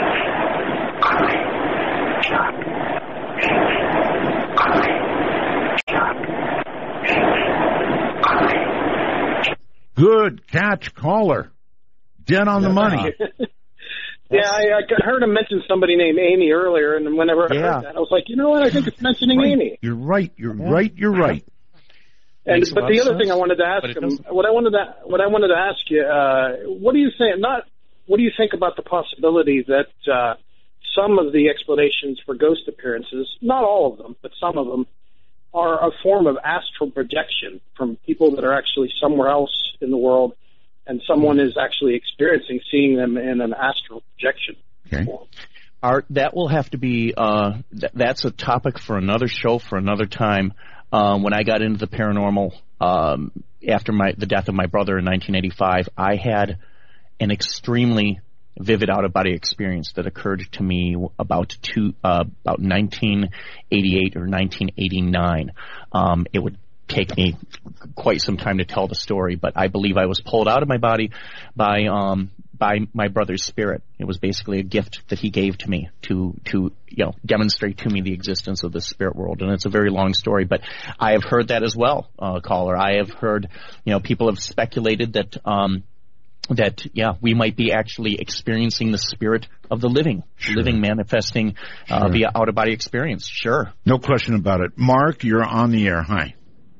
good catch, caller. Dead on the money. Yeah, I, I heard him mention somebody named Amy earlier, and whenever I Yeah. heard that, I was like, you know what? I think it's mentioning Right. Amy. You're right. You're Yeah. right. You're right. And Makes a but lot the of other thing sense, I wanted to ask but it him, doesn't. what I wanted to what I wanted to ask you, uh, what do you think? Not what do you think about the possibility that uh, some of the explanations for ghost appearances, not all of them, but some of them, are a form of astral projection from people that are actually somewhere else in the world, and someone is actually experiencing seeing them in an astral projection. Okay. Art, that will have to be, uh, th- that's a topic for another show for another time. Um, when I got into the paranormal, um, after my, the death of my brother in nineteen eighty-five, I had an extremely vivid out-of-body experience that occurred to me about two, uh, about nineteen eighty-eight or nineteen eighty-nine. Um, it would take me quite some time to tell the story, but I believe I was pulled out of my body by, um, by my brother's spirit. It was basically a gift that he gave to me to, to, you know, demonstrate to me the existence of the spirit world. And it's a very long story, but I have heard that as well, uh, caller. I have heard, you know, people have speculated that, um, that, yeah, we might be actually experiencing the spirit of the living, Sure. living manifesting, uh, Sure. via out-of-body experience. Sure. No question about it. Mark, you're on the air. Hi.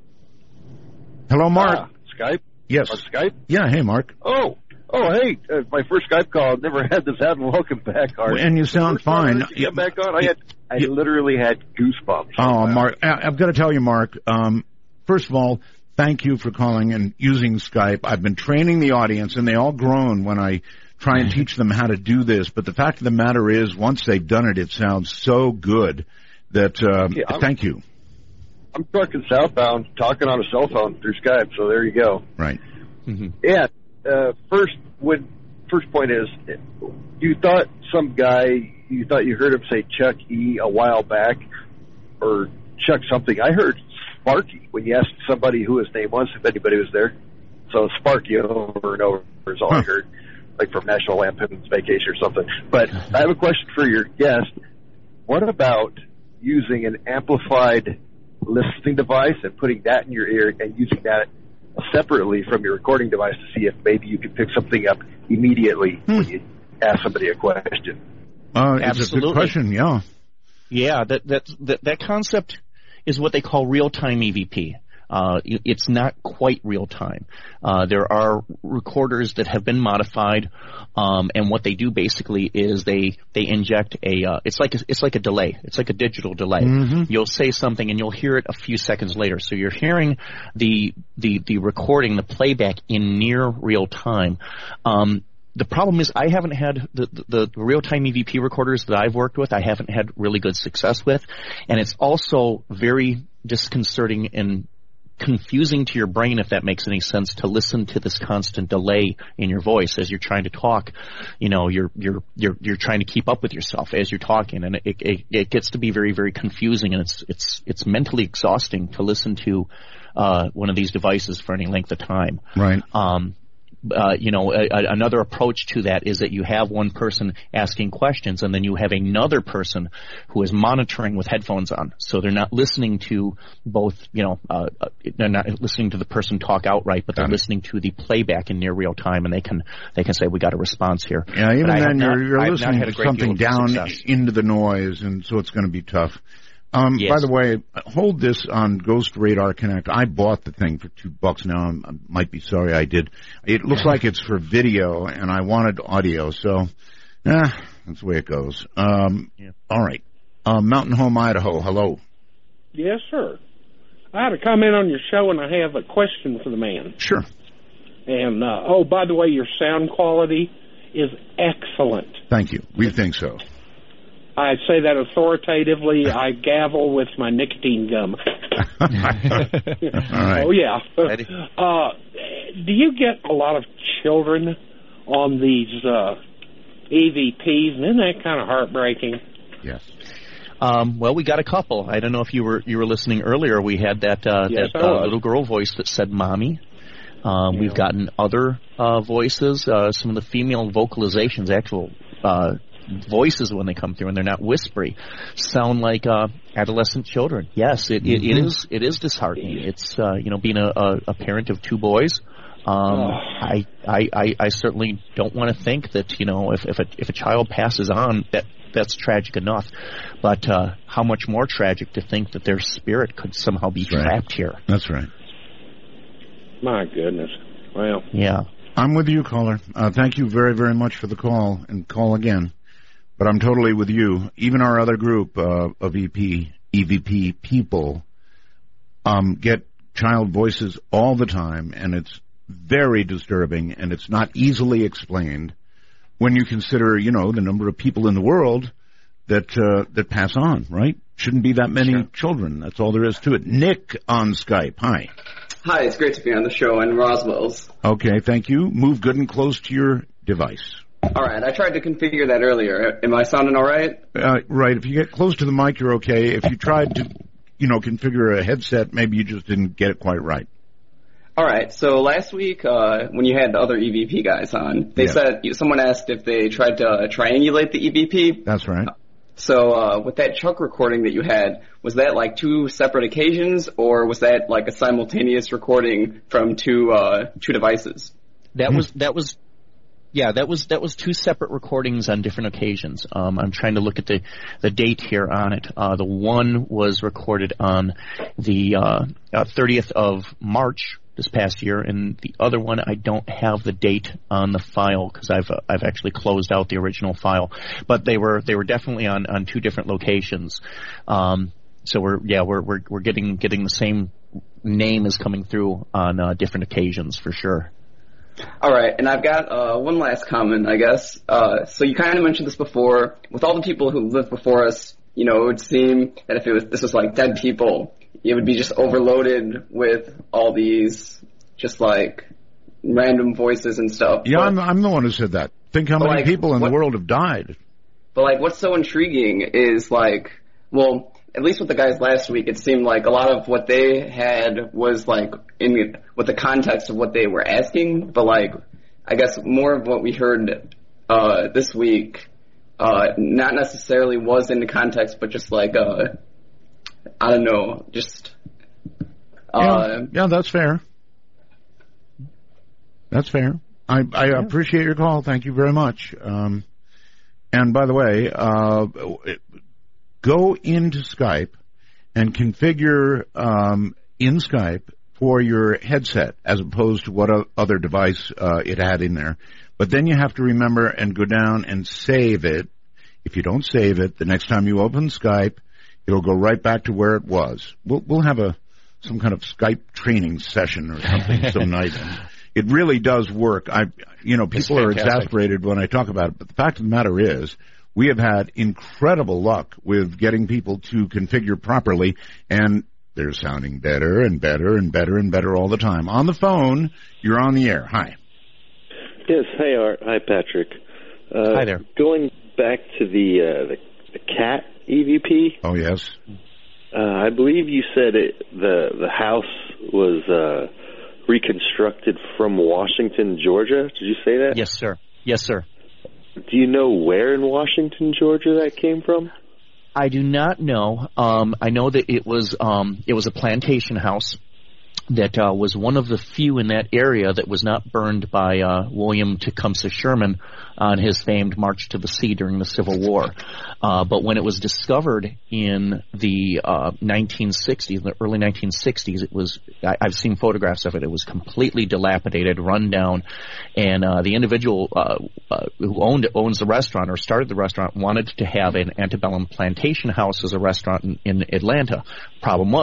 Hello, Mark. Ah, Skype? Yes. On Skype? Yeah, hey, Mark. Oh, oh, hey, uh, my first Skype call. I've never had this happen. Welcome back, Art. And you sound First time I fine. heard you Yeah. Get back on. I had, I Yeah. literally had goosebumps. Oh, Mark, I- I've got to tell you, Mark, um, first of all, thank you for calling and using Skype. I've been training the audience, and they all groan when I try and teach them how to do this. But the fact of the matter is, once they've done it, it sounds so good that, um, Yeah, I'm- thank you. I'm trucking southbound, talking on a cell phone through Skype, so there you go. Right. Mm-hmm. Yeah, uh, first, when, first point is, you thought some guy, you thought you heard him say Chuck E. a while back, or Chuck something. I heard Sparky when you asked somebody who his name was, if anybody was there. So Sparky over and over is all Huh. I heard, like from National Lampoon's Vacation or something. But I have a question for your guest. What about using an amplified listening device and putting that in your ear and using that separately from your recording device to see if maybe you can pick something up immediately Hmm. when you ask somebody a question? Uh, it's a Absolutely. good question, yeah. Yeah, that, that, that, that concept is what they call real-time E V P. Uh, it's not quite real time. Uh, there are recorders that have been modified, um, and what they do basically is they they inject a. Uh, it's like a, it's like a delay. It's like a digital delay. Mm-hmm. You'll say something and you'll hear it a few seconds later. So you're hearing the the the recording, the playback in near real time. Um, The problem is I haven't had the, the, the real-time E V P recorders that I've worked with, I haven't had really good success with. And it's also very disconcerting and confusing to your brain, if that makes any sense, to listen to this constant delay in your voice as you're trying to talk. You know, you're you're you're you're trying to keep up with yourself as you're talking, and it it, it gets to be very, very confusing, and it's it's it's mentally exhausting to listen to uh one of these devices for any length of time. Right. Um Uh, you know, a, a, another approach to that is that you have one person asking questions, and then you have another person who is monitoring with headphones on. So they're not listening to both, you know, uh, they're not listening to the person talk outright, but they're Got it. listening to the playback in near real time, and they can they can say, we got a response here. Yeah, even But I have then not- you're, you're I have not listening had a to great deal something of down success. into the noise, and so it's going to be tough. Um, Yes. By the way, hold this on Ghost Radar Connect. I bought the thing for two bucks now. I'm, I might be sorry I did. It looks like it's for video, and I wanted audio, so eh, that's the way it goes. Um, Yeah. All right. Uh, Mountain Home, Idaho. Hello. Yes, sir. I had a comment on your show, and I have a question for the man. Sure. And, uh, oh, by the way, your sound quality is excellent. Thank you. We think so. I say that authoritatively. I gavel with my nicotine gum. All right. Oh, yeah. Uh, do you get a lot of children on these uh, E V Ps? And isn't that kind of heartbreaking? Yes. Um, well, we got a couple. I don't know if you were you were listening earlier. We had that uh, Yes, that I uh, was. little girl voice that said "mommy." Um, We've gotten other uh, voices. Uh, some of the female vocalizations, actual uh, voices when they come through, and they're not whispery, sound like uh, adolescent children. Yes, it, it, it Mm-hmm. is. It is disheartening. It's uh, you know being a, a, a parent of two boys. Um, Oh. I, I, I, I certainly don't want to think that you know if if a, if a child passes on that. That's tragic enough, but uh, how much more tragic to think that their spirit could somehow be That's right. trapped here. That's right. My goodness. Well, Yeah. I'm with you, caller. Uh, thank you very, very much for the call, and call again. But I'm totally with you. Even our other group uh, of E P, E V P people um, get child voices all the time, and it's very disturbing, and it's not easily explained when you consider, you know, the number of people in the world that uh, that pass on, right? Shouldn't be that many children. That's all there is to it. Nick on Skype. Hi. Hi, it's great to be on the show in Roswell's. Okay, thank you. Move good and close to your device. All right, I tried to configure that earlier. Am I sounding all right? Uh, right. If you get close to the mic, you're okay. If you tried to, you know, configure a headset, maybe you just didn't get it quite right. All right, so last week uh, when you had the other E V P guys on, they Yeah. said someone asked if they tried to uh, triangulate the E V P. That's right. So uh, with that Chuck recording that you had, was that like two separate occasions, or was that like a simultaneous recording from two uh, two devices? That was that was yeah, that was that was two separate recordings on different occasions. Um, I'm trying to look at the the date here on it. Uh, the one was recorded on the uh, uh, thirtieth of March this past year, and the other one I don't have the date on the file because I've uh, I've actually closed out the original file. But they were they were definitely on, on two different locations. Um, so we're yeah we're we're we're getting getting the same name is coming through on uh, different occasions for sure. All right, and I've got uh, one last comment, I guess. Uh, so you kind of mentioned this before. With all the people who lived before us, you know, it would seem that if it was this was like dead people, it would be just overloaded with all these just like random voices and stuff. Yeah, but, I'm, I'm the one who said that. Think how But, many like, people in what- the world have died. but like, what's so intriguing is like, well, at least with the guys last week, it seemed like a lot of what they had was like in with the context of what they were asking. But like, I guess more of what we heard uh, this week, uh, not necessarily was in the context, but just like, uh, I don't know, just. Uh, yeah, yeah, that's fair. That's fair. I, I appreciate your call. Thank you very much. Um, and by the way, uh, go into Skype and configure um, in Skype for your headset as opposed to what o- other device uh, it had in there. But then you have to remember and go down and save it. If you don't save it, the next time you open Skype, it'll go right back to where it was. We'll, we'll have a some kind of Skype training session or something some night. And it really does work. I, you know, people are exasperated when I talk about it, but the fact of the matter is, we have had incredible luck with getting people to configure properly, and they're sounding better and better and better and better all the time. On the phone, you're on the air. Hi. Yes, hi Art. Hi Patrick. Uh, Hi there. Going back to the uh, the, the cat E V P. Oh yes. Uh, I believe you said it, the the house was uh, reconstructed from Washington, Georgia. Did you say that? Yes, sir. Yes, sir. Do you know where in Washington, Georgia that came from? I do not know. Um, I know that it was um, it was a plantation house that uh, was one of the few in that area that was not burned by uh, William Tecumseh Sherman on his famed March to the Sea during the Civil War. Uh, but when it was discovered in the uh, nineteen sixties, the early nineteen sixties, it was, I, I've seen photographs of it, it was completely dilapidated, run down, and uh, the individual uh, uh, who owned owns the restaurant or started the restaurant wanted to have an antebellum plantation house as a restaurant in, in Atlanta. Problem was,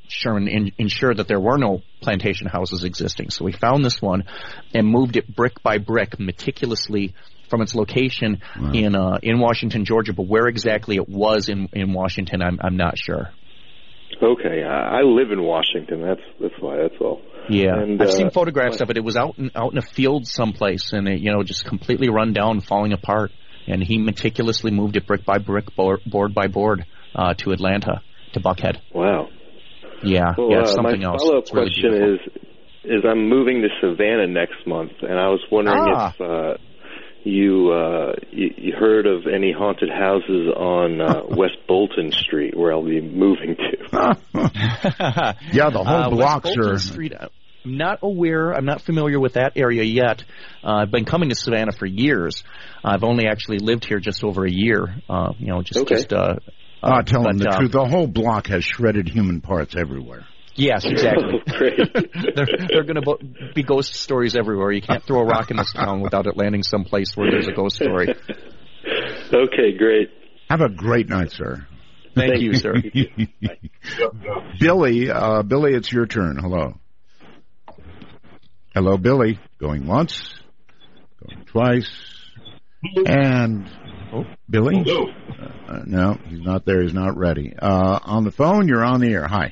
sure and in, ensure that there were no plantation houses existing. So we found this one and moved it brick by brick, meticulously from its location wow. in uh, in Washington, Georgia. But where exactly it was in in Washington, I'm I'm not sure. Okay, I, I live in Washington. That's that's why. That's all. Yeah, and, I've uh, seen photographs of it. It was out in out in a field someplace, and it, you know, just completely run down, falling apart. And he meticulously moved it brick by brick, board, board by board, uh, to Atlanta, to Buckhead. Wow. Yeah, well, yeah, uh, it's something my else. follow-up It's really question beautiful. is, is I'm moving to Savannah next month, and I was wondering Ah. if uh, you, uh, you you heard of any haunted houses on uh, West Bolton Street where I'll be moving to. Yeah, the whole uh, blocks West Bolton are... Street, I'm not aware, I'm not familiar with that area yet. Uh, I've been coming to Savannah for years. I've only actually lived here just over a year. Uh, you know, just, Okay. just, uh, Uh, uh, tell them but, the uh, truth. The whole block has shredded human parts everywhere. Yes, exactly. Oh, great. there there are going to bo- be ghost stories everywhere. You can't throw a rock in this town without it landing someplace where there's a ghost story. Okay, great. Have a great night, sir. Thank, Thank you, sir. Billy, uh, Billy, it's your turn. Hello. Hello, Billy. Going once, going twice, and oh, Billy. Uh, no, he's not there. He's not ready. Uh, on the phone, you're on the air. Hi.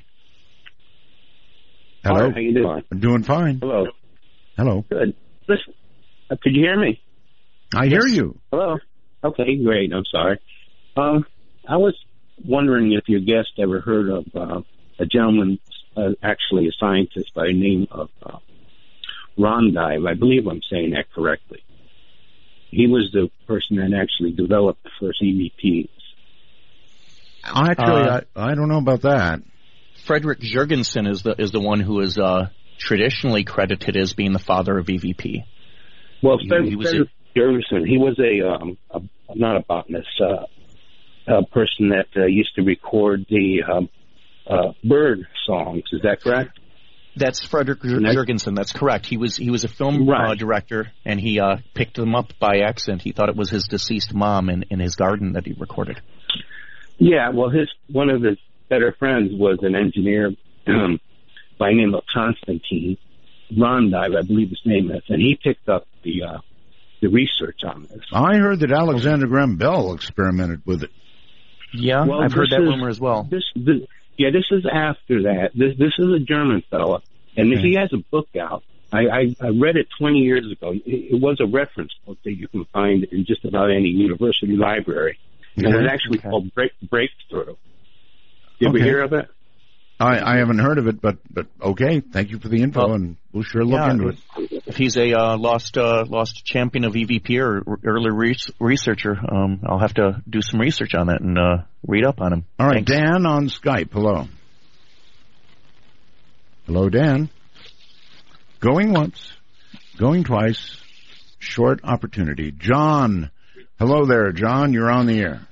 Hello. Hi, how you doing? I'm doing fine. Hello. Hello. Good. Listen, uh, could you hear me? I hear you. Hello. Okay, great. I'm sorry. Um, I was wondering if your guest ever heard of uh, a gentleman, uh, actually a scientist by the name of uh, Ron Dive. I believe I'm saying that correctly. He was the person that actually developed the first E V Ps. Actually, Uh, I, I don't know about that. Frederick Jurgensen is the is the one who is uh, traditionally credited as being the father of E V P. Well, He- Fred, he was Frederick Jurgensen, he was a, um, a not a botanist, uh, a person that uh, used to record the um, uh, bird songs. Is that correct? That's Frederick Jur- Next- Jurgensen. That's correct. He was he was a film Right. uh, director, and he uh, picked them up by accident. He thought it was his deceased mom in, in his garden that he recorded. Yeah, well, his one of his better friends was an engineer um, by the name of Constantine Rondive, I believe his name is, and he picked up the uh, the research on this. I heard that Alexander Graham Bell experimented with it. Yeah, Well, I've heard this that is- rumor as well. This, this, yeah, this is after that. This this is a German fella, and Okay. he has a book out. I, I, I read it twenty years ago. It, it was a reference book that you can find in just about any university library, and Okay. it's actually Okay. called Break, Breakthrough. You ever Okay. hear of it? I, I haven't heard of it, but but okay. Thank you for the info, Well, and we'll sure look yeah, into it. If he's a uh, lost uh, lost champion of E V P or r- early re- researcher, um, I'll have to do some research on that and uh, read up on him. All right, Thanks. Dan on Skype. Hello. Hello, Dan. Going once, going twice. Short opportunity. John. Hello there, John. You're on the air.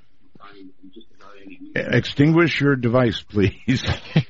Extinguish your device, please.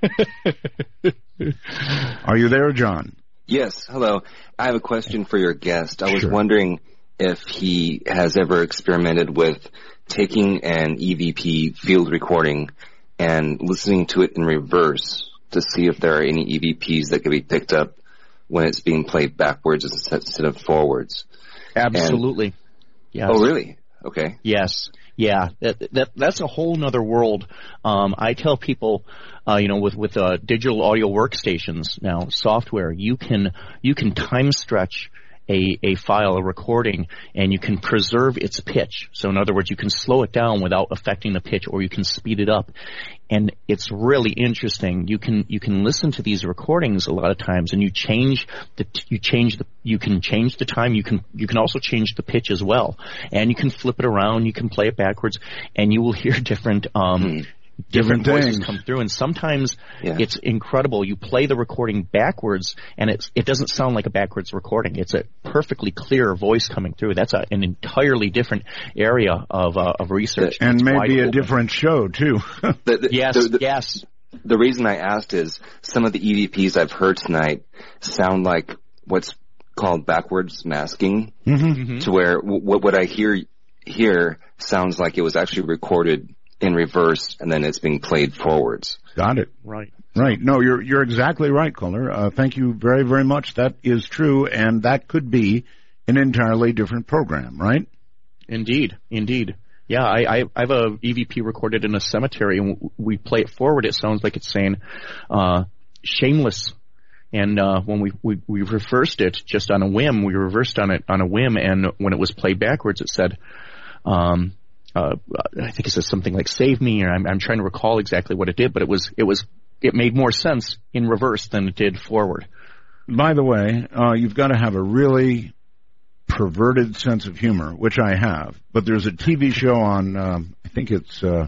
Are you there, John? Yes, hello. I have a question for your guest. I was Sure. wondering if he has ever experimented with taking an E V P field recording and listening to it in reverse to see if there are any E V Ps that could be picked up when it's being played backwards instead of forwards. Absolutely. Yes. Oh, really? Okay. Yes. Yeah, that, that that's a whole nother world. Um, I tell people, uh, you know, with with uh, digital audio workstations now, software, you can you can time stretch a a file, a recording, and you can preserve its pitch. So, in other words, you can slow it down without affecting the pitch, or you can speed it up. And it's really interesting. You can you can listen to these recordings a lot of times, and you change the you change the you can change the time. You can you can also change the pitch as well, and you can flip it around. You can play it backwards, and you will hear different um, Hmm. different, Different voices things. come through. And sometimes Yeah. it's incredible. You play the recording backwards, and it's it doesn't sound like a backwards recording. It's a perfectly clear voice coming through. That's a, an entirely different area of uh, of research. And It's maybe wide a open. different show, too. The, the, Yes, the, the, yes. the reason I asked is some of the E V Ps I've heard tonight sound like what's called backwards masking, Mm-hmm. to where w- what what I hear here sounds like it was actually recorded in reverse, and then it's being played forwards. Got it. Right. Right. No, you're you're exactly right, caller. Uh, thank you very, very much. That is true, and that could be an entirely different program, right? Indeed. Indeed. Yeah, I, I, I have a E V P recorded in a cemetery, and we play it forward. It sounds like it's saying, uh, shameless. And, uh, when we, we, we reversed it just on a whim, we reversed on it on a whim, and when it was played backwards, it said, um, uh, I think it says something like save me, or I'm, I'm trying to recall exactly what it did, but it was, it was, it made more sense in reverse than it did forward. By the way, uh, you've got to have a really perverted sense of humor, which I have. But there's a T V show on, um, I think it's, uh,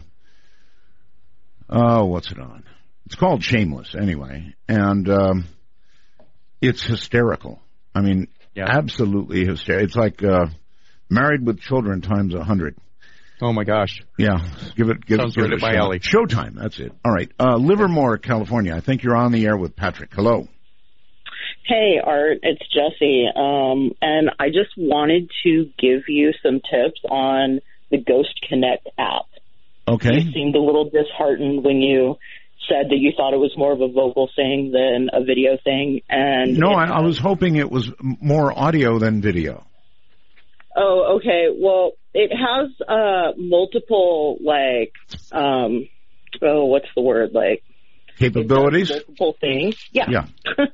oh, what's it on? It's called Shameless, anyway. And um, it's hysterical. I mean, yeah. absolutely hysterical. It's like uh, Married with Children times a hundred. Oh, my gosh. Yeah. Give it, give Sounds it, give right it up my shot. alley. Showtime, that's it. All right. Uh, Livermore, California. I think you're on the air with Patrick. Hello. Hey, Art, it's Jesse, um, and I just wanted to give you some tips on the Ghost Connect app. Okay. You seemed a little disheartened when you said that you thought it was more of a vocal thing than a video thing. And No, I, I was hoping it was more audio than video. Oh, okay. Well, it has uh, multiple, like, um, oh, what's the word? Like, capabilities? Multiple things. Yeah. Yeah.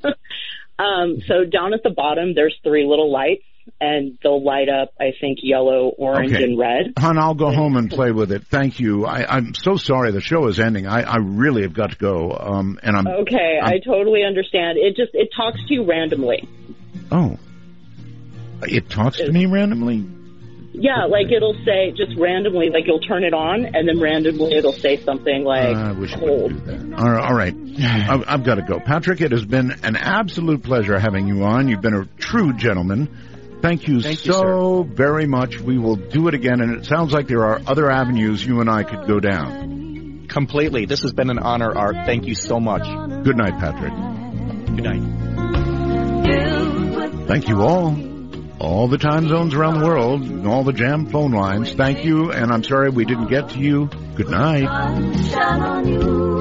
Um, so down at the bottom, there's three little lights, and they'll light up, I think, yellow, orange, okay. and red. Hon, I'll go home and play with it. Thank you. I, I'm so sorry the show is ending. I, I really have got to go. Um, and I'm okay. I'm, I totally understand. It just it talks to you randomly. Oh, it talks to me randomly. Yeah, like it'll say just randomly, like you'll turn it on, and then randomly it'll say something like, uh, I wish cold. I could do that. All right. All right. I've, I've got to go. Patrick, it has been an absolute pleasure having you on. You've been a true gentleman. Thank you Thank you, so very much. We will do it again, and it sounds like there are other avenues you and I could go down. Completely. This has been an honor, Art. Thank you so much. Good night, Patrick. Good night. Thank you all. All the time zones around the world, and all the jammed phone lines. Thank you, and I'm sorry we didn't get to you. Good night.